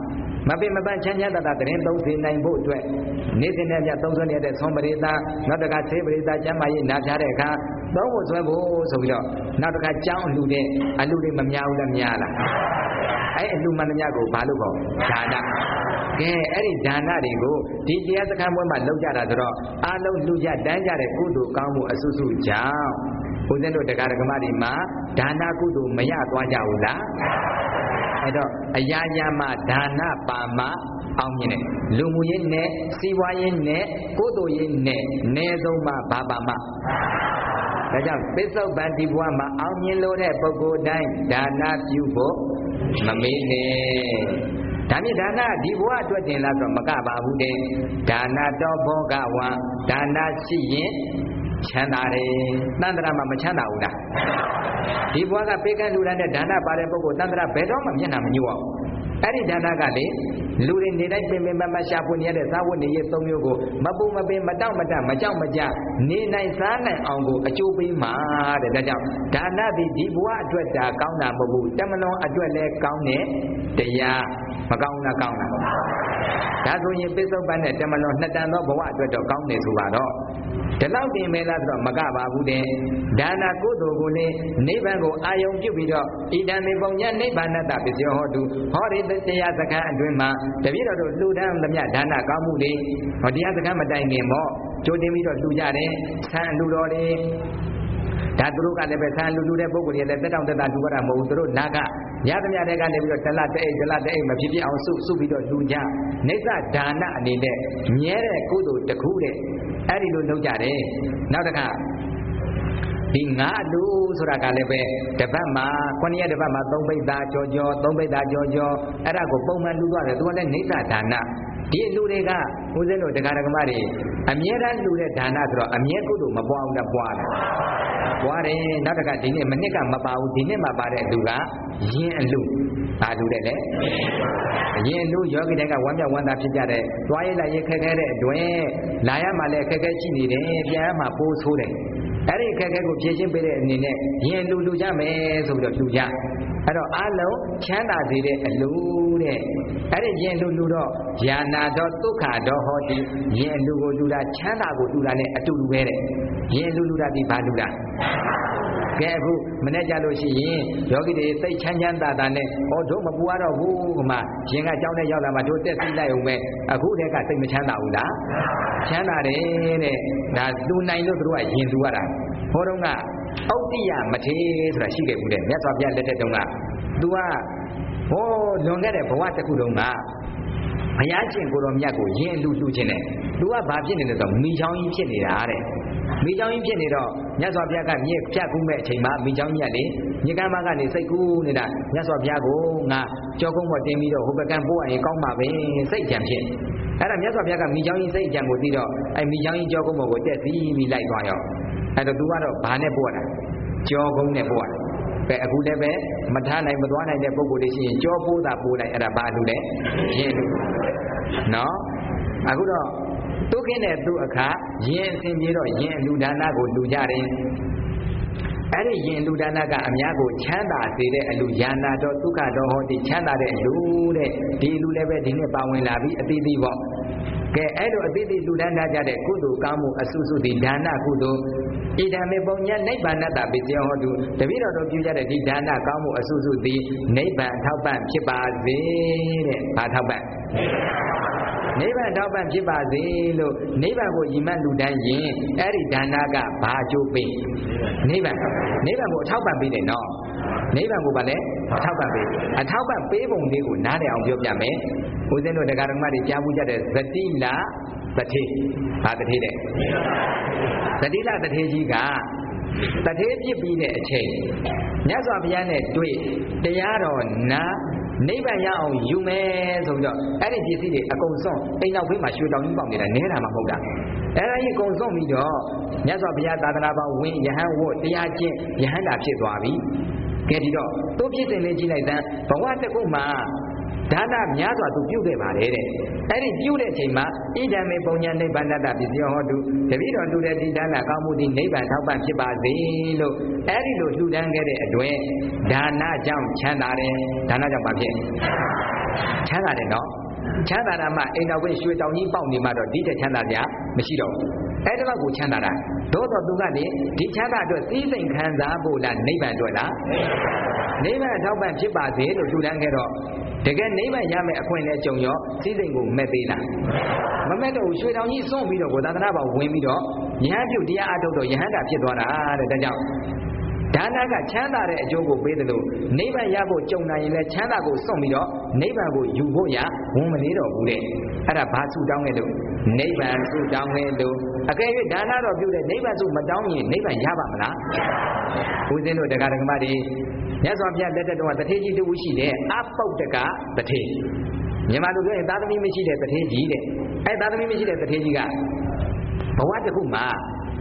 မပင်မပန်းချမ်းချမ်းသာသာတရင်သုံးစေနိုင်ဖို့အတွက်နေ့စဉ်နဲ့မြတ်သုံးဆွနေတဲ့သုံးပရိသတ်နောက်တစ်ခါဆေးပရိသတ်ကျမ်းမာရေးနာပြတဲ့အခါသုံးဖို့ဆွဲဖို့ဆိုပြီးတော့နောက်တစ်ခါကြောင်းအလှတဲ့အလှတွေမများဘူးလားများလားအဲ့အလှမှန်သမျှကိုဘာလို့ခေါ်ဒါနကဲအဲ့ဒီဒါနတွေကိုဒီတရားစခန်းပွဲမှာလုပ်ကြတာဆိုတော့အားလုံးလူကြတန်းကြတဲ့ကုသိုလ်ကောင်းမှုအစုစုကြောင့်ဘုရားတို့တရားဓမ္မတွေမှာဒါနကုသိုလ်မရသွားကြဘူးလားအဲ့တော့အရာရာမှာဒါနပါမအောင်မြင်တယ်လူမှုရေးနဲ့စီးပွားရေးနဲ့ကုသိုလ်ရေးနဲ့အနည်းဆုံးမှဘာပါမဒါကြောင့်ပစ္စုပန်ဒီဘဝမှာအောင်မြင်လို့တဲ့ပုဂ္ဂိုလ်တိုင်းဒါနပြုဖို့မမေ့နဲ့ဒါမြင့်ဒါနဒီဘဝအတွက်တင်လားဆိုတော့မကပါဘူးတဲ့ဒါနတော်ဘောကဝံဒါနရှိရင်ချမ်းသာတယ်တန်ត្រာမှာမချမ်းသာဘူးလားဒီဘဝကပေးကမ်းလူတန်းတဲ့ဒါနပါတဲ့ပုဂ္ဂိုလ်တန်ត្រာဘယ်တော့မှမျက်နှာမညှို့အောင်အဲ့ဒီဒါနကလေလူတွေနေတိုင်းပင်ပင်မမရှာဖွေနေရတဲ့စားဝတ်နေရေးသုံးမျိုးကိုမပူမပင်မတောင့်မတမကြောက်မကြနေနိုင်စားနိုင်အောင်ကိုအကျိုးပေးမှာတဲ့ဒါကြောင့်ဒါနသည်ဒီဘဝအတွက်ဒါကောင်းတာမဟုတ်ဘူးတမလွန်အတွက်လည်းကောင်းတဲ့တရားမကောင်းလားကောင်းလားဒါဆိုရင်ပစ္စုပန်နဲ့တမလွန်နှစ်တန်သောဘဝအတွက်တော့ကောင်းတယ်ဆိုပါတော့ဒီလောက်တင်မဲလားဆိုတော့မကပါဘူးတဲ့ဒါနကုသိုလ်ကိုလေနိဗ္ဗာန်ကိုအာယုံပြုပြီးတော့ဣဒံမေပုံညနိဗ္ဗာနတပစ္စယောဟောတုဟောဒီတရားစခန်းအတွင်းမှာတပည့်တော်တို့လှူဒန်းသမျှဒါနကောင်းမှုတွေဟောတရားစခန်းမတိုင်ခင်ပေါ့ကြိုတင်ပြီးတော့လှူကြတယ်ဆန်းလှူတော်တွေဒါသူတို့ကလည်းပဲဆန်းလူလူတဲ့ပုဂ္ဂိုလ်တွေလည်းတက်တောင့်တက်တာလူရတာမဟုတ်ဘူးသူတို့နာကရသမျှတဲ့ကလည်းပြီးတော့ဒလတဲ့အိတ်ဒလတဲ့အိတ်မဖြစ်ဖြစ်အောင်စုစုပြီးတော့လူကြနေသဒါနအနေနဲ့မြဲတဲ့ကုသိုလ်တစ်ခုတဲ့အဲ့ဒီလိုလုပ်ကြတယ်နောက်တစ်ခါဒီငါလူဆိုတာကလည်းပဲတပတ်မှာခုနှစ်ရက်တပတ်မှာသုံးပိဿာကြောကြောသုံးပိဿာကြောကြောအဲ့ဒါကိုပုံမှန်လူသွားတယ်သူကလည်းနေသဒါနဒီလူတွေကဦးဇင်းတို့တရားဓမ္မတွေအမြဲတမ်းလူတဲ့ဒါနဆိုတော့အမြဲကုသိုလ်မပွားဘူးလားပွားတယ်ပွားတယ်နောက်တစ်ခါဒီနေ့မနှစ်ကမပါဘူးဒီနှစ်မှာပါတဲ့လူကယင်းအလူဘာလူတဲ့လဲယင်းအလူယောဂီတွေကဝမ်းမြောက်ဝမ်းသာဖြစ်ကြတဲ့တွားရည်လိုက်ရခက်ခဲတဲ့အတွင်းလာရမှလည်းခက်ခဲရှိနေတယ်ပြန်မှပိုးဆိုးတယ်အဲ့ဒီခက်ခဲကိုဖြည့်ရှင်းပေးတဲ့အနေနဲ့ယင်းလူလူကြမယ်ဆိုပြီးတော့လူကြအဲ့တော့အလုံးချမ်းသာစေတဲ့အလူတဲ့အဲ့ဒီယင်းလူလူတော့ယာနာတော့ဒုက္ခတော့ဟောတိယင်းလူကိုလူတာချမ်းသာကိုလူတာနဲ့အတူတူပဲတဲ့ယင်းလူလူတာဒီဘာလူတာကဲအခုမနေ့ကြလို့ရှိရင်ယောဂီတွေစိတ်ချမ်းချမ်းသာသာနဲ့ဟောတို့မပူရတော့ဘူးခမရင်ကကြောင်းနဲ့ရောက်လာမှတို့တက်စီလိုက်အောင်ပဲအခုတည်းကစိတ်မချမ်းသာဘူးလားချမ်းသာတယ်တဲ့ဒါလူနိုင်လို့တို့ကယင်လူရတာဟောတော့ကဩတ္တိယမထေဆိုတာရှိခဲ့ဘူးတဲ့မြတ်စွာဘုရားလက်ထက်တုန်းက तू ကဟောလွန်ခဲ့တဲ့ဘဝတစ်ခုတုန်းကဘုရားရှင်ကိုတော်မြတ်ကိုယင်လူလူခြင်းနဲ့ तू ကဘာဖြစ်နေလဲဆိုတော့မိချောင်းကြီးဖြစ်နေတာတဲ့မိချောင်းကြီးဖြစ်နေတော့မြတ်စွာဘုရားကမြေဖြတ်ကူးမဲ့အချိန်မှာမိချောင်းကြီးကလေမြေကမ်းမကနေစိတ်ကူးနေတာမြတ်စွာဘုရားကိုငါကြောကုန်းပေါ်တင်ပြီးတော့ဟိုဘက်ကပို့ရရင်ကောင်းပါပဲစိတ်ကြံဖြစ်အဲ့ဒါမြတ်စွာဘုရားကမိချောင်းကြီးစိတ်ကြံကိုသိတော့အဲ့မိချောင်းကြီးကြောကုန်းပေါ်ကိုတက်စီးပြီးလိုက်သွားရောအဲ့တော့ तू ကတော့ဘာနဲ့ပို့ရတာကြောကုန်းနဲ့ပို့ရတယ်ကဲအခုလည်းပဲမထားနိုင်မသွားနိုင်တဲ့ပုံကိုယ်တွေရှိရင်ကြောပိုးတာပိုးလိုက်အဲ့ဒါဘာလို့လဲယင်လူနော်အခုတော့သူခင်းတဲ့သူအခါယင်အစဉ်ပြေတော့ယင်လူဒါနကိုလူကြတယ်အဲ့ဒီယင်လူဒါနကအများကိုချမ်းသာစေတဲ့အလူယာနာတော့ဒုက္ခတော့ဟောဒီချမ်းသာတဲ့အလူတဲ့ဒီလူလည်းပဲဒီနေ့ပါဝင်လာပြီးအသေးသေးပေါ့ကဲအဲ့လိုအသေးသေးလူဒါနကြတဲ့ကုသိုလ်ကောင်းမှုအစုစုဒီဒါနကုသိုလ်ဣဒံမေပုံညနိဗ္ဗာနတပစ္စယောဟောတုတပည့်တော်တို့ပြုကြတဲ့ဒီဒါနကောင်းမှုအစုစုသည်နိဗ္ဗာန်ထောက်ပံ့ဖြစ်ပါစေတဲ့ဘာထောက်ပံ့နိဗ္ဗာန်ထောက်ပံ့ဖြစ်ပါစေလို့နိဗ္ဗာန်ကိုယီမတ်လူတိုင်းရင်အဲ့ဒီဒါနကဘာအကျိုးပေးနိဗ္ဗာန်နိဗ္ဗာန်ကိုအထောက်ပံ့ပေးတယ်နော်နိဗ္ဗာန်ကိုဗာလဲအထောက်ပံ့ပေးအထောက်ပံ့ပေးပုံလေးကိုနားလည်အောင်ပြောပြမယ်ဦးဇင်းတို့တရားဓမ္မတွေကြားဘူးကြတဲ့ဇတိလတထေဘာတထေတဲ့ဇတိလတထေကြီးကတထေဖြစ်ပြီးတဲ့အချိန်မြတ်စွာဘုရားနဲ့တွေ့တရားတော်နာနိဗ္ဗာန်ရအောင်ယူမယ်ဆိုပြီးတော့အဲ့ဒီပစ္စည်းတွေအကုန်ဆုံးအိမ်နောက်ဖေးမှာရွှေတောင်ကြီးပေါက်နေတာနဲတာမှမဟုတ်တာအဲ့ဒါကြီးအကုန်ဆုံးပြီးတော့မြတ်စွာဘုရားသာသနာပေါင်းဝင်ယဟန်ဝတ်တရားကျင့်ယဟန်တာဖြစ်သွားပြီကဲဒီတော့သူဖြစ်စဉ်လေးကြည့်လိုက်တဲ့ဘဝတစ်ခုမှာဒါနများစွာသူပြုတ်ခဲ့ပါတယ်တဲ့အဲ့ဒီပြုတ်တဲ့အချိန်မှာဣဒံမေပုံညာနိဗ္ဗာန်တပစ္စယောဟောတုတပည့်တော်လှူတဲ့ဒီဒါနကောင်းမှုဒီနိဗ္ဗာန်ထောက်ပံ့ဖြစ်ပါစေလို့အဲ့ဒီလိုလှူဒန်းခဲ့တဲ့အတွက်ဒါနကြောင့်ချမ်းသာတယ်ဒါနကြောင့်ဘာဖြစ်ချမ်းသာတယ်နော်ချမ်းသာတာမှအိမ်တော်ဝင်ရွှေတောင်ကြီးပေါက်နေမှတော့ဒီတဲ့ချမ်းသာကြမရှိတော့အဲ့ဒါကိုချမ်းသာတာတော့တော့သူကလေဒီချမ်းသာအတွက်သိစိတ်ခံစားဖို့လားနိဗ္ဗာန်အတွက်လားနိဗ္ဗာန်ထောက်ပံ့ဖြစ်ပါစေလို့ထူထမ်းခဲ့တော့တကယ်နိဗ္ဗာန်ရမယ်အခွင့်နဲ့ကြုံရောသိစိတ်ကိုမဲ့သေးလားမမဲ့တော့ရွှေတောင်ကြီးစွန့်ပြီးတော့ကိုသာသနာ့ဘောင်ဝင်ပြီးတော့ယဟန်ပြုတရားအထုတ်တော့ယဟန်တာဖြစ်သွားတာတဲ့ဒါကြောင့်ဒါနကချမ်းသာတဲ့အကျိုးကိုပေးတယ်လို့နိဗ္ဗာန်ရဖို့ကြုံနိုင်ရင်လည်းချမ်းသာကိုစွန့်ပြီးတော့နိဗ္ဗာန်ကိုယူဖို့ရဝန်မလေးတော့ဘူးတဲ့အဲ့ဒါဘာဆုတောင်းခဲ့လို့နိဗ္ဗာန်ဆုတောင်းခဲ့လို့အကယ်၍ဒါနတော့ပြုတဲ့နိဗ္ဗာန်ဆုမတောင်းရင်နိဗ္ဗာန်ရပါမလားဦးဇင်းတို့တရားဓမ္မတွေမြတ်စွာဘုရားလက်ထက်တော့တထေကြီးတူရှိတယ်အပုတ်တကတထေမြန်မာလူပြောရင်သာသမီမရှိတဲ့တထေကြီးတဲ့အဲ့သာသမီမရှိတဲ့တထေကြီးကဘဝတစ်ခုမှာ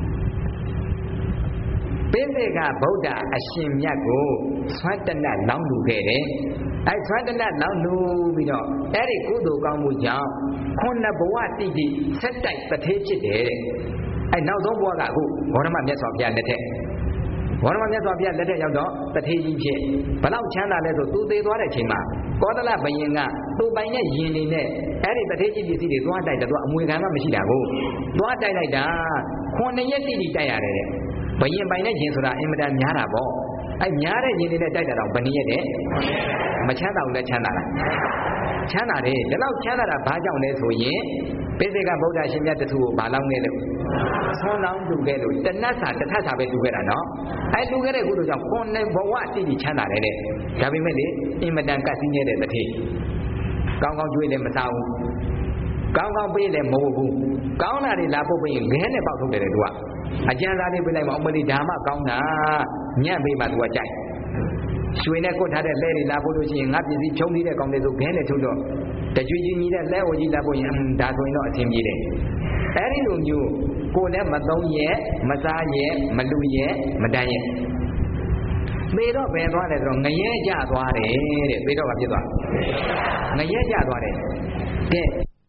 ပိဋကဗုဒ္ဓအရှင်မြတ်ကိုဆွမ်းတနတ်လောင်းလူခဲ့တယ်။အဲဆွမ်းတနတ်လောင်းလူပြီးတော့အဲ့ဒီကုသိုလ်ကောင်းမှုကြောင့်ခုနှစ်ဘဝတိတိဆက်တိုက်တထေးဖြစ်တယ်တဲ့။အဲနောက်ဆုံးဘဝကအခုဘောဓမမြတ်စွာဘုရားလက်ထက်ဘောဓမမြတ်စွာဘုရားလက်ထက်ရောက်တော့တထေးကြီးဖြစ်ဘလောက်ချမ်းသာလဲဆိုသူသေးသွားတဲ့အချိန်မှာကောသလဘယင်ကသူပိုင်တဲ့ယင်နေနဲ့အဲ့ဒီတထေးကြီးပစ္စည်းတွေသွားတိုက်တယ်သူကအမွေခံမှမရှိတာကိုသွားတိုက်လိုက်တာခုနှစ်ရက်တိတိတိုက်ရတယ်တဲ့ဘယင်ပိုင်တဲ့ယင်ဆိုတာအင်မတန်များတာပေါ့အဲများတဲ့ယင်တွေနဲ့တိုက်တာတော့ဘယ်နည်းရက်တဲ့မချမ်းသာဘူးလဲချမ်းသာလားချမ်းသာတယ်ဒီလောက်ချမ်းသာတာဘာကြောင့်လဲဆိုရင်ပိဋကဗုဒ္ဓရှင်မြတ်တထုကိုဘာလောင်းခဲ့လို့ဆွမ်းလောင်းတူခဲ့လို့တဏှတ်စာတထစာပဲတူခဲ့တာနော်အဲတူခဲ့တဲ့ကုသိုလ်ကြောင့်ခုနှစ်ဘဝတိတိချမ်းသာတယ်တဲ့ဒါပေမဲ့လေအင်မတန်ကတ်စင်းနေတဲ့တထေကောင်းကောင်းကျွေးလည်းမစားဘူးကောင်းကောင်းပေးလည်းမဟုတ်ဘူးကောင်းတာတွေလာဖို့ပြင်ငဲနဲ့ပေါက်ထုတ်တယ်သူကအကျဉ်းသားလေးပေးလိုက်မှအမလီဓမ္မကောင်းတာညံ့ပေးမှသူကကြိုက်ရွှေနဲ့ကွတ်ထားတဲ့လဲတွေလာဖို့လို့ရှိရင်ငါပစ္စည်းချုံနေတဲ့ကောင်းတဲ့ဆိုငဲနဲ့ထုတ်တော့တကြွကြီးကြီးတဲ့လဲဝကြီးလာဖို့ရင်ဒါဆိုရင်တော့အဆင်ပြေတယ်အဲဒီလိုမျိုးကိုယ်လည်းမသုံးရဲ့မစားရဲ့မလူရဲ့မတန်းရဲ့သေတော့ဘယ်သွားတယ်ဆိုတော့ငရဲကြသွားတယ်တဲ့သေတော့ကဖြစ်သွားငရဲကြသွားတယ်တဲ့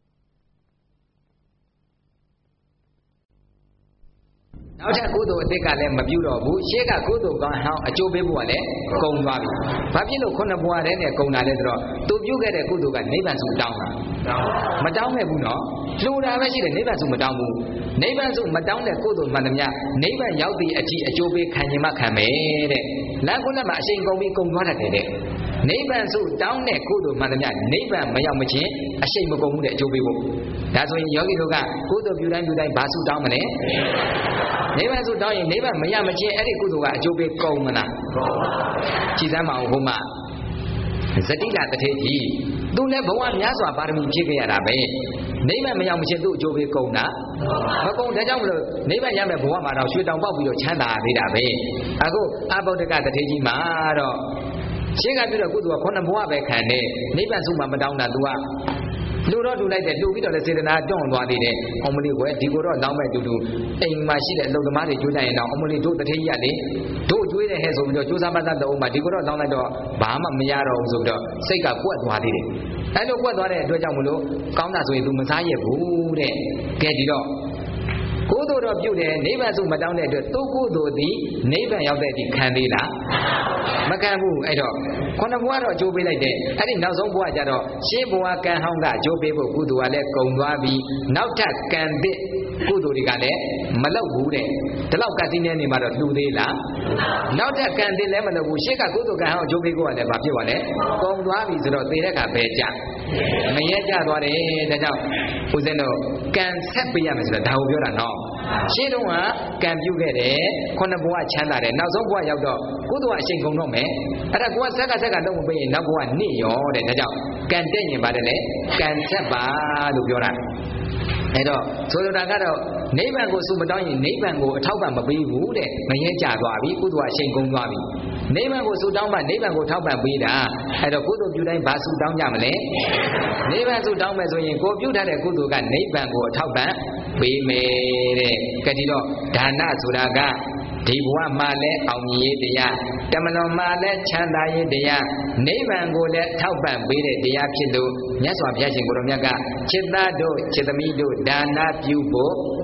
နောက်ထပ်ကုသိုလ်အသစ်ကလည်းမပြုတော့ဘူးရှေ့ကကုသိုလ်ကောင်းဟောင်းအကျိုးပေးဖို့ကလည်းကုန်သွားပြီဘာဖြစ်လို့ခုနှစ်ဘဝတည်းနဲ့ကုန်တာလဲဆိုတော့သူပြုခဲ့တဲ့ကုသိုလ်ကနိဗ္ဗာန်စုတောင်းတာမတောင်းခဲ့ဘူးနော်လှူတာပဲရှိတယ်နိဗ္ဗာန်စုမတောင်းဘူးနိဗ္ဗာန်စုမတောင်းတဲ့ကုသိုလ်မှန်သမျှနိဗ္ဗာန်ရောက်သည့်အကြည့်အကျိုးပေးခံရင်မှခံမယ်တဲ့လမ်းကုလမှာအရှိန်ကုန်ပြီးကုန်သွားတတ်တယ်တဲ့နိဗ္ဗာန်စုတောင်းတဲ့ကုသိုလ်မှန်သမျှနိဗ္ဗာန်မရောက်မချင်းအရှိန်မကုန်ဘူးတဲ့အကျိုးပေးဖို့ဒါဆိုရင်ယောဂီတို့ကကုသိုလ်ပြုတိုင်းပြုတိုင်းဘာစုတောင်းမလဲနိဗ္ဗာန်စုတောင်းရင်နိဗ္ဗာန်မရမချင်းအဲ့ဒီကုသိုလ်ကအကျိုးပေးကုန်မလားကုန်ပါဘူးကြည်စမ်းမအောင်ဘုမဇတိလတထေကြီးသူလည်းဘဝများစွာပါရမီဖြည့်ခဲ့ရတာပဲနိဗ္ဗာန်မရောက်မချင်းသူ့အကျိုးပေးကုန်တာမကုန်ဒါကြောင့်မလို့နိဗ္ဗာန်ရမယ်ဘဝမှာတော့ရွှေတောင်ပေါက်ပြီးတော့ချမ်းသာသေးတာပဲအခုအဘုဒ္ဓကတထေကြီးမှာတော့ရှင်းကပြတော့ကုသိုလ်ကခုနှစ်ဘဝပဲခံတယ်နိဗ္ဗာန်စုမှမတောင်းတာ तू ကလူတော့တူလိုက်တယ်တူပြီးတော့လည်းစေတနာတွန့်သွားသေးတယ်အမလီကွယ်ဒီကိုတော့လောင်းမဲ့တူတူအိမ်မှာရှိတဲ့အလုပ်သမားတွေကြိုးကြရင်တော့အမလီတို့တထေးကြီးကလေတို့ကျွေးတဲ့ဟဲ့ဆိုပြီးတော့ကြိုးစားမစားတော့မှဒီကိုတော့လောင်းလိုက်တော့ဘာမှမရတော့ဘူးဆိုပြီးတော့စိတ်ကကွက်သွားသေးတယ်အဲ့လိုကွက်သွားတဲ့အတွက်ကြောင့်မလို့ကောင်းတာဆိုရင် तू မစားရဘူးတဲ့ကဲဒီတော့ကုသိုလ်တော့ပြုတယ်နိဗ္ဗာန်စုမတောင်းတဲ့အတွက်သူ့ကုသိုလ်သည်နိဗ္ဗာန်ရောက်တဲ့အထိခံသေးလားမခံဘူးအဲ့တော့ခုနှစ်ဘဝတော့အကျိုးပေးလိုက်တယ်အဲ့ဒီနောက်ဆုံးဘဝကျတော့ရှင်းဘဝကံဟောင်းကအကျိုးပေးဖို့ကုသိုလ်ကလည်းကုန်သွားပြီနောက်ထပ်ကံသစ်ကုသိုလ်တွေကလည်းမလောက်ဘူးတဲ့ဒီလောက်ကတိနေနေမှာတော့လှူသေးလားနောက်ထပ်ကံသစ်လည်းမလောက်ဘူးရှင်းကကုသိုလ်ကံဟောင်းအကျိုးပေးဖို့ကလည်းဘာဖြစ်သွားလဲကုန်သွားပြီဆိုတော့သေတဲ့ကပဲကြမရဲကြသွားတယ်ဒါကြောင့်ဦးဇင်းတို့ကံဆက်ပေးရမယ်ဆိုတော့ဒါကိုပြောတာနော်ရှင်းတော့ကံပြုခဲ့တယ်ခုနှစ်ဘဝချမ်းသာတယ်နောက်ဆုံးဘဝရောက်တော့ကုသိုလ်ကအရှိန်ကုန်တော့မယ်အဲ့ဒါကိုကဆက်ကဆက်ကတော့မပေးရင်နောက်ဘဝနှိရောတဲ့ဒါကြောင့်ကံတက်ရင်ပါတယ်လေကံဆက်ပါလို့ပြောတာအဲ့တော့ဆိုလိုတာကတော့နိဗ္ဗာန်ကိုစုမတောင်းရင်နိဗ္ဗာန်ကိုအထောက်ပံ့မပေးဘူးတဲ့မရဲကြသွားပြီကုသိုလ်ကအရှိန်ကုန်သွားပြီနိဗ္ဗာန်ကိုစုတောင်းမှနိဗ္ဗာန်ကိုထောက်ပံ့ပေးတာအဲ့တော့ကုသိုလ်ပြုတိုင်းဘာစုတောင်းကြမလဲနိဗ္ဗာန်စုတောင်းမယ်ဆိုရင်ကိုပြုထားတဲ့ကုသိုလ်ကနိဗ္ဗာန်ကိုအထောက်ပံ့ပေးမယ်တဲ့ကဲဒီတော့ဒါနဆိုတာကဒီဘဝမှာလည်းအောင်မြင်ရေးတရားတမလွန်မှာလည်းချမ်းသာရေးတရားနိဗ္ဗာန်ကိုလည်းထောက်ပံ့ပေးတဲ့တရားဖြစ်လို့မြတ်စွာဘုရားရှင်ကိုရောမြတ်ကจิตသားတို့จิตသမီးတို့ဒါနပြုဖို့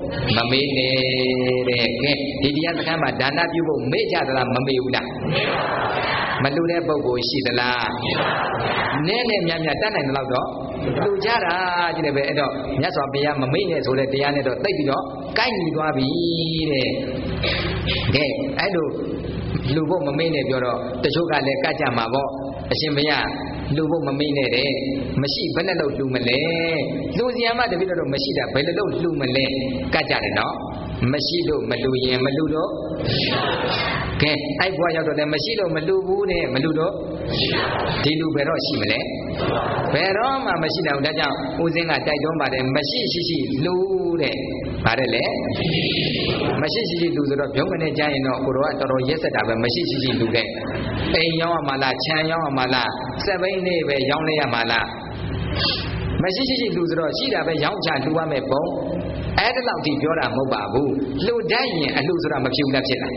မမေ့နဲ့တဲ့ကဲဒီတရားစခန်းမှာဒါနပြုဖို့မေ့ကြသလားမမေ့ဘူးလားမလူတဲ့ပုဂ္ဂိုလ်ရှိသလားနည်းနည်းများများတတ်နိုင်တယ်လို့တော့လူကြတာကြည့်တယ်ပဲအဲ့တော့မြတ်စွာဘုရားမမေ့နဲ့ဆိုတဲ့တရားနဲ့တော့သိပြီးတော့ကိုက်ညီသွားပြီတဲ့ကဲအဲ့လိုလူဖို့မမေ့နဲ့ပြောတော့တချို့ကလည်းကတ်ကြမှာပေါ့အရှင်ဘုရားလူဖို့မမေ့နဲ့တဲ့မရှိဘယ်နဲ့လို့လူမလဲလူစီယံမတပိတော့မရှိတာဘယ်လိုလုပ်လူမလဲကတ်ကြတယ်နော်မရှိလို့မလူရင်မလူတော့ကဲအဲ့ဘွားရောက်တော့လည်းမရှိလို့မလူဘူးနဲ့မလူတော့ဒီလူဘယ်တော့ရှိမလဲဘယ်တော့မှမရှိတော့ဒါကြောင့်ဦးစင်းကတိုက်တွန်းပါတယ်မရှိရှိရှိလူတဲ့ဗါတယ်လေမရှိရှိရှိလူဆိုတော့ဘုံကနေကြားရင်တော့ကိုတော်ကတော်တော်ရက်ဆက်တာပဲမရှိရှိရှိလူတဲ့အိမ်ရောက်ရမှာလားခြံရောက်ရမှာလားစက်ဘိန်းလေးပဲရောင်းလိုက်ရမှာလားမရှိရှိရှိလူဆိုတော့ရှိတာပဲရောင်းချလူရမယ်ဘုံအဲ့ဒါလောက်ထိပြောတာမဟုတ်ပါဘူးလူတတ်ရင်အလူဆိုတာမဖြစ်ဘူးလားဖြစ်လား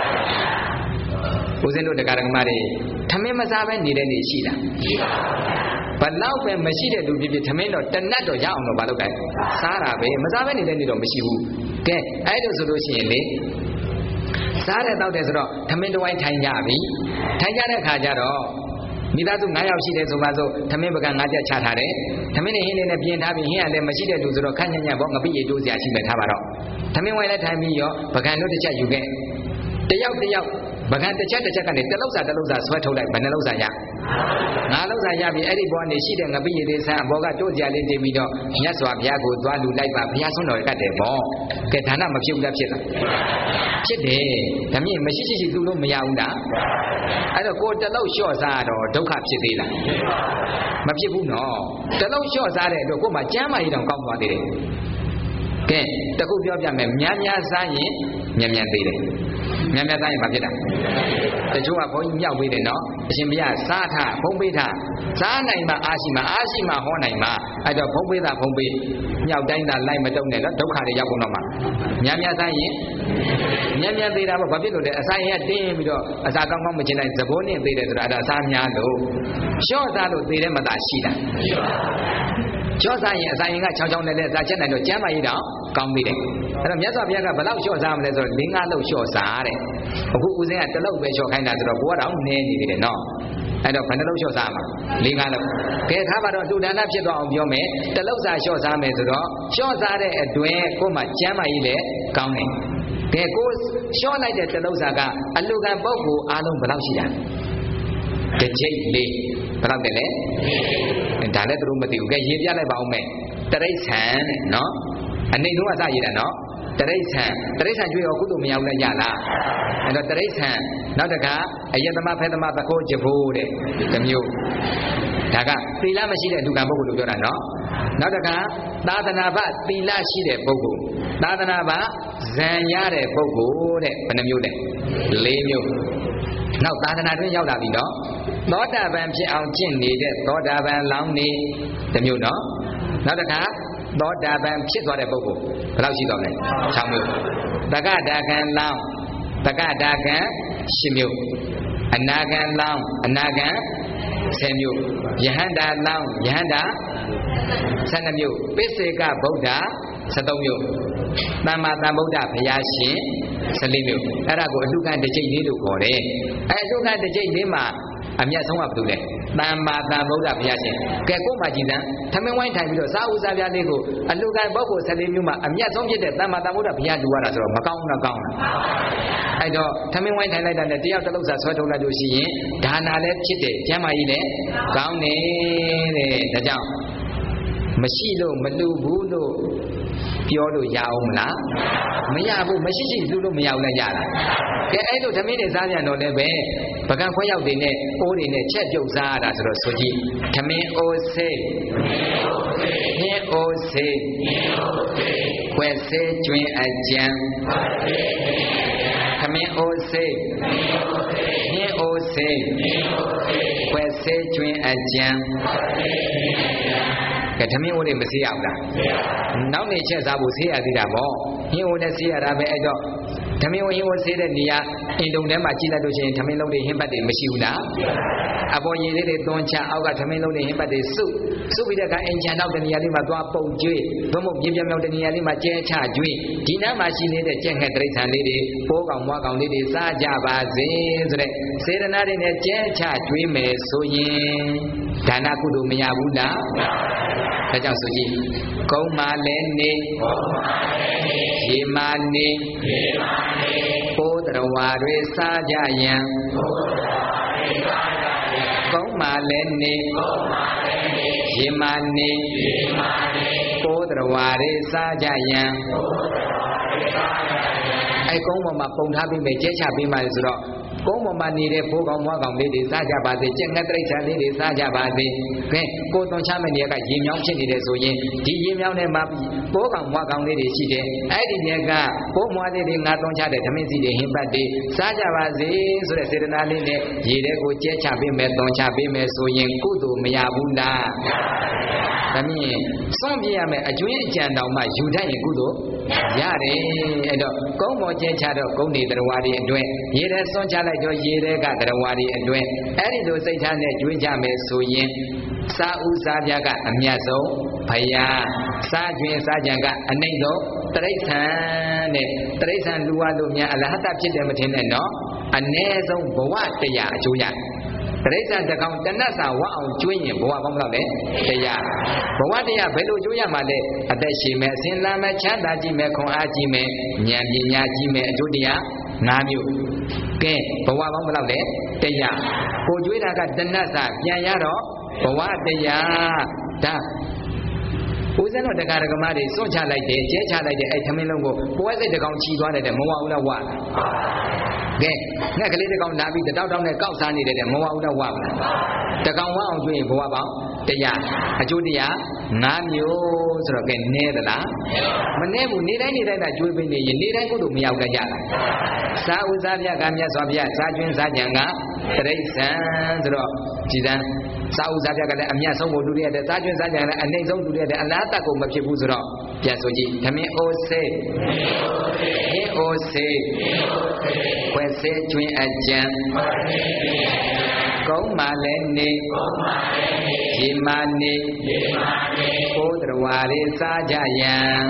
ဦးဇင်းတို့တရားဓမ္မတွေထမင်းမစားပဲနေတဲ့နေရှိလားဘလောက်ပဲမရှိတဲ့လူဖြစ်ဖြစ်ထမင်းတော့တနတ်တော့ရအောင်တော့မလုပ်တိုင်းစားတာပဲမစားပဲနေတဲ့နေတော့မရှိဘူးကဲအဲ့လိုဆိုလို့ရှိရင်လေစားတဲ့တောက်တဲ့ဆိုတော့ထမင်းတစ်ဝိုင်းထိုင်ကြပြီထိုင်ကြတဲ့ခါကျတော့မိသားစု၅ယောက်ရှိတယ်ဆိုပါစို့ထမင်းပကံ၅ချက်ချထားတယ်ထမင်းနဲ့ဟင်းလေးနဲ့ပြင်ထားပြီးဟင်းကလည်းမရှိတဲ့လူဆိုတော့ခန့်ညံ့ညံ့ပေါ့ငပိရေတိုးစရာရှိမယ်ထားပါတော့ထမင်းဝိုင်းလည်းထိုင်ပြီးရောပကံတို့တစ်ချက်ယူခဲ့တယောက်တယောက်ပကံတစ်ချက်တစ်ချက်ကနေတစ်လောက်စာတစ်လောက်စာဆွဲထုတ်လိုက်ဘယ်နှလောက်စာရငါးလောက်စာရပြီးအဲ့ဒီဘောကနေရှိတဲ့ငပိရေလေးဆန်းအဘောကတိုးစရာလေးတင်ပြီးတော့မြတ်စွာဘုရားကိုသွားလူလိုက်ပါဘုရားဆုံးတော်ကတ်တယ်ပေါ့ကဲဒါနမဖြစ်ဘူးလားဖြစ်လားဖြစ်တယ်ဒါမြင်မရှိရှိရှိသူ့လို့မရဘူးလားအဲ့တော့ကိုယ်တလောက်လျှော့စားတော့ဒုက္ခဖြစ်သေးလားမဖြစ်ဘူးနော်တလောက်လျှော့စားတဲ့အတွက်ကိုယ်မှကျမ်းမာရေးတောင်ကောင်းသွားသေးတယ်ကဲတခုပြောပြမယ်များများစားရင်မြန်မြန်သေးတယ်များများစားရင်မဖြစ်တာတချို့ကဘုန်းကြီးမြောက်ပေးတယ်နော်အရှင်ဘုရားစားထဘုံပေးထစားနိုင်မှအားရှိမှအားရှိမှဟောနိုင်မှအဲ့တော့ဘုံပေးတာဘုံပေးမြောက်တိုင်းသာလိုက်မတုံနဲ့တော့ဒုက္ခတွေရောက်ကုန်တော့မှများများစားရင်မြန်မြန်သေးတာပေါ့ဘာဖြစ်လို့လဲအစာရင်ကတင်းပြီးတော့အစာကောင်းကောင်းမကျင်နိုင်သဘောနဲ့သေးတယ်ဆိုတာအဲ့ဒါအစာများလို့ရှော့စားလို့သေးတယ်မသာရှိတာရှော့စားရင်အစာရင်ကချောင်းချောင်းနဲ့နဲ့စားချက်နိုင်တော့ကျမ်းမာရေးတော့ကောင်းပြီတယ်အဲ့တော့မြတ်စွာဘုရားကဘယ်လောက်လျှော့စားမလဲဆိုတော့၄-၅လောက်လျှော့စားတဲ့အခုဦးစင်းကတစ်လောက်ပဲလျှော့ခိုင်းတာဆိုတော့ကိုကတော့နည်းနေသေးတယ်နော်အဲ့တော့ဘယ်နှလောက်လျှော့စားမှာ၄-၅လောက်ကဲထားပါတော့လူဒါနဖြစ်သွားအောင်ပြောမယ်တစ်လောက်စာလျှော့စားမယ်ဆိုတော့လျှော့စားတဲ့အတွင်းကိုမှကျမ်းမာရေးလည်းကောင်းတယ်ကဲကိုလျှော့လိုက်တဲ့တစ်လောက်စာကအလူကံပုဂ္ဂိုလ်အားလုံးဘယ်လောက်ရှိတာတစ်ကြိတ်လေးဘယ်လောက်တယ်လဲဒါလည်းသူတို့မသိဘူးကဲရေးပြလိုက်ပါဦးမယ်တရိษံတဲ့နော်အနေတော့အစရေးတာနော်တရိษံတရိษံကျွေးရောကုသိုလ်မရဘူးလဲရလားအဲ့တော့တရိษံနောက်တကအယတမဖဲသမသခိုးကြဖို့တဲ့ဒီမျိုးဒါကသီလမရှိတဲ့လူကံပုဂ္ဂိုလ်လို့ပြောတာနော်နောက်တကသာသနာ့ဘသီလရှိတဲ့ပုဂ္ဂိုလ်သာသနာ့ဘဇံရတဲ့ပုဂ္ဂိုလ်တဲ့ဘယ်နှမျိုးလဲ၄မျိုးနောက်သာသနာတွင်ရောက်လာပြီနော်သောတာပန်ဖြစ်အောင်ကျင့်နေတဲ့သောတာပန်လောင်းနေတစ်မျိုးနော်နောက်တစ်ခါသောတာပန်ဖြစ်သွားတဲ့ပုဂ္ဂိုလ်ဘယ်လောက်ရှိတော့လဲ၆မျိုးတက္ကဒါကံလောင်းတက္ကဒါကံ၈မျိုးအနာကံလောင်းအနာကံ၁၀မျိုးယဟန္တာလောင်းယဟန္တာ၁၂မျိုးပိစေကဗုဒ္ဓ၁၃မျိုးသမ္မာသမ္ဗုဒ္ဓဘုရားရှင်၁၄မျိုးအဲ့ဒါကိုအတုကတစ်ကြိမ်လေးလို့ခေါ်တယ်အဲ့အတုကတစ်ကြိမ်လေးမှာအမြတ်ဆုံးကဘာလို့လဲသမ္မာသမ္ဗုဒ္ဓဘုရားရှင်ကဲကို့မှာကြည်စမ်းထမင်းဝိုင်းထိုင်ပြီးတော့စားဦးစားပြားလေးကိုအလူကံပုဂ္ဂိုလ်၁၄မျိုးမှာအမြတ်ဆုံးဖြစ်တဲ့သမ္မာသမ္ဗုဒ္ဓဘုရားလူရတာဆိုတော့မကောင်းဘူးတော့ကောင်းလားအဲ့တော့ထမင်းဝိုင်းထိုင်လိုက်တာနဲ့တယောက်တစ်လုံးစာဆွဲထုတ်လိုက်လို့ရှိရင်ဒါနာလည်းဖြစ်တယ်ကျမ်းမာကြီးလည်းကောင်းတယ်တဲ့ဒါကြောင့်မရှိလို့မလူဘူးလို့ပြောလို့ရအောင်မလားမရဘူးမရှိရှိလူလို့မရဘူးလည်းရလားကဲအဲ့လိုဓမင်းတွေစားပြန်တော့လည်းပဲပကံခွဲရောက်တွေနဲ့အိုးတွေနဲ့ချက်ပြုတ်စားရတာဆိုတော့ဆိုကြည့်ဓမင်းအိုးစိတ်ဟင်းအိုးစိတ်ခွဲစေးကျွင်းအကြံဓမင်းအိုးစိတ်ဟင်းအိုးစိတ်ခွဲစေးကျွင်းအကြံကဲဓမင်းအိုးတွေမဆေးရဘူးလားနောက်နေချက်စားဖို့ဆေးရသေးတာပေါ့ဟင်းအိုးနဲ့ဆေးရတာပဲအဲ့တော့ဓထမင်းဝင်ဝင်ဆေးတဲ့နေရာအိမ်တုံထဲမှာကြည့်လိုက်လို့ရှိရင်ထမင်းလုံးတွေဟင်းပတ်တွေမရှိဘူးလားအပေါ်ရည်လေးတွေသွန်းချအောက်ကထမင်းလုံးတွေဟင်းပတ်တွေစုစုပြီးတဲ့အခါအိမ်ချန်တော့တနေရာလေးမှာသွားပုတ်ကျွေးဘုံဘုံပြင်းပြင်းမြောက်တနေရာလေးမှာကျဲချကျွေးဒီနားမှာရှိနေတဲ့ကြက်ငှက်တိရစ္ဆာန်လေးတွေပိုးကောင်မွားကောင်လေးတွေစားကြပါစေဆိုတဲ့စေတနာတွေနဲ့ကျဲချကျွေးမယ်ဆိုရင်ဒါနကုသိုလ်မရဘူးလားဒါကြောင့်ဆိုကြည့်ကုန်းမာလည်းနေရေမာနေပိုးတော်ဝါတွေစားကြရန်ကုန်းမာလည်းနေရေမာနေပိုးတော်ဝါတွေစားကြရန်အဲကုန်းပေါ်မှာပုံထားပြီးမယ်ကျဲချပေးမှဆိုတော့ကုန်းပေါ်မှာနေတဲ့ဘိုးကောင်မွားကောင်လေးတွေစားကြပါစေကြက်ငှက်တိရစ္ဆာန်လေးတွေစားကြပါစေခဲကိုသွန်ချမဲ့နေရာကရေမြောင်းဖြစ်နေတယ်ဆိုရင်ဒီရေမြောင်းထဲမှာဘိုးကောင်မွားကောင်လေးတွေရှိတယ်အဲ့ဒီနေရာကဘိုးမွားလေးတွေငါသွန်ချတဲ့ဓမင်းစီတွေဟင်းပတ်တွေစားကြပါစေဆိုတဲ့စေတနာလေးနဲ့ရေထဲကိုကျဲချပေးမယ်သွန်ချပေးမယ်ဆိုရင်ကုသိုလ်မရဘူးလားဒါမြင်စွန့်ပြရမယ်အကျွင်းအကြံတောင်မှယူတတ်ရင်ကုသိုလ်ရတယ်အဲ့တော့ကုန်းပေါ်ကျဲချတော့ကုန်းနေတရားဝါတွေအတွင်းရေထဲစွန့်ချလိုက်တော့ရေထဲကတရားဝါတွေအတွင်းအဲ့ဒီလိုစိတ်ထားနဲ့ကျွေးကြမယ်ဆိုရင်စာဥစားပြကအမြတ်ဆုံးဘုရားစားကျွင်းစားကြံကအနှိမ့်ဆုံးတရိစ္ဆာန်နဲ့တရိစ္ဆာန်လူဝါတို့များအလဟတဖြစ်တယ်မထင်နဲ့နော်အ ਨੇ ဆုံးဘဝတရားအကျိုးရတရိစ္ဆာန်တကောင်တဏ္ဍစာဝအောင်ကျွင်းရင်ဘဝကောင်းမလို့လဲတရားဘဝတရားဘယ်လိုကျွေးရမှာလဲအသက်ရှင်မယ်အစဉ်လာမယ်ချမ်းသာကြည့်မယ်ခွန်အားကြည့်မယ်ဉာဏ်ပညာကြည့်မယ်အကျိုးတရားငါးမျိုးကဲဘဝကောင်းမလို့လဲတရားကိုကျွေးတာကတဏ္ဍစာပြန်ရတော့ဘဝတရားဒါဦးဇင်းတို့တရားဓမ္မတွေစွန့်ချလိုက်တယ်ကျဲချလိုက်တယ်အဲ့သမင်းလုံးကိုပွဲစိတ်တကောင်ချီသွားတယ်တဲ့မဝဘူးလားဝါကဲငှက်ကလေးတကောင်လာပြီးတောက်တောက်နဲ့ကောက်စားနေတယ်တဲ့မဝဘူးလားဝါတကောင်ဝအောင်ကျွေးရင်ဘဝပေါင်းတရားအကျိုးတရားငါးမျိုးဆိုတော့ကဲနဲသလားမနဲဘူးနေတိုင်းနေတိုင်းသာကျွေးပေးနေရင်နေတိုင်းကုသိုလ်မရောက်ကြကြလားစာဥစားပြကမြတ်စွာဘုရားစာကျွင်းစာကြံကတရိစ္ဆာန်ဆိုတော့ကြည်စမ်းစာဥစားပြကလည်းအမြတ်ဆုံးကိုတူရတဲ့စာကျွင်းစာကြံလည်းအနှိမ့်ဆုံးတူရတဲ့အလားတကိုမဖြစ်ဘူးဆိုတော့ပြန်ဆိုကြည့်ဓမင်းအိုစေးဟင်းအိုစေးခွဲစေးကျွင်းအကြံကုန်းမာလည်းနေရေမာနေပိုးတော်ဝါတွေစားကြရန်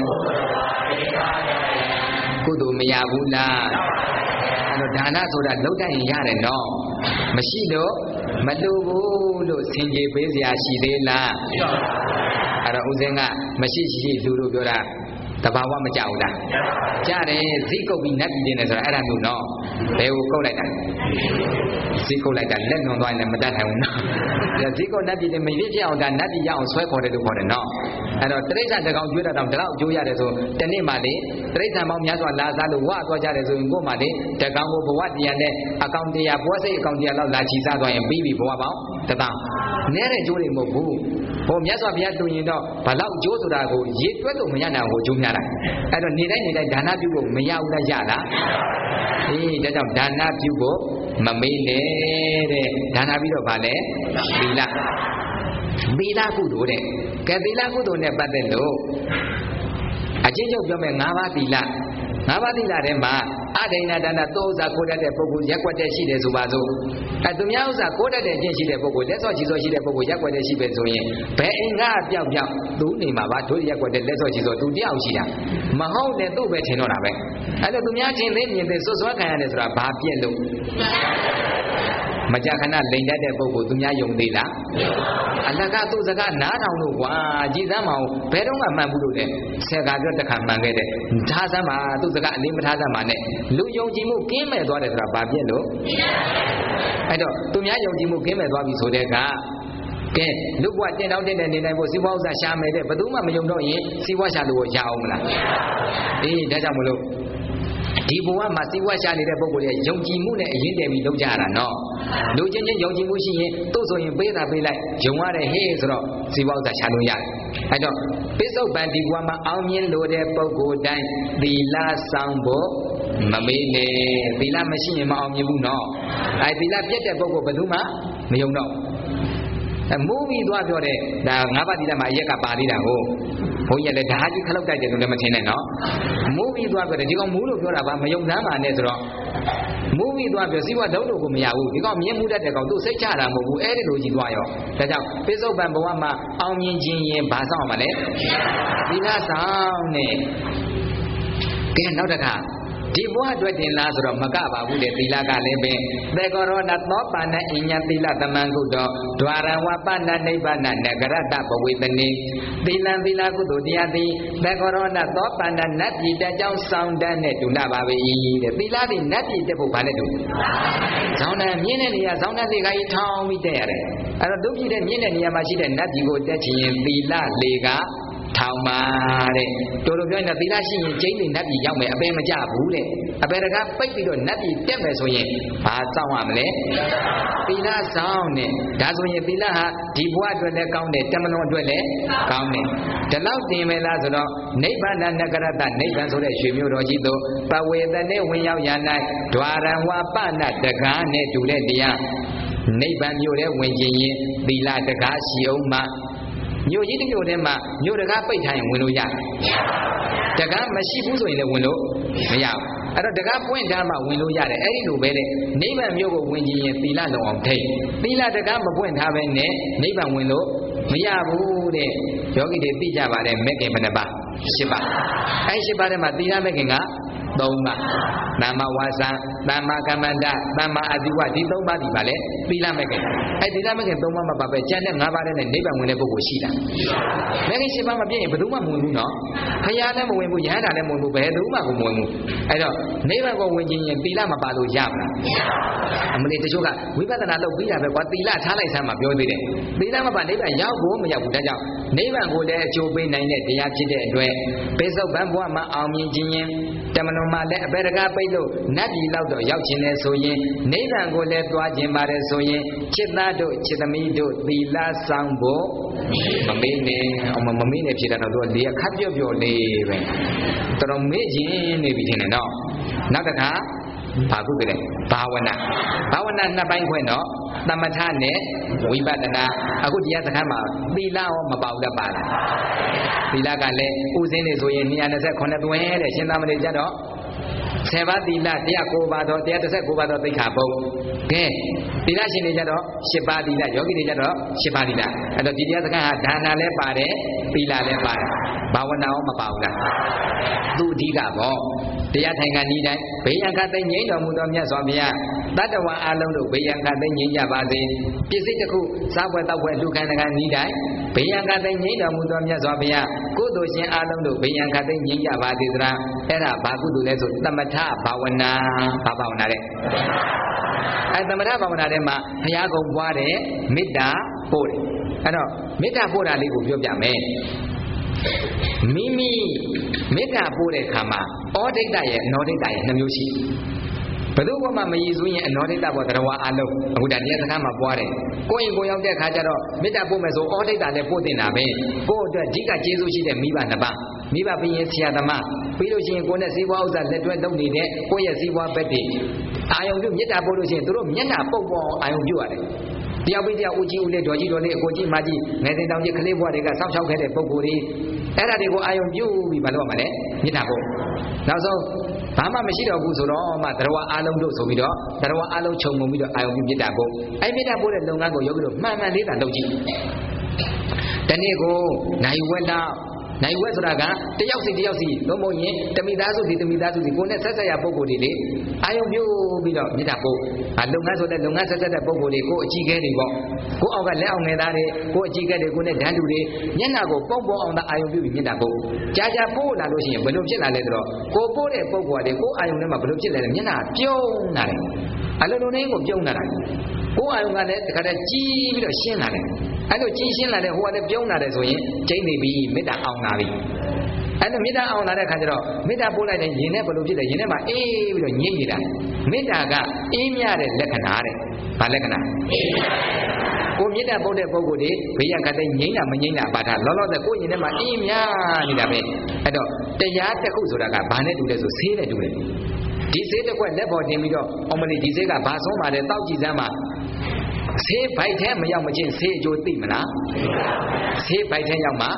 ကုသိုလ်မရဘူးလားအဲ့တော့ဒါနဆိုတာလောက်တတ်ရင်ရတယ်နော်မရှိတော့မလိုဘူးလို့ဆင်ခြေပေးစရာရှိသေးလားအဲ့တော့ဦးဇင်းကမရှိရှိလူတို့ပြောတာတဘာဝမကြောက်လားကြားတယ်ဇိကုတ်ပြီးနတ်ပြည်နေတယ်ဆိုတာအဲ့ဒါမျိုးနော်ဘယ်ကိုကုတ်လိုက်တာဇိကုတ်လိုက်တာလက်လွန်သွားရင်လည်းမတတ်နိုင်ဘူးနော်ဇိကုတ်နတ်ပြည်နေမရဖြစ်အောင်ဒါနတ်ပြည်ရအောင်ဆွဲခေါ်တယ်လို့ခေါ်တယ်နော်အဲ့တော့တိရစ္ဆာန်တကောင်ကျွေးတာတောင်တလောက်အကျိုးရတယ်ဆိုတနေ့မှလေတိရစ္ဆာန်ပေါင်းများစွာလာစားလို့ဝါသွားကြတယ်ဆိုရင်ကို့မှလေတကောင်ကိုဘဝတရားနဲ့အကောင်တရားပွဲစိတ်အကောင်တရားလောက်လာချီစားသွားရင်ပြီးပြီဘဝပေါင်းတသောင်းနဲတဲ့ကျိုးတွေမဟုတ်ဘူးဟိုမြတ်စွာဘုရားတူရင်တော့ဘလောက်ကျိုးဆိုတာကိုရေတွက်လို့မရနိုင်ဘူးကျိုးများတာအဲ့တော့နေတိုင်းနေတိုင်းဒါနပြုဖို့မရဘူးလားရလားအေးဒါကြောင့်ဒါနပြုဖို့မမေးနဲ့တဲ့ဒါနပြီးတော့ဗာလဲသီလသီလကုသိုလ်တဲ့ကဲသီလကုသိုလ်နဲ့ပတ်သက်လို့အချင်းချုပ်ပြောမယ်၅ပါးသီလငါးပါးသီလထဲမှာအဒိဏဒါနသုံးဥစ္စာကိုတတ်တဲ့ပုဂ္ဂိုလ်ရက်ွက်တဲ့ရှိတယ်ဆိုပါစို့အဲသူများဥစ္စာကိုတတ်တဲ့အချင်းရှိတဲ့ပုဂ္ဂိုလ်လက်စော့ချီစော့ရှိတဲ့ပုဂ္ဂိုလ်ရက်ွက်တဲ့ရှိပဲဆိုရင်ဘယ်အိမ်ကပြောက်ပြောက်သူနေမှာပါတို့ရက်ွက်တဲ့လက်စော့ချီစော့သူတယောက်ရှိတာမဟုတ်တဲ့သူ့ပဲထင်တော့တာပဲအဲဒါသူများချင်းသိမြင်သိစွတ်စွဲခံရတယ်ဆိုတာဘာပြက်လို့မကြခဏလိန်တတ်တဲ့ပုဂ္ဂိုလ်သူများယုံသေးလားအလကသူ့စကားနားထောင်လို့ကွာကြည်စမ်းမအောင်ဘယ်တော့မှမှန်ဘူးလို့လေဆယ်ကာပြောတစ်ခါမှန်ခဲ့တယ်ထားစမ်းပါသူ့စကားအလေးမထားစမ်းပါနဲ့လူယုံကြည်မှုကင်းမဲ့သွားတယ်ဆိုတာဘာပြည့်လို့အဲ့တော့သူများယုံကြည်မှုကင်းမဲ့သွားပြီဆိုတဲ့ကကဲလူ့ဘဝတင်တောင်းတင်တဲ့နေနိုင်ဖို့စီးပွားဥစ္စာရှာမယ်တဲ့ဘယ်သူမှမယုံတော့ရင်စီးပွားရှာလို့ရအောင်မလားအေးဒါကြောင့်မလို့ဒီဘဝမှာစီးပွားရှာနေတဲ့ပုဂ္ဂိုလ်ရဲ့ယုံကြည်မှုနဲ့အရင်တည်းပြီးလုပ်ကြရတာနော်လူချင်းချင်းယုံကြည်မှုရှိရင်သူ့ဆိုရင်ပေးတာပေးလိုက်ယုံရတယ်ဟေးဆိုတော့စီးပွားဥစ္စာရှာလို့ရတယ်အဲတော့ပိဿုပန်ဒီဘဝမှာအောင်မြင်လို့တဲ့ပုဂ္ဂိုလ်တိုင်းသီလဆောင်ဖို့မမေးနဲ့သီလမရှိရင်မအောင်မြင်ဘူးနော်အဲသီလပြတ်တဲ့ပုဂ္ဂိုလ်ဘယ်သူမှမယုံတော့အမိုးပြီးသွားပြောတဲ့ဒါငါးပါးသီလမှာအရက်ကပါသေးတာကိုဟုန်းကြီးလည်းဓာကြီးခလောက်တိုက်တယ်လို့လည်းမထင်နဲ့နော်မူးပြီးသွားပြတယ်ဒီကောင်မူးလို့ပြောတာပါမယုံစမ်းပါနဲ့ဆိုတော့မူးပြီးသွားပြစီးပွားလုံးလို့ကိုမရဘူးဒီကောင်မြင်မှုတတ်တဲ့ကောင်သူစိတ်ချတာမဟုတ်ဘူးအဲ့ဒီလိုကြီးသွားရောဒါကြောင့်ပိဿုပန်ဘဝမှာအောင်မြင်ခြင်းရင်ဘာဆောင်မှာလဲသီလဆောင်နဲ့ကဲနောက်တစ်ခါဒီဘဝအတွက်တင်လားဆိုတော့မကပါဘူးတဲ့သီလကလည်းပဲသေကောရောဏသောပါဏအညာသီလသမံကုတောဒွါရဝပဏနိဗ္ဗာန်နဂရတပဝေတနေသီလံသီလကုသိုလ်တရားသည်သေကောရောဏသောပါဏနတ်ပြည်တက်ကြောင်းဆောင်တန်းနဲ့တူနာပါပဲတဲ့သီလသည်နတ်ပြည်တက်ဖို့ဘာနဲ့တူဇောင်းတန်းမြင်းတဲ့နေရာဇောင်းတန်းလေကကြီးထောင်းပြီးတက်ရတယ်အဲ့တော့ဒုပြည်တဲ့မြင်းတဲ့နေရာမှာရှိတဲ့နတ်ပြည်ကိုတက်ချင်ရင်သီလလေကထောင်ပါတဲ့တော်တော်ပြောရင်သီလရှိရင်ကျိန်းနေနတ်ပြည်ရောက်မယ်အပယ်မကြဘူးတဲ့အပယ်တကားပိတ်ပြီးတော့နတ်ပြည်တက်မယ်ဆိုရင်ဘာစောင့်ရမလဲသီလဆောင်နဲ့ဒါဆိုရင်သီလဟာဒီဘဝအတွက်လည်းကောင်းတယ်တမလွန်အတွက်လည်းကောင်းတယ်ဒီလောက်တင်မယ်လားဆိုတော့နိဗ္ဗာန်နဂရတနိဗ္ဗာန်ဆိုတဲ့ရွှေမြို့တော်ကြီးတို့ပဝေတနေဝင်ရောက်ရ၌ဒွါရဝပနတကားနဲ့တူတဲ့တရားနိဗ္ဗာန်မြို့ထဲဝင်ခြင်းရင်သီလတကားရှိအောင်မှမြို့ကြီးတစ်မြို့ထဲမှာမြို့တကားပိတ်ထားရင်ဝင်လို့ရတယ်တကားမရှိဘူးဆိုရင်လည်းဝင်လို့မရဘူးအဲ့တော့တကားပွင့်ထားမှဝင်လို့ရတယ်အဲ့ဒီလိုပဲတဲ့နိဗ္ဗာန်မြို့ကိုဝင်ကြည့်ရင်သီလလုံအောင်ထိတ်သီလတကားမပွင့်ထားပဲနဲ့နိဗ္ဗာန်ဝင်လို့မရဘူးတဲ့ယောဂီတွေသိကြပါတယ်မဲ့ခင်ဘယ်နှပါရှစ်ပါအဲ့ရှစ်ပါထဲမှာသီလမဲ့ခင်ကသုံးပါသမ္မာဝါစာသမ္မာကမ္မန္တသမ္မာအာဇီဝဒီသုံးပါးဒီပါလေသီလမဲ့ခင်အဲ့သီလမဲ့ခင်သုံးပါးမှာပါပဲကျန်တဲ့ငါးပါးနဲ့နိဗ္ဗာန်ဝင်တဲ့ပုဂ္ဂိုလ်ရှိတာမဲ့ခင်ရှစ်ပါးမပြည့်ရင်ဘယ်သူမှမဝင်ဘူးနော်ဘုရားလည်းမဝင်ဘူးယဟန္တာလည်းမဝင်ဘူးဘယ်သူမှမဝင်ဘူးအဲ့တော့နိဗ္ဗာန်ကိုဝင်ခြင်းရင်သီလမပါလို့ရမလားအမလေးတချို့ကဝိပဿနာလုပ်ပြီးတာပဲကွာသီလထားလိုက်စမ်းမှပြောသေးတယ်သီလမပါနိဗ္ဗာန်ရောက်ဖို့မရောက်ဘူးဒါကြောင့်နိဗ္ဗာန်ကိုလည်းအကျိုးပေးနိုင်တဲ့တရားဖြစ်တဲ့အတွက်ပိဿုပန်ဘဝမှာအောင်မြင်ခြင်းရင်တမလွန်မှာလည်းအပေတကားပိတ်လို့နတ်ပြည်လောက်တော့ရောက်ခြင်းလဲဆိုရင်နိဗ္ဗာန်ကိုလည်းသွားခြင်းပါတယ်ဆိုရင်จิตသားတို့จิตသမီးတို့သီလဆောင်ဖို့မမေ့နဲ့အောင်မမေ့နဲ့ဖြစ်တာတော့သူကလေခတ်ပြော့ပြော့လေးပဲတော်တော်မေ့ခြင်းနေပြီထင်တယ်နော်နောက်တစ်ခါဘာကုကလေးဘာဝနာဘာဝနာနှစ်ပိုင်းခွဲတော့သမထနဲ့ဝိပဿနာအခုတရားစခန်းမှာသီလရောမပေါတတ်ပါလားသီလကလည်းဥစဉ်နေဆိုရင်two hundred twenty-sevenသွင်းတဲ့ရှင်သာမဏေကြတော့ဆယ်ပါးသီလone oh nineပါးတော့one hundred thirty-nineပါးတော့သိက္ခာပုဒ်ကဲသီလရှင်တွေကြတော့eightပါးသီလယောဂီတွေကြတော့eightပါးသီလအဲ့တော့ဒီတရားစခန်းဟာဒါနလည်းပါတယ်သီလလည်းပါတယ်ဘာဝနာရောမပါဘူးလားသူအဓိကပေါ့တရားထိုင်ကဤတိုင်းဘေးရန်ခတ်သိငြိမ်းတော်မူသောမြတ်စွာဘုရားတတ္တဝါအလုံးတို့ဘေးရန်ခတ်သိငြိမ်းကြပါစေပစ္စည်းတစ်ခုစားပွဲတောက်ပွဲလူခန္ဓာကဤတိုင်းဘေးရန်ခတ်သိငြိမ်းတော်မူသောမြတ်စွာဘုရားကုသိုလ်ရှင်အလုံးတို့ဘေးရန်ခတ်သိငြိမ်းကြပါစေသလားအဲ့ဒါဘာကုသိုလ်လဲဆိုသမထဘာဝနာဘာဘာဝနာလဲအဲသမထဘာဝနာထဲမှာဘုရားကုံပွားတဲ့မေတ္တာပို့တယ်အဲ့တော့မေတ္တာပို့တာလေးကိုပြောပြမယ်မိမိမေတ္တာပို့တဲ့ခါမှာဩဒိဋ္ဌရဲ့အနောဒိဋ္ဌရဲ့နှမျိုးရှိဘယ်သူမှမရည်စူးရင်အနောဒိဋ္ဌဘောတရားအလုံးအခုဒါတရားစကားမှာပွားတယ်ကိုယ့်ရင်ကိုယ်ရောက်တဲ့ခါကျတော့မေတ္တာပို့မယ်ဆိုဩဒိဋ္ဌလည်းပို့တင်တာပဲကိုယ့်အတွက်အဓိကကျေးဇူးရှိတဲ့မိဘနှစ်ပါးမိဘပြီးရင်ဆရာသမားပြီးလို့ရှိရင်ကိုယ်နဲ့စီးပွားဥစ္စာလက်တွဲလုပ်နေတဲ့ကိုယ့်ရဲ့စီးပွားဘက်တွေအာယုံပြုမေတ္တာပို့လို့ရှိရင်သူတို့မျက်နှာပုတ်ပေါ်အာယုံပြုရတယ်တယောက်ပြီးတယောက်ဦးကြီးဦးလေးတော်ကြီးတော်လေးအကိုကြီးမကြီးငယ်တင်တောင်ကြီးကလေးဘွားတွေကစောင့်ရှောက်ခဲ့တဲ့ပုံကိုယ်တွေအဲ့ဒါတွေကိုအာယုံပြုပြီးမလုပ်ရမှာလေမေတ္တာပို့နောက်ဆုံးဘာမှမရှိတော့ဘူးဆိုတော့မှတရားအားလုံးတို့ဆိုပြီးတော့တရားအားလုံးခြုံငုံပြီးတော့အာယုံပြုမေတ္တာပို့အဲ့မေတ္တာပို့တဲ့လုပ်ငန်းကိုယောဂီတို့မှန်မှန်လေးသာလုပ်ကြည့်တနေ့ကိုနိုင်ဝက်လောက်နိုင်ဝက်ဆိုတာကတယောက်စီတယောက်စီလုံးမဟုတ်ရင်တမိသားစုစီတမိသားစုစီကိုယ်နဲ့ဆက်ဆက်ရပုံကိုယ်တွေလေအာယုံပြုပြီးတော့မေတ္တာပို့အလုပ်ငန်းဆိုတဲ့လုပ်ငန်းဆက်ဆက်တဲ့ပုံကိုယ်တွေကိုအကြီးကဲတွေပေါ့ကိုအောက်ကလက်အောင်ငယ်သားတွေကိုအကြီးကဲတွေကိုနဲ့ဓာတ်လူတွေမျက်နှာကိုပုံပုံအောင်သာအာယုံပြုပြီးမေတ္တာပို့ကြာကြာပို့လာလို့ရှိရင်ဘယ်လိုဖြစ်လာလဲဆိုတော့ကိုပို့တဲ့ပုံကိုယ်တွေကိုအာယုံထဲမှာဘယ်လိုဖြစ်လဲမျက်နှာပြုံးလာတယ်အလုံးလုံးလေးကိုပြုံးလာတာကိုအာယုံကလည်းတခါတည်းကြီးပြီးတော့ရှင်းလာတယ်အဲ့လိုကြီးရှင်းလာတဲ့ဟိုကလည်းပြုံးလာတယ်ဆိုရင်ကျိန်းနေပြီမေတ္တာအောင်လာပြီအဲ့လိုမေတ္တာအောင်လာတဲ့ခါကျတော့မေတ္တာပို့လိုက်တဲ့ရင်ထဲဘယ်လိုဖြစ်လဲရင်ထဲမှာအေးပြီးတော့ငြိမ့်နေတာမေတ္တာကအေးမြတဲ့လက္ခဏာတဲ့ဘာလက္ခဏာအေးမြကိုမေတ္တာပို့တဲ့ပုဂ္ဂိုလ်တွေဘေးရန်ခတ်တဲ့ငြိမ့်တာမငြိမ့်တာပါတာလောလောဆယ်ကိုရင်ထဲမှာအေးမြနေတာပဲအဲ့တော့တရားတစ်ခုဆိုတာကဘာနဲ့တူလဲဆိုဆေးနဲ့တူတယ်ဒီဆေးတစ်ခွက်လက်ပေါ်တင်ပြီးတော့အမလီဒီဆေးကဘာဆုံးပါလဲတောက်ကြည့်စမ်းပါဆေးဘိုက်ထဲမရောက်မချင်းဆေးအကျိုးသိမလားဆေးဘိုက်ထဲရောက်မှ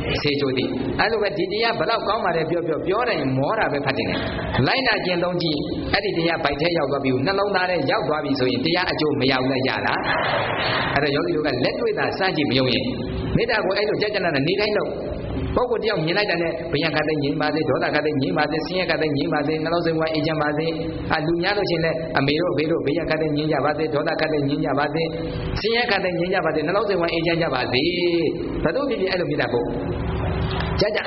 စေချိုသည်အဲ့လိုပဲဒီတရားဘလောက်ကောင်းပါလဲပြောပြောပြောတယ်မောတာပဲဖတ်တယ်လိုက်နာကျင့်သုံးကြည့်အဲ့ဒီတရားဗိုက်ထဲရောက်သွားပြီနှလုံးသားထဲရောက်သွားပြီဆိုရင်တရားအကျိုးမရောက်လဲရလားအဲ့တော့ယောဂီတို့ကလက်တွေ့သာစကြည့်မယုံရင်မေတ္တာကိုအဲ့လိုကြကြနာနေတိုင်းလို့ပုဂ္ဂိုလ်တယောက်မြင်လိုက်တဲ့ဘယံခတ်တဲ့ငြိမ်းပါစေဒေါသခတ်တဲ့ငြိမ်းပါစေဆင်းရဲခတ်တဲ့ငြိမ်းပါစေနှလုံးစိမ်ဝါအေးချမ်းပါစေအလူများလို့ရှိရင်လည်းအမေတို့ဘေတို့ဘယံခတ်တဲ့ငြိမ်းကြပါစေဒေါသခတ်တဲ့ငြိမ်းကြပါစေဆင်းရဲခတ်တဲ့ငြိမ်းကြပါစေနှလုံးစိမ်ဝါအေးချမ်းကြပါစေဘယ်သူဖြစ်ဖြစ်အဲ့လိုမြင်တာပေါ့ကြကြ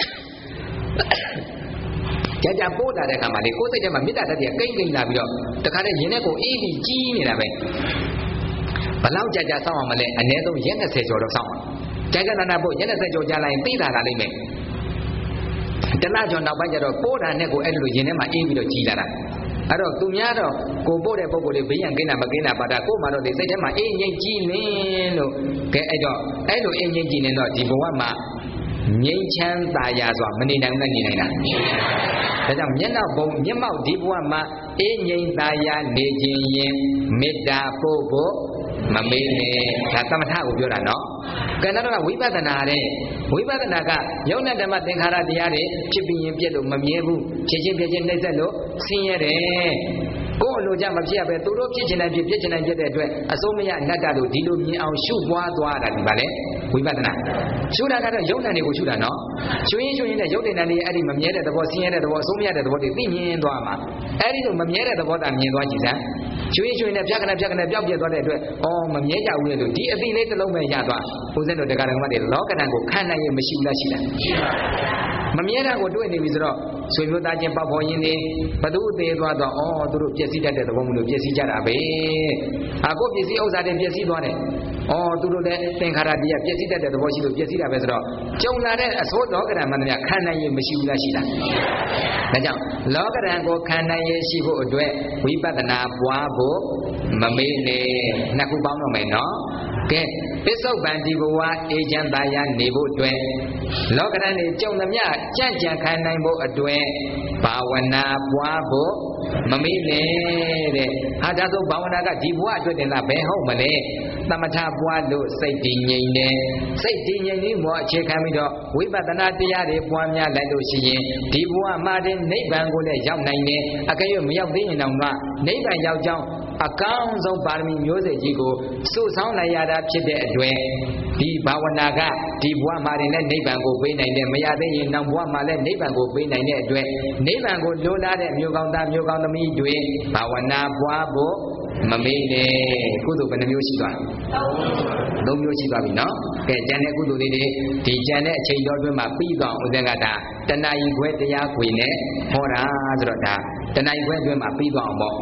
ကြကြပို့တာတဲ့ခါမှာလေကိုယ်စိတ်ထဲမှာမေတ္တာတတ်တဲ့ကိန်းကိန်းလာပြီးတော့တခါတည်းရင်ထဲကိုအေးပြီးကြီးနေတာပဲဘလောက်ကြကြစောင့်အောင်မလဲအနည်းဆုံးရက်၂၀ကျော်တော့စောင့်အောင်ကြကြနာနာပို့ရက်၂၀ကျော်ကြာလိုက်ရင်သိတာလာလိမ့်မယ်တလကျော်နောက်ပိုင်းကျတော့ပို့တာနဲ့ကိုအဲ့လိုရင်ထဲမှာအေးပြီးတော့ကြီးလာတာအဲ့တော့သူများတော့ကိုပို့တဲ့ပုံကိုယ်လေးဘေးရန်ကိန်းတာမကိန်းတာပါတာကို့မှာတော့ဒီစိတ်ထဲမှာအေးငြိမ်ကြီးနေလို့ကဲအဲ့တော့အဲ့လိုအေးငြိမ်ကြီးနေတော့ဒီဘဝမှာငြိမ်းချမ်းသာယာစွာမနေနိုင်ဘူးနဲ့နေနိုင်တာဒါကြောင့်မျက်နှာဘုံမျက်မှောက်ဒီဘဝမှာအေးငြိမ်သာယာနေခြင်းရင်မေတ္တာပို့ဖို့မမေ့နဲ့ဒါသမထကိုပြောတာနော်ကဲတော့ဝိပဿနာတဲ့ဝိပဿနာကယုံနဲ့ဓမ္မသင်္ခါရတရားတွေဖြစ်ပြီးရင်ပြည့်လို့မမြဲဘူးဖြစ်ချင်းပြည့်ချင်းနှိမ့်ဆက်လို့ဆင်းရဲတယ်ကိုယ်အလိုကြမဖြစ်ရပဲသူတို့ဖြစ်ချင်တယ်ဖြစ်ဖြစ်ချင်တယ်ဖြစ်တဲ့အတွက်အစိုးမရအနတ္တတို့ဒီလိုမြင်အောင်ရှုပွားသွားတာဒီပါလေဝိပဿနာရှုတာကတော့ယုံနဲ့တွေကိုရှုတာနော်ရှုရင်းရှုရင်းနဲ့ယုံတဲ့နဲ့အဲ့ဒီမမြဲတဲ့သဘောဆင်းရဲတဲ့သဘောအစိုးမရတဲ့သဘောတွေသိမြင်သွားမှာအဲ့ဒီလိုမမြဲတဲ့သဘောသာမြင်သွားကြည့်စမ်းရှုရင်းရှုရင်းနဲ့ပြက်ခနဲ့ပြက်ခနဲ့ပြောက်ပြက်သွားတဲ့အတွက်အော်မမြဲကြဘူးလေလို့ဒီအသိလေးတစ်လုံးပဲရသွားဦးဇင်းတို့တရားတော်တွေလောကဓာတ်ကိုခံနိုင်ရင်မရှိဘူးလားရှိလားမမြဲတာကိုတွေ့နေပြီဆိုတော့ဆွေမျိုးသားချင်းပေါက်ဖော်ရင်းနေဘသူအသေးသွားတော့အော်သူတို့ပျက်စီးတတ်တဲ့သဘောမျိုးလို့ပျက်စီးကြတာပဲအခုပစ္စည်းဥစ္စာတွေပျက်စီးသွားတယ်အော်သူတို့လည်းသင်္ခါရတရားပျက်စီးတတ်တဲ့သဘောရှိလို့ပျက်စီးတာပဲဆိုတော့ကြုံလာတဲ့အစိုးလောကဓာတ်မှန်တယ်ခံနိုင်ရင်မရှိဘူးလားရှိလားဒါကြောင့်လောကဓာတ်ကိုခံနိုင်ရင်ရှိဖို့အတွက်ဝိပဿနာပွားဖို့မမေ့နဲ့နှစ်ခုပေါင်းတော့မယ်နော်ကဲပစ္စုပန်ဒီဘဝအေချမ်းသာယာနေဖို့အတွက်လောကဓာတ်တွေကြုံသမျှကြံ့ကြံ့ခံနိုင်ဖို့အတွက်ဘာဝနာပွားဖို့မမေ့နဲ့တဲ့ဟာဒါဆိုဘာဝနာကဒီဘဝအတွက်တင်လားဘယ်ဟုတ်မလဲသမထပွားလို့စိတ်တည်ငြိမ်တယ်စိတ်တည်ငြိမ်ပြီးမောအခြေခံပြီးတော့ဝိပဿနာတရားတွေပွားများလိုက်လို့ရှိရင်ဒီဘဝမှာတဲ့နိဗ္ဗာန်ကိုလည်းရောက်နိုင်တယ်အကယ်၍မရောက်သေးရင်တော့ကနိဗ္ဗာန်ရောက်ကြောင်းအကောင်းဆုံးပါရမီမျိုးစေ့ကြီးကိုစုဆောင်းနိုင်ရတာဖြစ်တဲ့အတွက်ဒီဘာဝနာကဒီဘဝမှာလည်းနိဗ္ဗာန်ကိုပေးနိုင်တယ်မရသေးရင်နောက်ဘဝမှာလည်းနိဗ္ဗာန်ကိုပေးနိုင်တဲ့အတွက်နိဗ္ဗာန်ကိုလိုလားတဲ့မျိုးကောင်းသားမျိုးကောင်းသမီးတွေဘာဝနာပွားဖို့မမေ့နဲ့ကုသိုလ်ဘယ်နှမျိုးရှိသွားလဲသုံးမျိုးရှိသွားပြီနော်ကဲကျန်တဲ့ကုသိုလ်လေးတွေဒီကျန်တဲ့အချိန်တော်တွင်းမှာပြီးသွားဥစဉ်ကဒါတဏှာကြီးခွဲတရားခွေနဲ့ဟောတာဆိုတော့ဒါတဏှာကြီးခွဲအတွင်းမှာပြီးသွားအောင်ပေါ့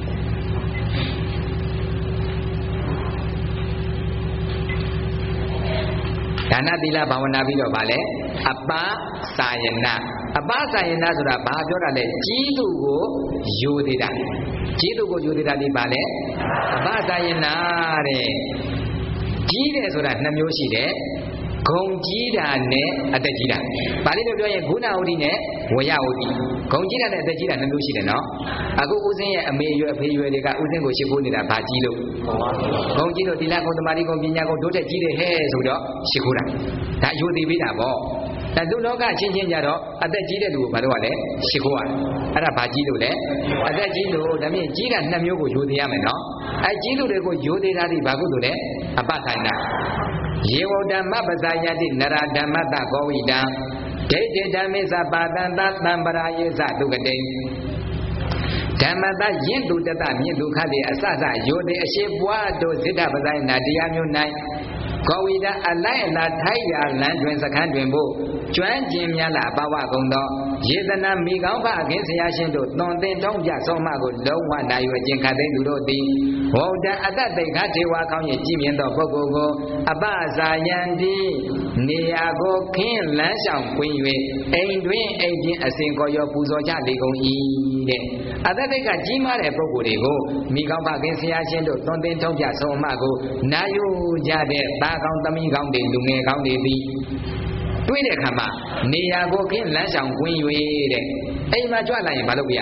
ဒါနသီလဘာဝနာပြီးတော့ဗာလဲအပစာယနာအပစာယနာဆိုတာဘာပြောတာလဲကြီးသူကိုယူသေးတာကြီးသူကိုယူသေးတာဒီဗာလဲအပစာယနာတဲ့ကြီးတယ်ဆိုတာနှစ်မျိုးရှိတယ်ဂုံကြီးတာနဲ့အသက်ကြီးတာပါဠိလိုပြောရင်ဂုဏဝတ္တိနဲ့ဝရဝတ္တိဂုံကြီးတာနဲ့အသက်ကြီးတာနှစ်မျိုးရှိတယ်နော်အခုဦးစင်းရဲ့အမေရွယ်အဖေရွယ်တွေကဦးစင်းကိုရှိခိုးနေတာဘာကြီးလို့ဂုံကြီးလို့သီလဂုံသမာဓိဂုံပညာဂုံတို့တဲ့ကြီးတယ်ဟဲ့ဆိုတော့ရှိခိုးတာဒါယူသိပေးတာပေါ့ဒါလူလောကချင်းချင်းကြတော့အသက်ကြီးတဲ့လူကိုဘာလို့ ਆ လဲရှိခိုးရတယ်အဲ့ဒါဘာကြီးလို့လဲအသက်ကြီးလို့ဒါမြင်ကြီးတာနှစ်မျိုးကိုယူသိရမယ်နော်အဲကြီးလူတွေကိုယူသိတာဒီဘာကုသိုလ်လဲအပဆိုင်နာယေဝဓမ္မပဇာယတိနရဓမ္မတဘောဝိတံဒိဋ္ဌိဓမ္မေသပါတန္တသံပရာယေသဒုက္ကတိဓမ္မတယဉ်သူတတမြင့်ဒုက္ခတွေအစစယောတိအရှိပွားတို့ဇိတ္တပဇာယနာတရားမျိုး၌ကောဝိတံအလိုက်အလာထိုက်ရာလမ်းတွင်စခန်းတွင်ဖို့ကျွမ်းကျင်များလာဘဝကုံသောယေတနာမိကောင်းဖအခင်ဆရာရှင်တို့သွန်သင်ထုံးပြဆုံးမကိုလုံးဝနိုင်ရွယ်ခြင်းခတ်သိသူတို့သည်ဝௌတံအတ္တတိခထေဝါကောင်းရဲ့ကြည်မြင်သောပုဂ္ဂိုလ်ကိုအပဇာယံတိနေရာကိုခင်းလန်းဆောင်ကွင်း၍အိမ်တွင်အိမ်ချင်းအစဉ်ကောရောပူဇော်ကြလေကုန်၏တဲ့အတ္တတိကကြီးမားတဲ့ပုဂ္ဂိုလ်တွေကိုမိကောင်းဖခင်ဆရာရှင်တို့သွန်သင်ထုံးပြဆုံးမကိုနာယူကြတဲ့သားကောင်းသမီးကောင်းတွေလူငယ်ကောင်းတွေသည်တွေ့တဲ့အခါမှာနေရာကိုခင်းလမ်းဆောင်ကွင်း၍တဲ့အိမ်မှာကြွလာရင်မလုပ်ပြရဘူး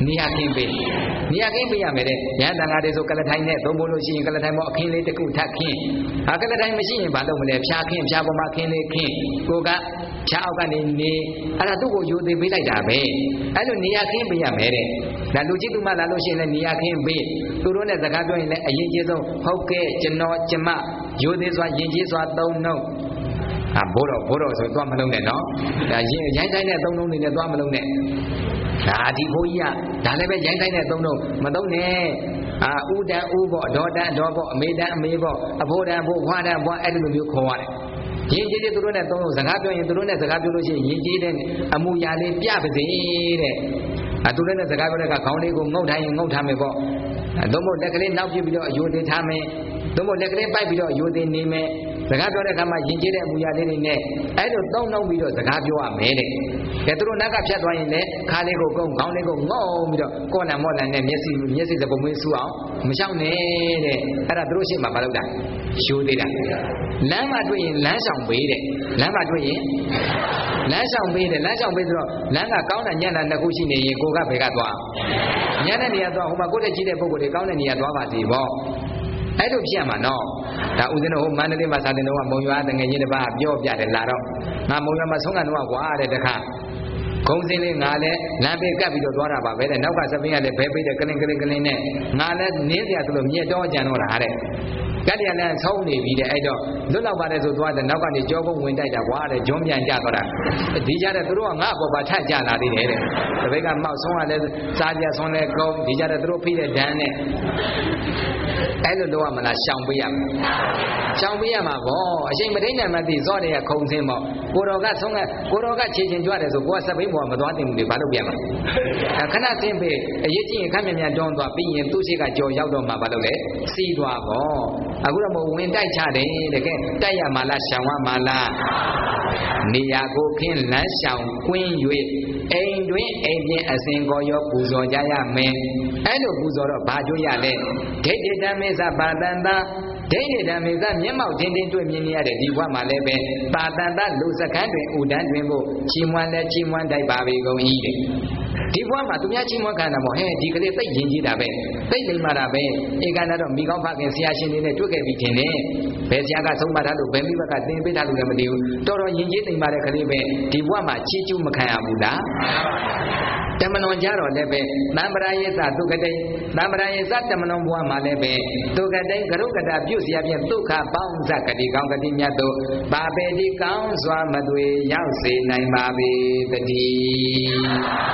နေရာခင်းပေးနေရာခင်းပေးရမယ်တဲ့ရဟန်းတန်ဃာတွေဆိုကလထိုင်နဲ့သုံးဖို့လို့ရှိရင်ကလထိုင်ပေါ်အခင်းလေးတစ်ခုထပ်ခင်းဟာကလထိုင်မရှိရင်ဘာလုပ်မလဲဖြာခင်းဖြာပေါ်မှာခင်းလေးခင်းကိုကဖြာအောက်ကနေနေအဲ့ဒါသူ့ကိုယူသေးပေးလိုက်တာပဲအဲ့လိုနေရာခင်းပေးရမယ်တဲ့ဒါလူကြီးသူမလာလို့ရှိရင်လည်းနေရာခင်းပေးသူတို့နဲ့စကားပြောရင်လည်းအရင်ကြီးဆုံးဟုတ်ကဲ့ကျွန်တော်ကျမယူသေးစွာယဉ်ကျေးစွာသုံးနှုတ်အာဘိုးတော်ဘိုးတော်ဆိုသွားမလုံးနဲ့နော်ဒါရင်ရိုင်းတိုင်းနဲ့သုံးလုံးနေနဲ့သွားမလုံးနဲ့ဒါဒီဘိုးကြီးကဒါလည်းပဲရိုင်းတိုင်းနဲ့သုံးလုံးမသုံးနဲ့အာဥဒံဥပေါ့ဒေါတံဒေါပေါ့အမေတံအမေပေါ့အဖိုးတံဘိုးဘွားတံဘွားအဲ့လိုမျိုးခေါ်ရတယ်ရင်ကြီးကြီးသူတို့နဲ့သုံးလုံးစကားပြောရင်သူတို့နဲ့စကားပြောလို့ရှိရင်ရင်ကြီးတဲ့အမူအရာလေးပြပါစေတဲ့အသူတို့နဲ့စကားပြောတဲ့အခါခေါင်းလေးကိုငုတ်ထားရင်ငုတ်ထားမယ်ပေါ့သို့မဟုတ်လက်ကလေးနောက်ပြပြီးတော့အယိုသေးထားမယ်သို့မဟုတ်လက်ကလေးပိုက်ပြီးတော့အယိုသေးနေမယ်စကားပြောတဲ့အခါမှာယဉ်ကျေးတဲ့အမူအရာလေးတွေနဲ့အဲ့လိုသုံးနှုံပြီးတော့စကားပြောရမယ်တဲ့ကဲသူတို့နောက်ကဖြတ်သွားရင်လည်းခါလေးကိုကုန်းခေါင်းလေးကိုငုံပြီးတော့ကောလံမောလံနဲ့မျက်စိမျက်စိစပုံမွေးဆူအောင်မရှောင်နဲ့တဲ့အဲ့ဒါသူတို့ရှေ့မှာမလုပ်တာရှိုးသေးတာလမ်းမှာတွေ့ရင်လမ်းဆောင်ပေးတဲ့လမ်းမှာတွေ့ရင်လမ်းဆောင်ပေးတယ်လမ်းဆောင်ပေးဆိုတော့လမ်းကကောင်းတဲ့ညံ့တဲ့နှစ်ခုရှိနေရင်ကိုကဘယ်ကသွားညံ့တဲ့နေရာသွားဟိုမှာကိုယ်တက်ကြည့်တဲ့ပုံကိုယ်တွေကောင်းတဲ့နေရာသွားပါစီပေါ့အဲ့လိုဖြစ်ရမှာနော်ဒါဦးဇင်းတို့ဟိုမန္တလေးမှာစာတင်တော့မုံရွာတငယ်ချင်းတစ်ပါးပြောပြတယ်လာတော့ငါမုံရွာမှာဆုံးကတော့ကွာတဲ့တခါကုန်းစင်းလေးငါလည်းလမ်းပေးကပ်ပြီးတော့သွားတာပါပဲတဲ့နောက်ကစပင်းကလည်းဘဲပေးတဲ့ကလင်းကလင်းကလင်းနဲ့ငါလည်းနင်းစရာဆိုလို့မြက်တော့ကြံတော့တာတဲ့ကတ္တရလန်းဆုံးနေပြီတဲ့အဲ့တော့လွတ်လောက်ပါတယ်ဆိုသွားတဲ့နောက်ကနေကြောကုန်းဝင်တိုက်တာကွာတဲ့ဂျွန်းပြန်ကြသွားတာဒီကြတဲ့သူတို့ကငါ့အပေါ်ပါထကြလာသေးတယ်တဲ့တပိတ်ကမောက်ဆုံးကလည်းစားကြဆုံးလဲကုန်းဒီကြတဲ့သူတို့ဖိတဲ့ဒန်းနဲ့အဲ့လိုလုပ်ရမလားရှောင်ပေးရမယ်ရှောင်ပေးရမှာဗောအချိန်မထိန်နိုင်မှသိစောတဲ့ခုံစင်းပေါ့ကိုတော်ကဆုံးကကိုတော်ကခြေချင်းကြွတယ်ဆိုကိုကစပိန်ပေါ်မသွားတင်ဘူးလေဘာလို့ပြန်မှာခဏဆင်းပေးအရေးကြီးရင်ခက်မြန်မြန်တွန်းသွားပြီးရင်သူ့ရှိကကြော်ရောက်တော့မှဘာလို့လဲစီးသွားဗောအခုတော့မဝင်တိုက်ချတယ်တကယ်တိုက်ရမှာလားရှောင်ရမှာလားနေရာကိုခင်းလမ်းရှောင်ကွင်း၍အိမ်တွင်အိမ်ပြင်အစဉ်ကောရောပူဇော်ကြရမယ်အဲ့လိုပူဇော်တော့ဘာကြွရလဲဒိဋ္ဌိတမေသပါတန္တဒိဋ္ဌိတမေသမျက်မှောက်တင်းတင်းတွေ့မြင်နေရတဲ့ဒီဘဝမှာလည်းပဲပါတန္တလူစခန်းတွင်ဥဒန်းတွင်ဖို့ချီးမွမ်းလဲချီးမွမ်းတိုက်ပါပေကုန်၏တဲ့ဒီဘဝမှာသူများချီးမွမ်းခံတာမို့ဟဲ့ဒီကလေးသိရင်ကြီးတာပဲသိလိမ္မာတာပဲဧကန္တတော့မိကောင်းဖခင်ဆရာရှင်တွေနဲ့တွေ့ခဲ့ပြီးတင်တယ်ဘယ်ဆရာကဆုံးမထားလို့ဘယ်မိဘကသင်ပေးထားလို့လည်းမသိဘူးတော်တော်ရင်ကြီးသိမ္မာတဲ့ကလေးပဲဒီဘဝမှာချီးကျူးမခံရဘူးလားတမလွန်ကြတော့လည်းပဲသံပရာယေသသုကတိသံပရာယေသတမလွန်ဘဝမှာလည်းပဲသုကတိကရုကတာပြုစရာဖြင့်ဒုက္ခပေါင်းစကတိကောင်းကတိမြတ်တို့ပါပေတိကောင်းစွာမသွေရောက်စေနိုင်ပါပေတည်း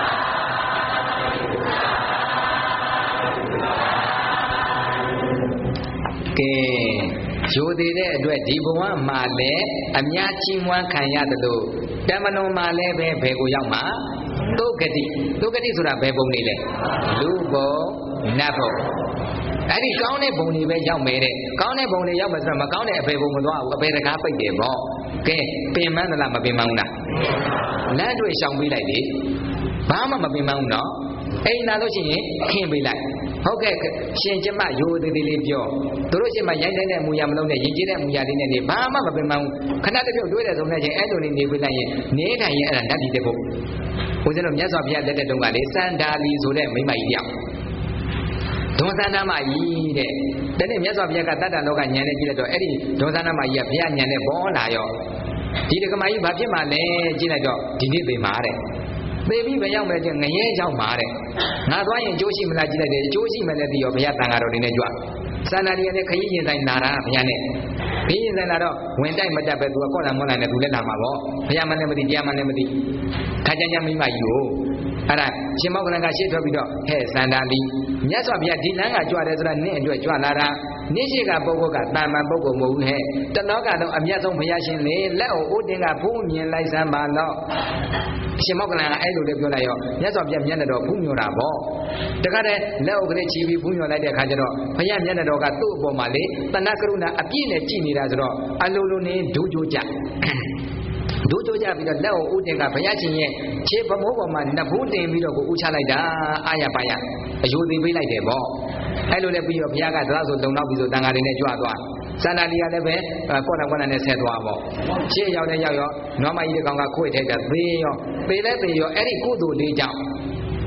ကဲရိုသေတဲ့အတွက်ဒီဘဝမှာလည်းအများချီးမွမ်းခံရတယ်လို့တမလွန်မှာလည်းပဲဘယ်ကိုရောက်မှာသုဂတိသုဂတိဆိုတာဘယ်ပုံနေလဲလူဘုံနတ်ဘုံအဲ့ဒီကောင်းတဲ့ဘုံတွေပဲရောက်မယ်တဲ့ကောင်းတဲ့ဘုံတွေရောက်မယ်ဆိုတော့မကောင်းတဲ့အပေဘုံမသွားဘူးအပေတကားပိတ်တယ်ပေါ့ကဲပင်မန်းသလားမပင်မန်းဘူးလားလမ်းတွေရှောင်ပေးလိုက်လေဘာမှမပင်မန်းဘူးနော်အိမ်လာလို့ရှိရင်ခင်းပေးလိုက်ဟုတ်ကဲ့ရှင်ကျမရိုးသေးသေးလေးပြောတို့ရှင်မရိုင်းတိုင်းတဲ့အမူအရာမလုံးနဲ့ရင်ကျေးတဲ့အမူအရာလေးနဲ့နေဘာမှမပင်မန်းဘူးခဏတစ်ပြုတ်တွေးတယ်ဆိုတဲ့ချင်းအဲ့လိုနေနေပေးလိုက်ရင်နေထိုင်ရင်အဲ့ဒါနတ်ပြည်တဲ့ဖို့ဦးဇင်းတို့မြတ်စွာဘုရားလက်တဲ့တုန်းကလေစန္ဒာလီဆိုတဲ့မိမကြီးတယောက်ဒွန်သန္တာမကြီးတဲ့တနေ့မြတ်စွာဘုရားကတတ္တလောကညံနေကြည့်လိုက်တော့အဲ့ဒီဒွန်သန္တာမကြီးကဘုရားညံနေပေါ်လာရောဒီဒကမကြီးဘာဖြစ်မှလဲကြည့်လိုက်တော့ဒီနေ့သိမှာတဲ့သေပြီးပဲရောက်မယ်ကျငရဲเจ้าမှာတဲ့ငါသွားရင်ကျိုးရှိမလားကြည့်လိုက်တယ်ကျိုးရှိမယ်လည်းသိရောဘုရားတန်ဃာတော်တွေနဲ့ကြွစန္ဒာလီနဲ့ခရီးရင်ဆိုင်လာတာဘုရားနဲ့ခရီးရင်ဆိုင်လာတော့ဝင်တိုက်မတက်ပဲသူကကော့လံမောလံနဲ့သူလည်းလာမှာပေါ့ဘုရားမနဲ့မသိတရားမနဲ့မသိခါကြမ်းကြမ်းမိမကြီးကိုအဲ့ဒါရှင်မောကလန်ကရှေ့ထွက်ပြီးတော့ဟဲ့စန္ဒာလီမြတ်စွာဘုရားဒီလမ်းကကြွတယ်ဆိုတာနင့်အတွက်ကြွလာတာနေ့ရှိကပုဂ္ဂိုလ်ကတာမန်ပုဂ္ဂိုလ်မဟုတ်ဘူးဟဲ့တလောကတော့အမြတ်ဆုံးဘုရားရှင်လေလက်အိုဦးတင်ကဖူးမြင်လိုက်စမ်းပါတော့ရှင်မောကလန်ကအဲ့လိုလေးပြောလိုက်ရောမြတ်စွာဘုရားမျက်နှာတော်ဖူးမြော်တာပေါ့တခါတည်းလက်အိုကလေးချီပြီးဖူးမြော်လိုက်တဲ့အခါကျတော့ဘုရားမျက်နှာတော်ကသူ့အပေါ်မှာလေတဏှကရုဏာအပြည့်နဲ့ကြည်နေတာဆိုတော့အလိုလိုနေဒုကြိုးကြဒုကြိုးကြပြီးတော့လက်အိုဦးတင်ကဘုရားရှင်ရဲ့ခြေပမိုးပေါ်မှာနှစ်ဘူးတင်ပြီးတော့ကိုဦးချလိုက်တာအာရပါရအယိုသေးပေးလိုက်တယ်ပေါ့အဲ့လိုလည်းပြီးတော့ဘုရားကဒါဆိုလုံနောက်ပြီးဆိုတန်ဃာတွေနဲ့ကြွသွားစန္ဒာလီကလည်းပဲကောတာကောတာနဲ့ဆက်သွားပေါ့ရှေ့ရောက်တဲ့ရောက်ရောနွားမကြီးတကောင်ကခွေထိုက်တာသေရောသေလဲသေရောအဲ့ဒီကုသိုလ်လေးကြောင့်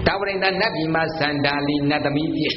တာဝရိန္ဒနတ်ပြည်မှာစန္ဒာလီနတ်သမီးဖြစ်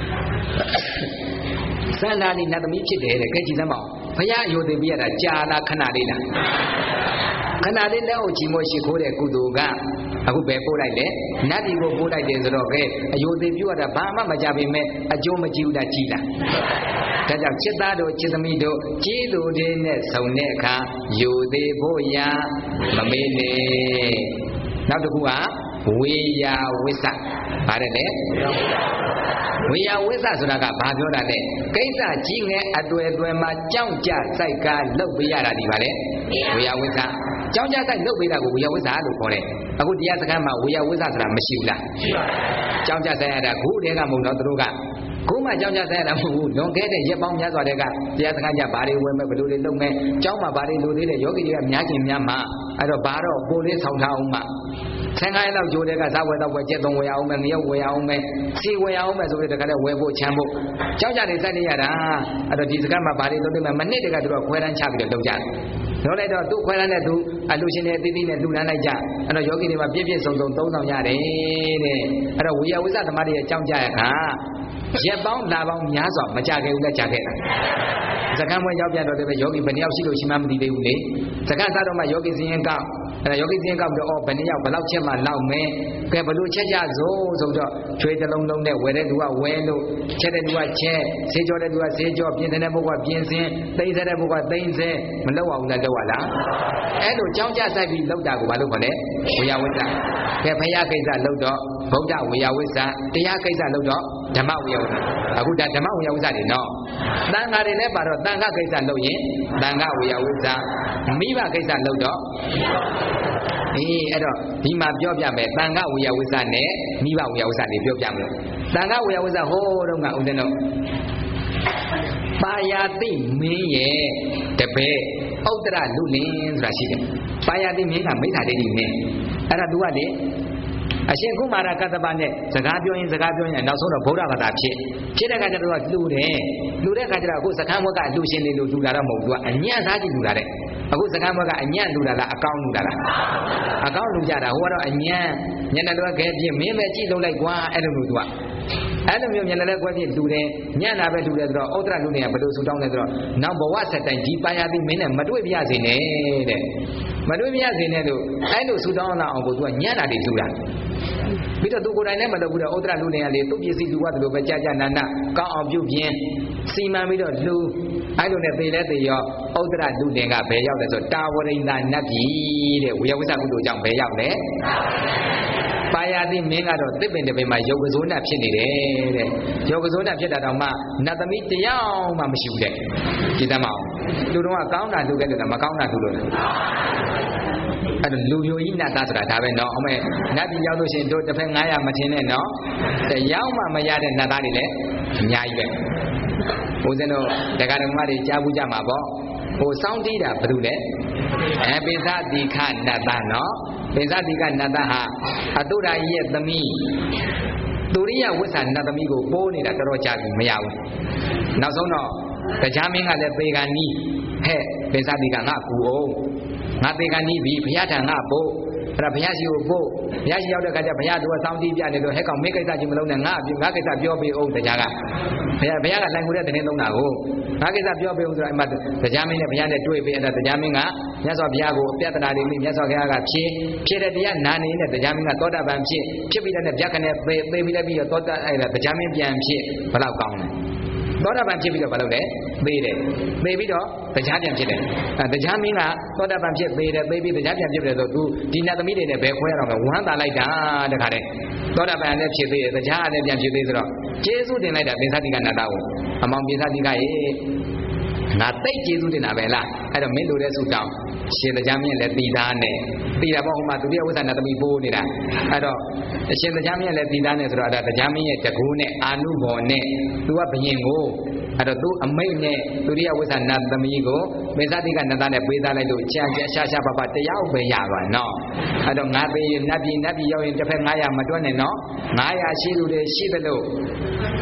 စန္ဒာလီနတ်သမီးဖြစ်တယ်တဲ့ကဲကြည့်စမ်းပါဦးဘုရားအယုဒိပြရတာကြာလားခဏလေးလားခဏလေးလက်အုပ်ချီမို့ရှိခိုးတဲ့ကုသိုလ်ကအခုပဲပို့လိုက်လေနတ်ပြည်ကိုပို့လိုက်တယ်ဆိုတော့ကဲအယုဒိပြရတာဘာမှမကြပေမဲ့အကျိုးမကြည့်ဘူးလားကြည်လားဒါကြောင့်จิตသားတို့จิตသမီးတို့ကျေးဇူးတွေနဲ့ဆုံတဲ့အခါယူသေးဖို့ရာမမေ့နဲ့နောက်တစ်ခုကဝေယဝိသဗါတယ်လေဝေယဝိသဆိုတာကဘာပြောတာလဲကိစ္စကြီးငယ်အတွေ့အတွေ့မှာကြောက်ကြစိုက်ကားလှုပ်ပေးရတာဒီပါလေဝေယဝိသကြောက်ကြစိုက်လှုပ်ပေးတာကိုဝေယဝိသလို့ခေါ်တယ်အခုတရားစခန်းမှာဝေယဝိသဆိုတာမရှိဘူးလားကြောက်ကြစိုက်ရတာခုတည်းကမဟုတ်တော့သူတို့ကကိုမှကြောင်းကြဆိုင်ရတာမဟုတ်ဘူးလွန်ခဲ့တဲ့ရက်ပေါင်းများစွာတည်းကတရားစခန်းကြဘာတွေဝယ်မဲ့ဘယ်လိုတွေလုပ်မဲ့ကျောင်းမှာဘာတွေလိုသေးတယ်ယောဂီတွေကများကျင်များမှာအဲ့တော့ဘာတော့ပိုလေးဆောင်ထားအောင်မှဆယ်ငါးရက်လောက်ကြိုးတဲ့ကစားဝယ်တော့ဝယ်ကျက်သုံးဝယ်အောင်မဲ့ငရုတ်ဝယ်အောင်မဲ့စီဝယ်အောင်မဲ့ဆိုပြီးတခါတည်းဝယ်ဖို့ချမ်းဖို့ကြောင်းကြတွေစိုက်နေရတာအဲ့တော့ဒီစခန်းမှာဘာတွေလုပ်နေမဲ့မနစ်တည်းကသူတို့ခွဲတန်းချပြီးတော့လုပ်ကြတယ်တော့လိုက်တော့သူ့ခွဲတန်းနဲ့သူအလူရှင်တွေအသီးသီးနဲ့လှူဒန်းလိုက်ကြအဲ့တော့ယောဂီတွေမှာပြည့်ပြည့်စုံစုံသုံးဆောင်ရတယ်တဲ့အဲ့တော့ဝေယဝိသသမားတွေရဲ့ကြောင်းကြရခါရက်ပေါင်းလာပေါင်းများစွာမကြခဲ့ဘူးလက်ကြခဲ့တာစကံပွဲရောက်ပြန်တော့လည်းပဲယောဂီဘယ်နှယောက်ရှိလို့ရှိမှမသိသေးဘူးလေစကံစားတော့မှယောဂီစင်းရင်ကောက်အဲ့ဒါယောဂီစင်းရင်ကောက်ပြီးတော့အော်ဘယ်နှယောက်ဘယ်လောက်ချက်မှလောက်မယ်ကဲဘလို့ချက်ကြစို့ဆိုတော့ချွေးတစ်လုံးလုံးနဲ့ဝယ်တဲ့သူကဝယ်လို့ချက်တဲ့သူကချက်ဆေးကြောတဲ့သူကဆေးကြောပြင်တဲ့ပုဂ္ဂိုလ်ကပြင်စင်သိမ့်တဲ့ပုဂ္ဂိုလ်ကသိမ့်စင်မလောက်အောင်လည်းလောက်ရလားအဲ့လိုကြောင်းကြဆိုင်ပြီးလောက်တာကိုဘာလို့ခေါ်လဲဝေယဝိသကဲဖရာကိစ္စလောက်တော့ဗုဒ္ဓဝေယဝိသတရားကိစ္စလောက်တော့ဓမ္မဝေယဝိသအခုဒါဓမ္မဝေယဝိသတွေနော်တန်ခါတွေလည်းပါတော့တန်ခကိစ္စလုပ်ရင်တန်ခဝေယဝိသမိဘကိစ္စလုပ်တော့အေးအဲ့တော့ဒီမှာပြောပြမယ်တန်ခဝေယဝိသနဲ့မိဘဝေယဝိသတွေပြောပြမယ်တန်ခဝေယဝိသဟိုးတော့ကဥဒ္ဒနောပါယာတိမင်းရဲ့တပည့်ဥတ္တရလူလင်းဆိုတာရှိတယ်ပါယာတိမင်းကမိစ္ဆာဒိဋ္ဌိမင်းအဲ့ဒါသူကလေအရှင်ကုမာရကတ္တပနဲ့စကားပြောရင်စကားပြောရင်နောက်ဆုံးတော့ဗုဒ္ဓဘာသာဖြစ်ဖြစ်တဲ့အခါကျတော့လှူတယ်လှူတဲ့အခါကျတော့အခုစကံဘွက်ကလှူရှင်တွေလို့လှူတာတော့မဟုတ်ဘူးသူကအညံ့စားကြည့်လှူတာတဲ့အခုစကံဘွက်ကအညံ့လှူတာလားအကောင်းလှူတာလားအကောင်းလှူကြတာဟိုကတော့အညံ့ညနေတော့ခဲပြင်းမင်းပဲကြည့်လုံးလိုက်ကွာအဲ့လိုလို့သူကအဲ့လိုမျိုးညနေလဲကွဲပြင်းလှူတယ်ညံ့တာပဲလှူတယ်ဆိုတော့ဥဒ္ဒရလူနေကဘယ်လိုဆူတောင်းလဲဆိုတော့နောက်ဘဝဆက်တိုင်းဒီပါရတိမင်းနဲ့မတွေ့ပြရစေနဲ့တဲ့မတွေ့ပြရစေနဲ့လို့အဲ့လိုဆူတောင်းလာအောင်ကိုသူကညံ့တာတွေလှူတာပြီးတော့သူကိုယ်တိုင်လည်းမလုပ်ဘူးတဲ့ဥဒ္ဒရလူနေကလေသူ့ပစ္စည်းလူရတယ်လို့ပဲကြာကြာနာနာကောင်းအောင်ပြုပြင်းစီမံပြီးတော့လှူအဲ့လိုနဲ့သေလဲသေရောဥဒ္ဒရလူနေကဘယ်ရောက်လဲဆိုတာဝရိန္ဒနတ်ပြည်တဲ့ဝေယဝိသကုသိုလ်ကြောင့်ဘယ်ရောက်လဲပါယာတိမင်းကတော့တစ်ပင်တစ်ပင်မှာယုတ်ကစိုးနဲ့ဖြစ်နေတယ်တဲ့ယုတ်ကစိုးနဲ့ဖြစ်တာတော့မှနတ်သမီးတယောက်မှမရှိဘူးတဲ့ကြည်သမောင်လူတော်ကကောင်းတာလူခဲ့လို့မကောင်းတာလူလို့အဲ့တော့လူမျိုးကြီးနတ်သားဆိုတာဒါပဲနော်အမေနတ်ပြည်ရောက်လို့ရှိရင်တို့တစ်ဖက်ငါးရာမထင်နဲ့နော်တယောက်မှမရတဲ့နတ်သားတွေလည်းအများကြီးပဲဘုဇင်းတို့ဒကာဒကမတွေကြားဘူးကြမှာပေါ့ဟိုစောင်းတီးတာဘာလို့လဲအဲပိသတိခနတ်သားနော်ပိသတိခနတ်သားဟာအတုဒ္ဓရဲ့သမီးသူရိယဝိသနတ်သမီးကိုပိုးနေတာတော်တော်ကြာပြီမရဘူးနောက်ဆုံးတော့တရားမင်းကလည်းပေကနီးဟဲ့ပိသတိခငါကူအောင်ငါပေကနီးပြီဘုရားထံငါပို့အဲ့ဒါဘုရားရှိခိုးပို့ဘုရားရှိရောက်တဲ့ခါကျဘုရားသူကစောင်းတီးပြနေလို့ဟဲ့ကောင်မင်းကိစ္စချင်းမလုံးနဲ့ငါအပြငါကိစ္စပြောပေးအောင်တရားကဘုရားဘုရားကလိုင်ကိုတဲ့တဲ့သုံးတာကိုငါကိစ္စပြောပေးအောင်ဆိုတော့အမှတရားမင်းနဲ့ဘုရားနဲ့တွေ့ပြီးအဲ့ဒါတရားမင်းကမြတ်စွာဘုရားကိုအပြတ်တနာတွေမိမြတ်စွာဘုရားကဖြည့်ဖြည့်တဲ့တရားနာနေနဲ့တရားမင်းကသောတာပန်ဖြစ်ဖြစ်ပြီးတဲ့ဗျာခနဲ့သေသေပြီးလည်းပြီးတော့သောတာအဲ့ဒါတရားမင်းပြန်ဖြစ်ဘယ်လောက်ကောင်းလဲသောတာပန်ဖြစ်ပြီးတော့ဘာလုပ်လဲသေးတယ်သေပြီးတော့တရားပြန်ဖြစ်တယ်အဲတရားမင်းကသောတာပန်ဖြစ်သေးတယ်သေပြီးတရားပြန်ဖြစ်တယ်ဆိုသူဒီနတ်သမီးတွေနဲ့ဘယ်ခွဲရအောင်လဲဝမ်းသာလိုက်တာတခါတည်းသောတာပန်လည်းဖြစ်သေးတယ်တရားလည်းပြန်ဖြစ်သေးဆိုတော့ကျေးဇူးတင်လိုက်တာပိသတိကနတ်သားကိုအမောင်ပိသတိကရေငါသိကျေးဇူးတင်တာပဲလားအဲ့တော့မင်းလိုတဲ့ဆုတောင်းရှင်တရားမင်းလည်းတည်သားနဲ့တည်တာပေါ့ဟိုမှာဒုတိယဝိသနာသမီးပိုးနေတာအဲ့တော့အရှင်တရားမင်းလည်းတည်သားနဲ့ဆိုတော့အဲ့ဒါတရားမင်းရဲ့တကူနဲ့အာနုဘော်နဲ့သူကဘယင်ကိုအဲ့တော့သူအမိတ်နဲ့ဒုတိယဝိသနာသမီးကိုမေသတိကနတ်သားနဲ့ပေးသားလိုက်လို့ချာချာရှာရှာပါပါတရားပဲရပါနော်အဲ့တော့ငါသေးရင်နတ်ပြည်နတ်ပြည်ရောက်ရင်တစ်ဖက်ငါးရာမတွက်နဲ့နော်ငါးရာရှိသူတွေရှိသလို့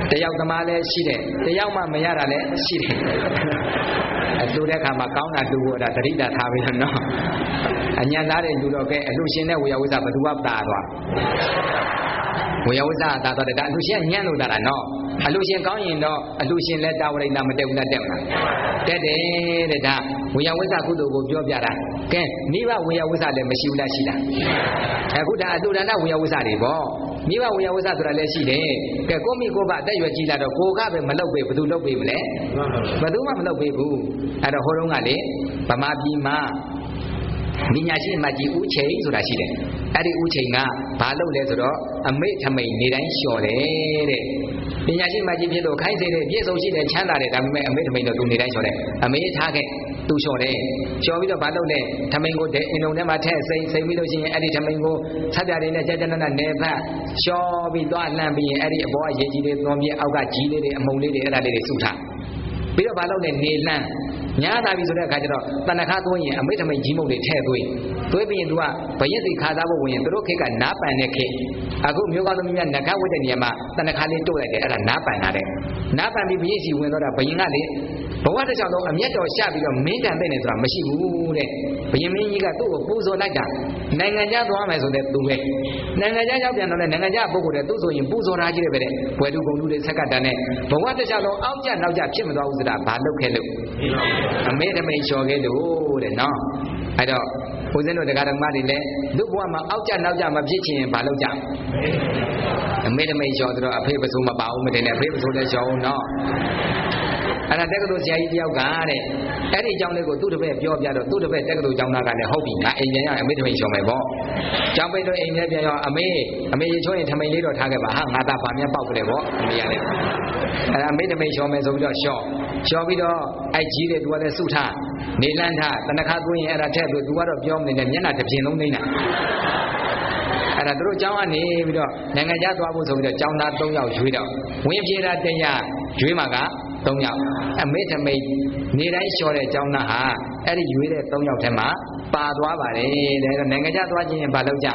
တယောက်သမားလည်းရှိတယ်တယောက်မှမရတာလည်းရှိတယ်အတူတဲ့အခါမှာကောင်းတာတူဖို့ဒါသတိတာထားပြီးတော့နော်အညံသားတဲ့လူတော့ကဲအလှရှင်နဲ့ဝေယဝိဇ္ဇဘသူကတာသွားဝေယဝိဇ္ဇတာသွားတယ်ဒါအလှရှင်ညံ့လို့တာလားနော်အလှရှင်ကောင်းရင်တော့အလှရှင်လည်းတာဝရိဏမတက်ဘူးလားတက်မလားတက်တယ်တဲ့ဒါဝေယဝိဇ္ဇကုသိုလ်ကိုပြောပြတာကဲမိဘဝေယဝိဇ္ဇလည်းမရှိဘူးလားရှိလားအခုဒါအတူဒါနဝေယဝိဇ္ဇတွေပေါ့မိဘဝေယဝိဇ္ဇဆိုတာလည်းရှိတယ်ကဲကိုမိကိုဘအသက်ရွယ်ကြီးလာတော့ကိုကပဲမလုပ်ပေးဘယ်သူလုပ်ပေးမလဲဘယ်သူမှမလုပ်ပေးဘူးအဲ့တော့ဟိုတုန်းကလေဗမာပြည်မှာပညာရှိမကြီးဦးချိန်ဆိုတာရှိတယ်အဲ့ဒီဦးချိန်ကဘာလုပ်လဲဆိုတော့အမိတ်ထမိန်နေတိုင်းလျှော်တယ်တဲ့ပညာရှိမကြီးဖြစ်လို့ခိုင်းစေတယ်ပြည့်စုံရှိတယ်ချမ်းသာတယ်ဒါပေမဲ့အမိတ်ထမိန်တော့သူနေတိုင်းလျှော်တယ်အမေထားခဲ့သူလျှော်တယ်လျှော်ပြီးတော့ဘာလုပ်လဲထမိန်ကိုတဲ့အင်တုံထဲမှာထည့်စိမ့်စိမ့်ပြီးလို့ရှိရင်အဲ့ဒီထမိန်ကိုဆက်ပြတွေနဲ့ကြက်ကြက်နက်နက်နေဖက်လျှော်ပြီးသွားလှမ်းပြီးရင်အဲ့ဒီအပေါ်ကရေကြီးတွေသွန်ပြီးအောက်ကကြီးလေးတွေအမုံလေးတွေအဲ့ဒါလေးတွေစုထားပြီးတော့ဘာလုပ်လဲနေလှမ်းညားလာပြီဆိုတဲ့အခါကျတော့တဏ္ဍခါသွင်းရင်အမိတ်ထမိန်ကြီးမုတ်တွေထည့်သွင်းသွင်းပြီးရင်သူကဘရက်စီခါသားဖို့ဝင်ရင်သူတို့ခေတ်ကနားပန်တဲ့ခေတ်အခုမျိုးကောင်းသမီးများနဂတ်ဝတ်တဲ့နေရာမှာတဏ္ဍခါလေးတို့လိုက်တယ်အဲ့ဒါနားပန်တာတဲ့နားပန်ပြီးဘရက်စီဝင်တော့တာဘယင်ကလေဘဝတစ်ချောင်းလုံးအမျက်တော်ရှပြီးတော့မင်းတန်တဲ့နေဆိုတာမရှိဘူးတဲ့ဘယင်မင်းကြီးကသူ့ကိုပူဇော်လိုက်တာနိုင်ငံခြားသွားမယ်ဆိုတဲ့သူပဲနိုင်ငံခြားရောက်ပြန်တော့လေနိုင်ငံခြားပုဂ္ဂိုလ်တဲ့သူဆိုရင်ပူဇော်ထားကြည့်တယ်ပဲတဲ့ဘွယ်သူဂုံလူတွေဆက်ကတန်နဲ့ဘဝတစ်ချောင်းလုံးအောက်ကျနောက်ကျဖြစ်မသွားဘူးဆိုတာဘာလုပ်ခဲ့လို့အမေတမိန်လျှော်ခဲ့လို့တဲ့နော်အဲ့တော့ဦးဇင်းတို့တရားဓမ္မတွေလည်းလူဘဝမှာအောက်ကျနောက်ကျမဖြစ်ချင်ဘာလုပ်ကြအမေတမိန်လျှော်ဆိုတော့အဖေပစိုးမပါဘူးမတင်နဲ့အဖေပစိုးလည်းလျှော်အောင်နော်အဲ့ဒါတက္ကသိုလ်ဆရာကြီးတယောက်ကတဲ့အဲ့ဒီအကြောင်းလေးကိုသူ့တပည့်ပြောပြတော့သူ့တပည့်တက္ကသိုလ်ကျောင်းသားကလည်းဟုတ်ပြီငါအိမ်ပြန်ရအမေတမိန်လျှော်မယ်ပေါ့ကျောင်းပိတ်တော့အိမ်ထဲပြန်ရောအမေအမေရေချိုးရင်ထမိန်လေးတော့ထားခဲ့ပါဟာငါသားဗာမြတ်ပေါက်ကြတယ်ပေါ့အမေရတယ်အဲ့ဒါအမေတမိန်လျှော်မယ်ဆိုပြီးတော့လျှော်လျှော်ပြီးတော့အဲ့ကြီးတယ်သူကလည်းစုထားနေလန်းထားတဏ္ဍခါသွင်းရင်အဲ့ဒါထည့်သူသူကတော့ပြောမနေနဲ့မျက်နှာတစ်ပြင်လုံးနေတာအဲ့ဒါသူတို့ကျောင်းကနေပြီးတော့နိုင်ငံခြားသွားဖို့ဆိုပြီးတော့ကျောင်းသား၃ယောက်ရွေးတော့ဝင်ပြေတာတရရွေးမှာက၃ယောက်အမေတမိန်နေတိုင်းလျှော်တဲ့ကျောင်းသားဟာအဲ့ဒီရွေးတဲ့၃ယောက်ထဲမှာပါသွားပါတယ်တဲ့နိုင်ငံခြားသွားခြင်းဘာလုပ်ကြ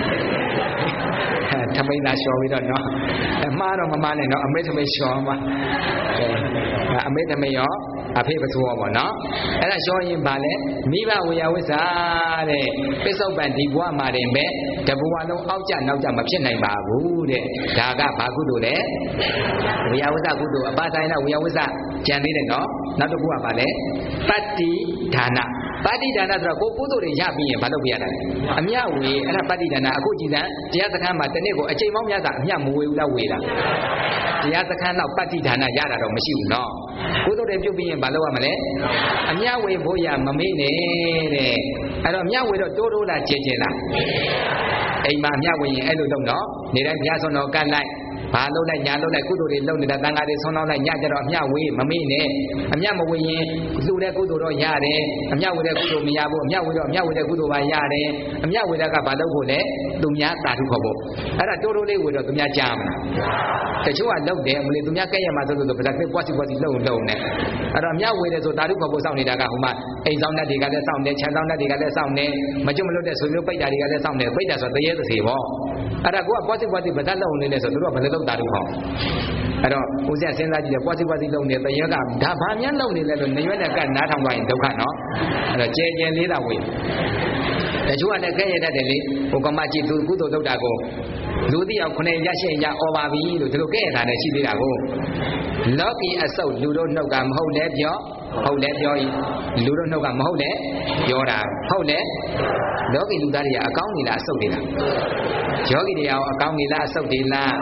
ထမိန်သာလျှော်ပြီးတော့နော်အမှားတော့မမှားနဲ့နော်အမေတမိန်လျှော်မှာအမေတမိန်ရောအဖေပစိုးရောပေါ့နော်အဲ့ဒါလျှော်ရင်ဘာလဲမိဘဝေယဝိဇ္ဇာတဲ့ပစ္စုပန်ဒီဘဝမှာတင်ပဲတဘဝလုံးအောက်ကျနောက်ကျမဖြစ်နိုင်ပါဘူးတဲ့ဒါကဘာကုသိုလ်လဲဝေယဝိဇ္ဇကုသိုလ်အပါဆိုင်နာဝေယဝိဇ္ဇကြံသေးတယ်နော်နောက်တစ်ခုကဘာလဲပတ္တိဒါနပတ္တိဒါနဆိုတော့ကိုကုသိုလ်တွေရပြီးရင်ဘာလုပ်ပြရတာလဲအမြဝေအဲ့ဒါပတ္တိဒါနအခုကြည်စံတရားစခန်းမှာတနေ့ကိုအချိန်ပေါင်းများစွာအမြမဝေဘူးလားဝေတာတရားစခန်းတော့ပတ္တိဒါနရတာတော့မရှိဘူးနော်ကုသိုလ်တွေပြုတ်ပြီးရင်ဘာလုပ်ရမလဲအမြဝေဖို့ရမမေ့နဲ့တဲ့အဲ့တော့အမြဝေတော့တိုးတိုးလားကျဲကျဲလားအိမ်မှာအမြဝေရင်အဲ့လိုလုပ်တော့နေတိုင်းဘုရားဆုံးတော်ကတ်လိုက်ဘာလုပ်လိုက်ညာလုပ်လိုက်ကုသိုလ်တွေလုပ်နေတာတန်ခါတွေဆုံးတော့လိုက်ညကြတော့အမြဝေးမမေ့နဲ့အမြမဝေးရင်လူတဲ့ကုသိုလ်တော့ရတယ်အမြဝေးတဲ့ကုသိုလ်မရဘူးအမြဝေးတော့အမြဝေးတဲ့ကုသိုလ်ပါရတယ်အမြဝေးတဲ့ကဘာလုပ်ဖို့လဲသူများသာဓုခေါ်ဖို့အဲ့ဒါတိုးတိုးလေးဝေးတော့သူများကြားမလားတချို့ကလုပ်တယ်မလို့သူများကဲ့ရမှာဆိုလို့ဆိုဗလာကိပွားစီပွားစီလုံလုံနဲ့အဲ့တော့အမြဝေးတဲ့ဆိုသာဓုခေါ်ဖို့စောင့်နေတာကဟိုမှာအိမ်ဆောင်တဲ့တွေကလည်းစောင့်နေခြံဆောင်တဲ့တွေကလည်းစောင့်နေမကျွတ်မလွတ်တဲ့ဆွေမျိုးပိတ်တာတွေကလည်းစောင့်နေပိတ်တာဆိုတရေသစီပေါ့အဲ့ဒါကိုကပွားစီပွားစီဗလာလုံနေလဲဆိုသူတို့ကဘယ်လိုလုပ်သာဓုခေါ်အဲ့တော့ဦးဇင်းစဉ်းစားကြည့်တယ်ပွားစီပွားစီလုံနေတရေကဒါဘာများလုံနေလဲလို့နေရွက်တဲ့ကနားထောင်သွားရင်ဒုက္ခနော်အဲ့တော့ကျဲကျဲလေးတာဝေးတချို့ကလည်းခဲရတတ်တယ်လေဟိုကမကြည့်သူကုသိုလ်လုပ်တာကိုလူသိအောင်ခုနှစ်ရရှိရင်ရអော်ပါပြီလို့ဒီလိုကဲရတာလည်းရှိသေးတာကိုလောကီအဆုပ်လူတို့နှုတ်ကမဟုတ်လဲပြောဟုတ်လဲပြောဤလူတို့နှုတ်ကမဟုတ်လဲပြောတာဟုတ်လဲလောကီလူသားတွေကအကောင်းနေလားအဆုပ်တွေလားယောဂီတွေအောင်အကောင်းနေလားအဆုပ်တွေလား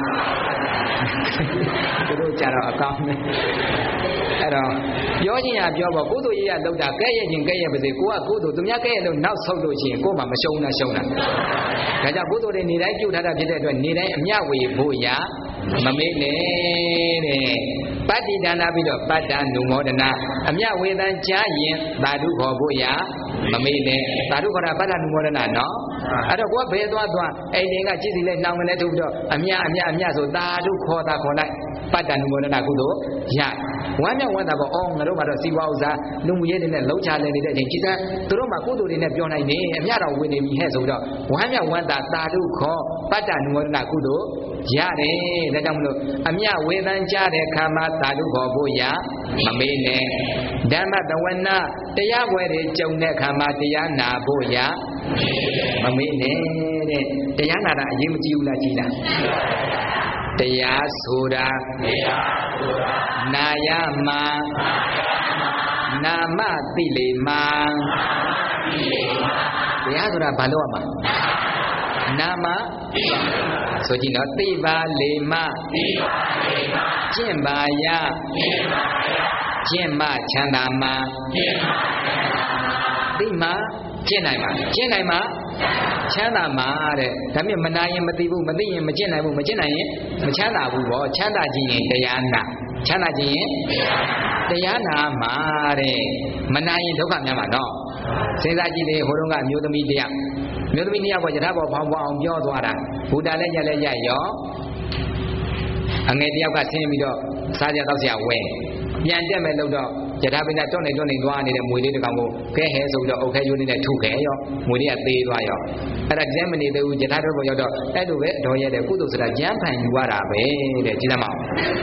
သူတို့ကြတော့အကောင်းနေအဲ့တော့ပြောချင်းရပြောပေါ့ကုသိုလ်ကြီးရလောက်တာကဲ့ရဲ့ချင်းကဲ့ရဲ့ပါစေကိုကကုသိုလ်သူများကဲ့ရဲ့လို့နောက်ဆုတ်လို့ရှိရင်ကိုယ်မှမရှုံးလားရှုံးလားဒါကြောင့်ကုသိုလ်တွေနေတိုင်းပြုထားတာဖြစ်တဲ့အတွက်နေတိုင်းအမြဝေဖို့ရမမေ့နဲ့တဲ့ပတ္တိဒါနပြီးတော့ပတ္တနုမောဒနာအမြဝေသံကြားရင်သာဓုခေါ်ဖို့ရမမေ့နဲ့သာဓုခေါ်တာပတ္တနုမောဒနာနော်အဲ့တော့ကိုကဘယ်သွားသွားအိမ်တွေကကြည့်စီလဲနှောင်ကနေထုတ်ပြီးတော့အမြအမြအမြဆိုသာဓုခေါ်တာခေါ်လိုက်ပတ်တန်မောဒနာကုသိုလ်ရဝမ်းမြောက်ဝမ်းသာပေါ့အော်ငါတို့ကတော့စီးပွားဥစားလူမှုရေးတွေနဲ့လှုပ်ရှားနေတဲ့အချိန်ကြည်စမ်းသူတို့မှကုသိုလ်တွေနဲ့ပြောနိုင်နေအမြတော်ဝင်နေပြီဟဲ့ဆိုတော့ဝမ်းမြောက်ဝမ်းသာတာဓုခေါ်ပတ်တန်မောဒနာကုသိုလ်ရတယ်ဒါကြောင့်မလို့အမြဝေဒန်ကြတဲ့ခါမှာတာဓုခေါ်ဖို့ရမမေးနဲ့ဓမ္မတဝနာတရားပွဲတွေကြုံတဲ့ခါမှာတရားနာဖို့ရမမေးနဲ့တဲ့တရားနာတာအရေးမကြီးဘူးလားကြီးလားတရားဆိုတာနာယမနာမသိလေမတရားဆိုတာဘာလို့ရမှာနာမဆိုကြည့်နော်သိပါလေမကျင့်ပါရကျင့်မှချမ်းသာမှာသိမှကျင့်နိုင်မှာကျင့်နိုင်မှာချမ်းသာမှာတဲ့ဒါမြင်မနာရင်မသိဘူးမသိရင်မကျင့်နိုင်ဘူးမကျင့်နိုင်ရင်မချမ်းသာဘူးပေါ့ချမ်းသာခြင်းရင်တရားနာချမ်းသာခြင်းရင်တရားနာမှာတဲ့မနာရင်ဒုက္ခများမှာနော်စဉ်းစားကြည့်လေဟိုတုန်းကအမျိုးသမီးတရားမျိုးသမီးနှစ်ယောက်ကယထာဘောဖောင်းဖောင်းအောင်ပြောသွားတာဘုရားလည်းရလည်းရရောအငယ်တယောက်ကဆင်းပြီးတော့စားကြတော့ဆရာဝဲပြန်တက်မဲ့လို့တော့ယထာပိဏတွန်းနေတွန်းနေသွားနေတဲ့မွေလေးတစ်ကောင်ကိုကဲဟဲဆိုပြီးတော့အုတ်ခဲရိုးလေးနဲ့ထုခဲရောမွေလေးကသေးသွားရောအဲ့ဒါကျမ်းမနေသေးဘူးယထာတို့ဘောရောက်တော့အဲ့လိုပဲအတော်ရဲတဲ့ကုသိုလ်ဆိုတာကျမ်းဖန်ယူရတာပဲတဲ့ကြည့်သမောင်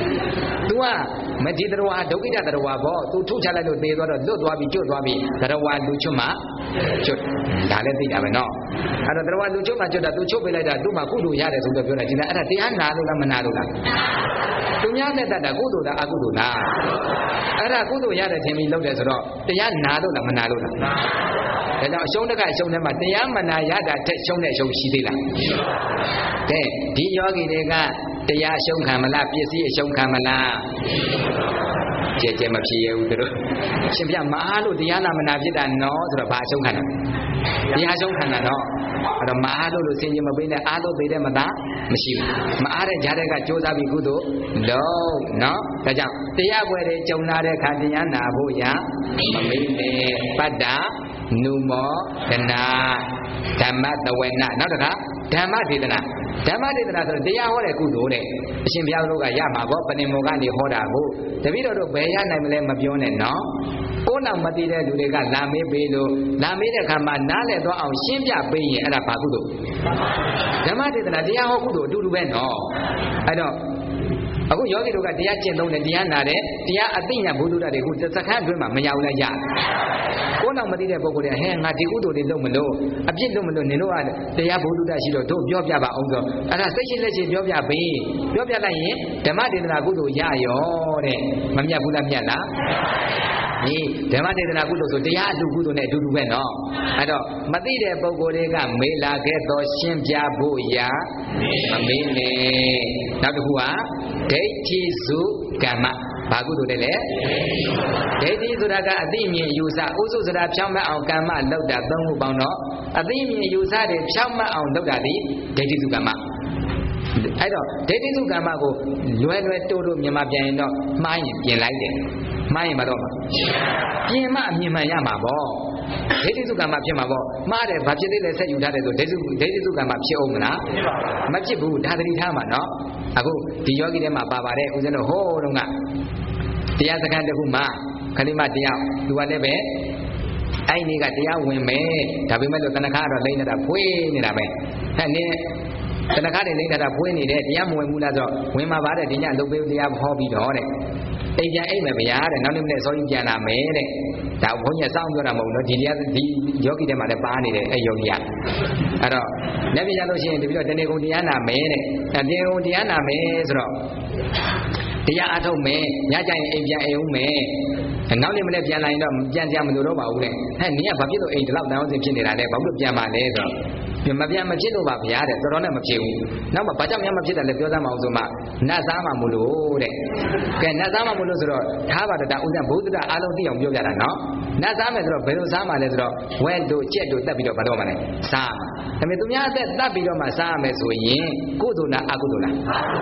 तू ကမတိတရဝါဒုက္ခိတတရဝါပေါ့ तू ထုချလိုက်လို့သေးသွားတော့လွတ်သွားပြီကျွတ်သွားပြီတရဝါလူချွတ်မှကျွတ်ဒါလည်းသိတာပဲနော်အဲ့တော့တရဝါလူချွတ်မှကျွတ်တာ तू ချုပ်ပေးလိုက်တာ तू မှကုသိုလ်ရတယ်ဆိုတော့ပြောတာကြည့်လားအဲ့ဒါတရားနာလို့လားမနာလို့လားသူများနဲ့တတ်တာကုသိုလ်လားအကုသိုလ်လားအဲ့ဒါကုသိုလ်ရတယ်ထင်ပြီးလုပ်တယ်ဆိုတော့တရားနာလို့လားမနာလို့လားဒါကြောင့်အရှုံးတကအရှုံးထဲမှာတရားမနာရတာတက်ရှုံးတဲ့အရှုံးရှိသေးလားကဲဒီယောဂီတွေကတရားအရှုံးခံမလားပစ္စည်းအရှုံးခံမလားကြဲကြဲမဖြစ်ရဘူးတို့ရှင်ပြမအားလို့တရားနာမနာဖြစ်တာနော်ဆိုတော့ဘာအရှုံးခံတာတရားအရှုံးခံတာနော်အဲ့တော့မအားလို့လို့စင်ကြင်မပေးနဲ့အားလို့သေးတဲ့မသားမရှိဘူးမအားတဲ့ကြားတဲ့ကကြိုးစားပြီးကုသိုလ်လုံးနော်ဒါကြောင့်တရားပွဲတွေကြုံလာတဲ့ခါတရားနာဖို့ရမမေးနဲ့ပတ္တနုမောဒနာဓမ္မတဝေနနောက်တစ်ခါဓမ္မဒေသနာဓမ္မဒေသနာဆိုတရားဟောတဲ့ကုသိုလ်တဲ့အရှင်ဘုရားတို့ကရမှာပေါ့ပဏိမောကနေဟောတာကိုတပည့်တော်တို့ဘယ်ရနိုင်မလဲမပြောနဲ့နော်ကိုယ်နောက်မသိတဲ့လူတွေကလာမေးပေးလို့လာမေးတဲ့ခါမှာနားလည်သွားအောင်ရှင်းပြပေးရင်အဲ့ဒါဘာကုသိုလ်ဓမ္မဒေသနာတရားဟောကုသိုလ်အတူတူပဲနော်အဲ့တော့အခုယောဂီတို့ကတရားကျင့်သုံးတယ်တရားနာတယ်တရားအသိဉာဏ်ဘုဒ္ဓတွေကိုစခန်းအတွင်းမှာမရဘူးလားရကိုယ်နောက်မသိတဲ့ပုဂ္ဂိုလ်တွေဟဲငါဒီကုသိုလ်တွေလုပ်မလို့အပြစ်လုပ်မလို့နင်တို့ကတရားဘုဒ္ဓရှိတော့တို့ပြောပြပါအောင်ဆိုအဲ့ဒါစိတ်ရှိလက်ရှိပြောပြပေးပြောပြလိုက်ရင်ဓမ္မဒေသနာကုသိုလ်ရရောတဲ့မမြတ်ဘူးလားမြတ်လားဒီဓမ္မဒေသနာကုသိုလ်ဆိုတရားအတူကုသိုလ်နဲ့အတူတူပဲနော်အဲ့တော့မသိတဲ့ပုဂ္ဂိုလ်တွေကမေးလာခဲ့တော့ရှင်းပြဖို့ရမမေးနဲ့နောက်တစ်ခုကဒိဋ္ဌိစုကမ္မဘာကုသိုလ်လဲလဲဒိဋ္ဌိဆိုတာကအသိမြင်ယူဆဥစုဆိုတာဖြောင်းမအောင်ကမ္မလောက်တာသုံးခုပေါင်းတော့အသိမြင်ယူဆတွေဖြောင်းမအောင်လောက်တာဒီဒိဋ္ဌိစုကမ္မအဲ့တော့ဒိဋ္ဌိစုကမ္မကိုလွယ်လွယ်တိုးတိုးမြန်မာပြန်ရင်တော့မှားရင်ပြင်လိုက်တယ်မှားရင်မတော့မှာပြင်မှအမြင်မှန်ရမှာပေါ့ဒိဋ္ဌိစုကမ္မဖြစ်မှာပေါ့မှားတယ်ဘာဖြစ်သေးလဲဆက်ယူထားတယ်ဆိုဒိဋ္ဌိဒိဋ္ဌိစုကမ္မဖြစ်အောင်မလားမဖြစ်ဘူးဒါသတိထားမှာနော်အခုဒီယောဂီထဲမှာပါပါတယ်ဦးဇင်းတို့ဟိုးတုန်းကတရားစခန်းတစ်ခုမှာခလိမတရားသူကလည်းပဲအဲ့ဒီကတရားဝင်မယ်ဒါပေမဲ့လို့တဏ္ဍခါကတော့လိမ့်နေတာဖွေးနေတာပဲဟဲ့နင်းတဏ္ဍခါတွေလိမ့်နေတာဖွေးနေတယ်တရားမဝင်ဘူးလားဆိုတော့ဝင်မှာပါတဲ့ဒီညလုတ်ပေးတရားဟောပြီးတော့တဲ့အိမ်ပြန်အိမ်မယ်ဗျာတဲ့နောက်နေ့မနေ့စောကြီးပြန်လာမယ်တဲ့ဒါဘုန်းကြီးစောင့်ပြောတာမဟုတ်ဘူးနော်ဒီတရားဒီယောဂီထဲမှာလည်းပါနေတယ်အဲ့ယောဂီကအဲ့တော့လက်ပြရလို့ရှိရင်တပည့်တော့တဏှေကုန်တရားနာမယ်တဲ့တဏှေကုန်တရားနာမယ်ဆိုတော့တရားအထုတ်မယ်ညကြရင်အိမ်ပြန်အိမ်ဦးမယ်နောက်နေ့မနေ့ပြန်လာရင်တော့ပြန်ကြမလို့တော့ပါဘူးတဲ့ဟဲ့နင်ကဘာဖြစ်လို့အိမ်ဒီလောက်တောင်းစင်ဖြစ်နေတာလဲဘာလို့ပြန်ပါလဲဆိုတော့မပြန်မဖြစ်လို့ပါဗျာတဲ့တော်တော်နဲ့မဖြစ်ဘူးနောက်မှဘာကြောင့်များမဖြစ်တယ်လဲပြောသားမအောင်ဆိုမှနတ်သားမှမလို့တဲ့ကဲနတ်သားမှမလို့ဆိုတော့ထားပါတော့ဒါဥစ္စာဘုဒ္ဓအားလုံးသိအောင်ပြောပြတာနော်နတ်သားမယ်ဆိုတော့ဘယ်လိုစားမှလဲဆိုတော့ဝဲတို့ကြက်တို့တက်ပြီးတော့ဘာတော့မှလဲစားမှာဒါပေမဲ့သူများအသက်တက်ပြီးတော့မှစားရမယ်ဆိုရင်ကုသိုလ်လားအကုသိုလ်လား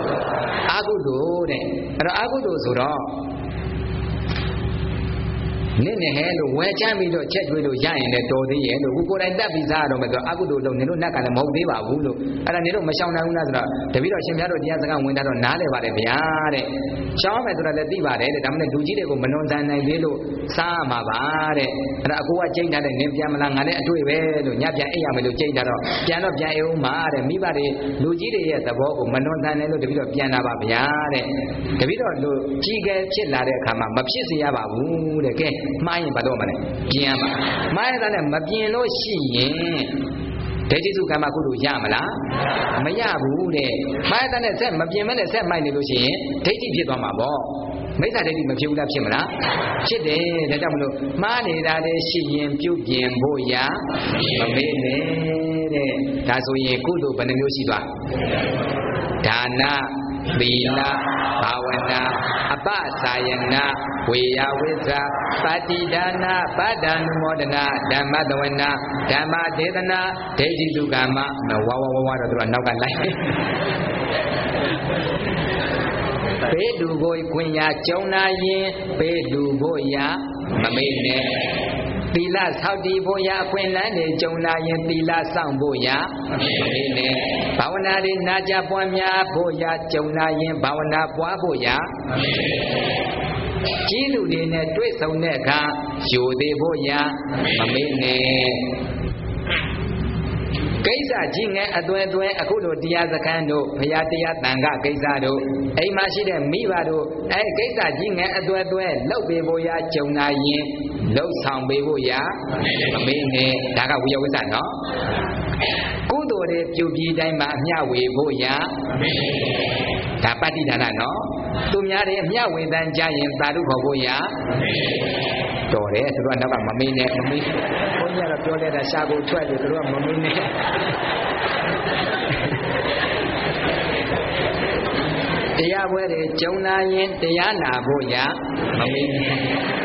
အကုသိုလ်တဲ့အဲ့တော့အကုသိုလ်ဆိုတော့နင့်နဲ့ဟဲလို့ဝဲချမ်းပြီးတော့ချက်ကျွေးလို့ရရင်လည်းတော်သေးရဲ့လို့ကိုကိုယ်တိုင်တက်ပြီးစားတော့မယ်ဆိုအကုသိုလ်လုံးနင်တို့နတ်ကလည်းမဟုတ်သေးပါဘူးလို့အဲ့ဒါနင်တို့မရှောင်နိုင်ဘူးလားဆိုတော့တပည့်တော်ရှင်ဘုရားတို့တရားစကားဝင်တာတော့နားလဲပါတယ်ဗျာတဲ့ရှောင်မယ်ဆိုတာလည်းသိပါတယ်တဲ့ဒါမှမဟုတ်လူကြီးတွေကိုမနှွန်ဆန်နိုင်သေးလို့စားမှာပါတဲ့အဲ့ဒါအကိုကကြိတ်ထားတဲ့နင်ပြန်မလားငါလည်းအတွေ့ပဲလို့ညပြန်အိပ်ရမယ်လို့ကြိတ်ထားတော့ပြန်တော့ပြန်အိပ်ဦးမှာတဲ့မိဘတွေလူကြီးတွေရဲ့သဘောကိုမနှွန်ဆန်နိုင်လို့တပည့်တော်ပြန်တာပါဗျာတဲ့တပည့်တော်တို့ကြီးကဲဖြစ်လာတဲ့အခါမှာမဖြစ်စေရပါဘူးတဲ့ကဲမှားရင်ဘာလို့မလဲပြင်ရမှာမှားရတဲ့နဲ့မပြင်လို့ရှိရင်ဒိဋ္ဌိစုကမ္မကုသိုလ်ရမလားမရဘူးတဲ့မှားရတဲ့နဲ့ဆက်မပြင်မနဲ့ဆက်မိုက်နေလို့ရှိရင်ဒိဋ္ဌိဖြစ်သွားမှာပေါ့မိစ္ဆာဒိဋ္ဌိမဖြစ်ဘူးလားဖြစ်မလားဖြစ်တယ်ဒါကြောင့်မလို့မှားနေတာတဲ့ရှိရင်ပြုပြင်ဖို့ရမမေ့နဲ့တဲ့ဒါဆိုရင်ကုသိုလ်ဘယ်နှမျိုးရှိသွားဒါနသီလဘာဝနာအပသာယနာဝေယဝိဇ္ဇာပတိဒါနပဒ္ဒ ानु မောဒနာဓမ္မတဝနာဓမ္မဒေသနာဒိဋ္ဌိတုကမ္မဝါဝဝဝတော့သူကနောက်ကလိုက်ပေလူကိုခွင်ရာကျုံနာရင်ပေလူဖို့ရာမမေ့နဲ့သီလဆောက်တည်ဖို့ရာအခွင့်အလမ်းတွေကြုံလာရင်သီလစောင့်ဖို့ရာမမေ့နဲ့ဘာဝနာတွေနာကြပွားများဖို့ရာကြုံလာရင်ဘာဝနာပွားဖို့ရာမမေ့နဲ့ကြီးလူတွေနဲ့တွေ့ဆုံတဲ့အခါယူသေးဖို့ရာမမေ့နဲ့ကိစ္စကြီးငယ်အသွဲသွဲအခုလိုတရားစခန်းတို့ဘုရားတရားတန်ခကိစ္စတို့အိမ်မှာရှိတဲ့မိဘတို့အဲကိစ္စကြီးငယ်အသွဲသွဲလှုပ်ပေးဖို့ရာကြုံလာရင်လှုပ်ဆောင်ပေးဖို့ရာမမေ့နဲ့ဒါကဝိယဝိဇ္ဇနော်ကုသိုလ်တွေပြုပြီးတိုင်းမှာအမျှဝေဖို့ရာဒါပဋိဒါနနော်သူများတွေအမျှဝေတန်းကြရင်သာဓုခေါ်ဖို့ရာတော်တယ်သူတို့ကနောက်ကမမေ့နဲ့မမေ့ဘုန်းကြီးကတော့ပြောတဲ့တာရှာကိုထွက်လို့သူတို့ကမမေ့နဲ့တရားပွဲတွေကြုံလာရင်တရားနာဖို့ရာမမေ့နဲ့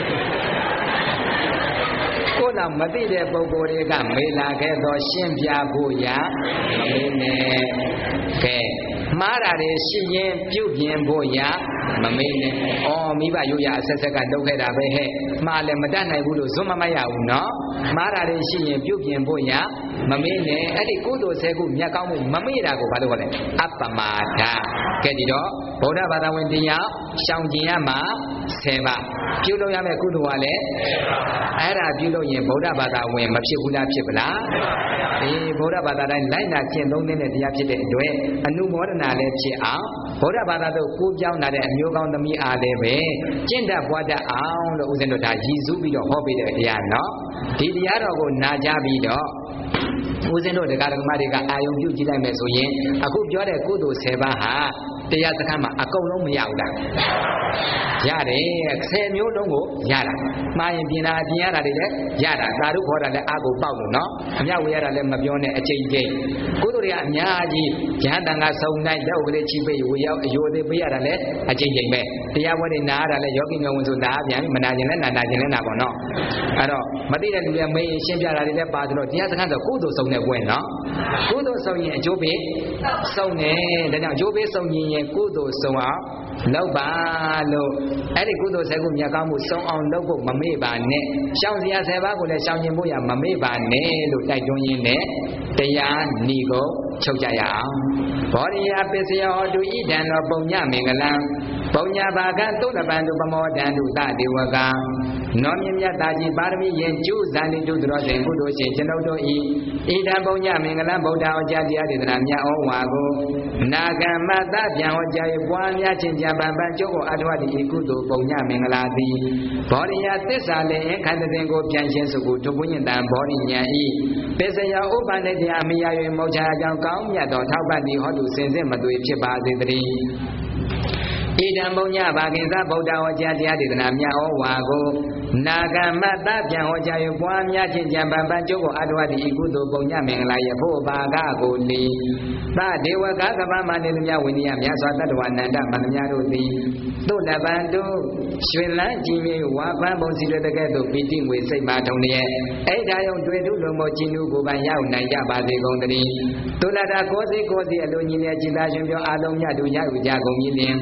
ကိုယ်တော့မသိတဲ့ပုဂ္ဂိုလ်တွေကမေးလာခဲ့တော့ရှင်းပြဖို့ရာမမေ့နဲ့ကဲမှားတာတွေရှိရင်ပြုပြင်ဖို့ရာမမေ့နဲ့ဩမိဘရိုးရာအဆက်ဆက်ကလုပ်ခဲ့တာပဲဟဲ့မှားလည်းမတတ်နိုင်ဘူးလို့ဇွတ်မမရဘူးနော်မှားတာတွေရှိရင်ပြုပြင်ဖို့ရာမမေ့နဲ့အဲ့ဒီကုသိုလ်ဆဲခုမြတ်ကောင်းမှုမမေ့တာကိုဘာလို့ခေါ်လဲအပ္ပမာဒကဲဒီတော့ဗုဒ္ဓဘာသာဝင်တရားရှောင်ကျင်ရမှာဆယ်ပါးပြုလုပ်ရမယ့်ကုသိုလ်ကလည်းအဲ့ဒါပြုလုပ်ရင်ဗုဒ္ဓဘာသာဝင်မဖြစ်ဘူးလားဖြစ်ပလားအေးဗုဒ္ဓဘာသာတိုင်းလိုက်နာကျင့်သုံးတဲ့တရားဖြစ်တဲ့အတွက်အနုမောဒနာလည်းဖြစ်အောင်ဗုဒ္ဓဘာသာတို့ကိုးပြောင်းလာတဲ့အမျိုးကောင်းသမီးအားလည်းပဲကျင့်တတ်ပွားတတ်အောင်လို့ဦးဇင်းတို့ဒါရည်စူးပြီးတော့ဟောပေးတဲ့တရားနော်ဒီတရားတော်ကိုနာကြပြီးတော့ဦးဇင်းတို့တရားဓမ္မတွေကအာယုံပြုကြည့်လိုက်မယ်ဆိုရင်အခုပြောတဲ့ကုသိုလ်ဆယ်ပါးဟာတရားစခန်းမှာအကုန်လုံးမရဘူးလားရတယ်ဆယ်မျိုးလုံးကိုရတာမှားရင်ပြင်တာပြင်ရတာတွေလည်းရတာသာဓုခေါ်တာလည်းအာကိုပေါက်လို့နော်အမြဝေရတာလည်းမပြောနဲ့အချိန်ချင်းကုသိုလ်တွေကအများကြီးဉာဏ်တန်ခါစုံတိုင်းလောက်ကလေးချိပိတ်ဝေရောက်အယိုသေးပေးရတာလည်းအချိန်ချင်းပဲတရားပွဲတွေနားရတာလည်းယောဂီမျိုးဝင်ဆိုတာပြန်မနာကျင်လည်းနာနာကျင်လည်းနာပေါ့နော်အဲ့တော့မသိတဲ့လူတွေမေးရှင်းပြတာတွေလည်းပါဆိုတော့တရားစခန်းဆိုကုသိုလ်စုံတဲ့ပွဲနော်ကုသိုလ်စုံရင်အကျိုးပေးစုံတယ်ဒါကြောင့်အကျိုးပေးစုံရင်ကုသိုလ်စုံအောင်လုပ်ပါလို့အဲ့ဒီကုသိုလ်ဆဲခုမြတ်ကောင်းမှုစုံအောင်လုပ်ဖို့မမေ့ပါနဲ့ရှောင်စရာဆယ်ပါးကိုလည်းရှောင်ကျင်ဖို့ရမမေ့ပါနဲ့လို့တိုက်တွန်းရင်းနဲ့တရားဏီကိုချုပ်ကြရအောင်ဘောရိယပစ္စယဟောတုဣဒံသောပုံညမင်္ဂလံပုံညဘာကသုတပံတုပမောဒံတုသဒေဝကနောမြမြတ်တာကြီးပါရမီရင်ကျူးဇန်တိတုသရောစဉ်ကုသိုလ်ရှင်ကျွန်ုပ်တို့ဤဣဒံပုံညမင်္ဂလံဗုဒ္ဓဟောကြားတရားဒေသနာမြတ်ဩဝါကိုနာဂမတ္တပြန်ဟောကြား၍ပွားများခြင်းကြံပံပံကျုပ်ကိုအထောက်အဤကုသိုလ်ပုံညမင်္ဂလာသည်ဘောရိယသစ္စာလည်းခန္ဓာစဉ်ကိုပြန်ရှင်းစုကိုဒုပုညတံဘောရိညာဤပစ္စယဥပ္ပန္နေတရားမရ၍မောချာအကြောင်းကောင်းမြတ်သောထောက်ပံ့သည်ဟောတုစင်စစ်မသွေဖြစ်ပါစေတည်းဣဒံပုံညဘာကိသဗုဒ္ဓဟောကြားတရားဒေသနာမြတ်ဩဝါကိုနာဂမတ္တပြန်ဟောကြား၍ပွားများခြင်းကြံပံပံကျုပ်ကိုအထောက်အဤကုသိုလ်ပုံညမင်္ဂလာရဲ့ဖို့ဘာကကိုနေသဒေဝကကပ္ပမနေလူများဝိနည်းမြတ်စွာတတ္တဝအနန္တမန္တများတို့သည်သုတပံတို့ရွှေလန်းကြည်မြေဝါပန်းပုံစီတဲ့ကဲ့သို့ပီတိငွေစိတ်မှထုံလျက်အိဒါယုံတွေ့ထုလုံးမောကြည်နုကိုပန်ရောက်နိုင်ကြပါစေကုန်သတည်းသုလတာကိုစီကိုစီအလိုညီတဲ့จิตသားရှင်ပြောအာလုံးမြတ်တို့ရယူကြကုန်ပြီလင်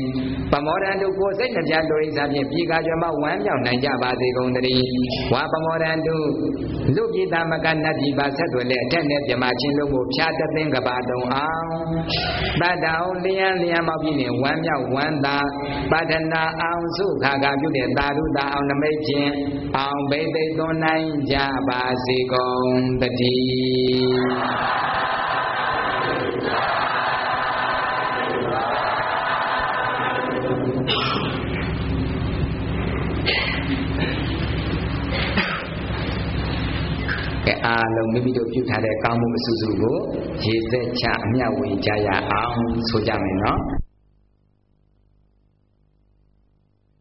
ပမောဒံတုကိုစိတ်နှပြတို့ဤစားဖြင့်ပြေကားကြွမဝမ်းမြောက်နိုင်ကြပါစေကုန်သတည်းဝါပမောဒံတုလူပိသမကနတ်ပြည်ပါဆက်သွယ်လက်အထက်နဲ့ပြမချင်းတို့ကိုဖြာတသိန်းကဘာတုံအောင်တတ္တအောင်လျံလျံမောက်ပြီးနေဝမ်းမြောက်ဝမ်းသာပါဒနာအောင်စုခါခါပြုတဲ့သာဓုတာအောင်နမိတ်ဖြင့်အောင်ဘိသိသွန်နိုင်ကြပါစေကုန်သတည်းအားလုံးမိမိတို့ပြုထားတဲ့ကောင်းမှုအစုစုကိုရေစက်ချအမျှဝေကြရအောင်ဆိုကြမယ်နော်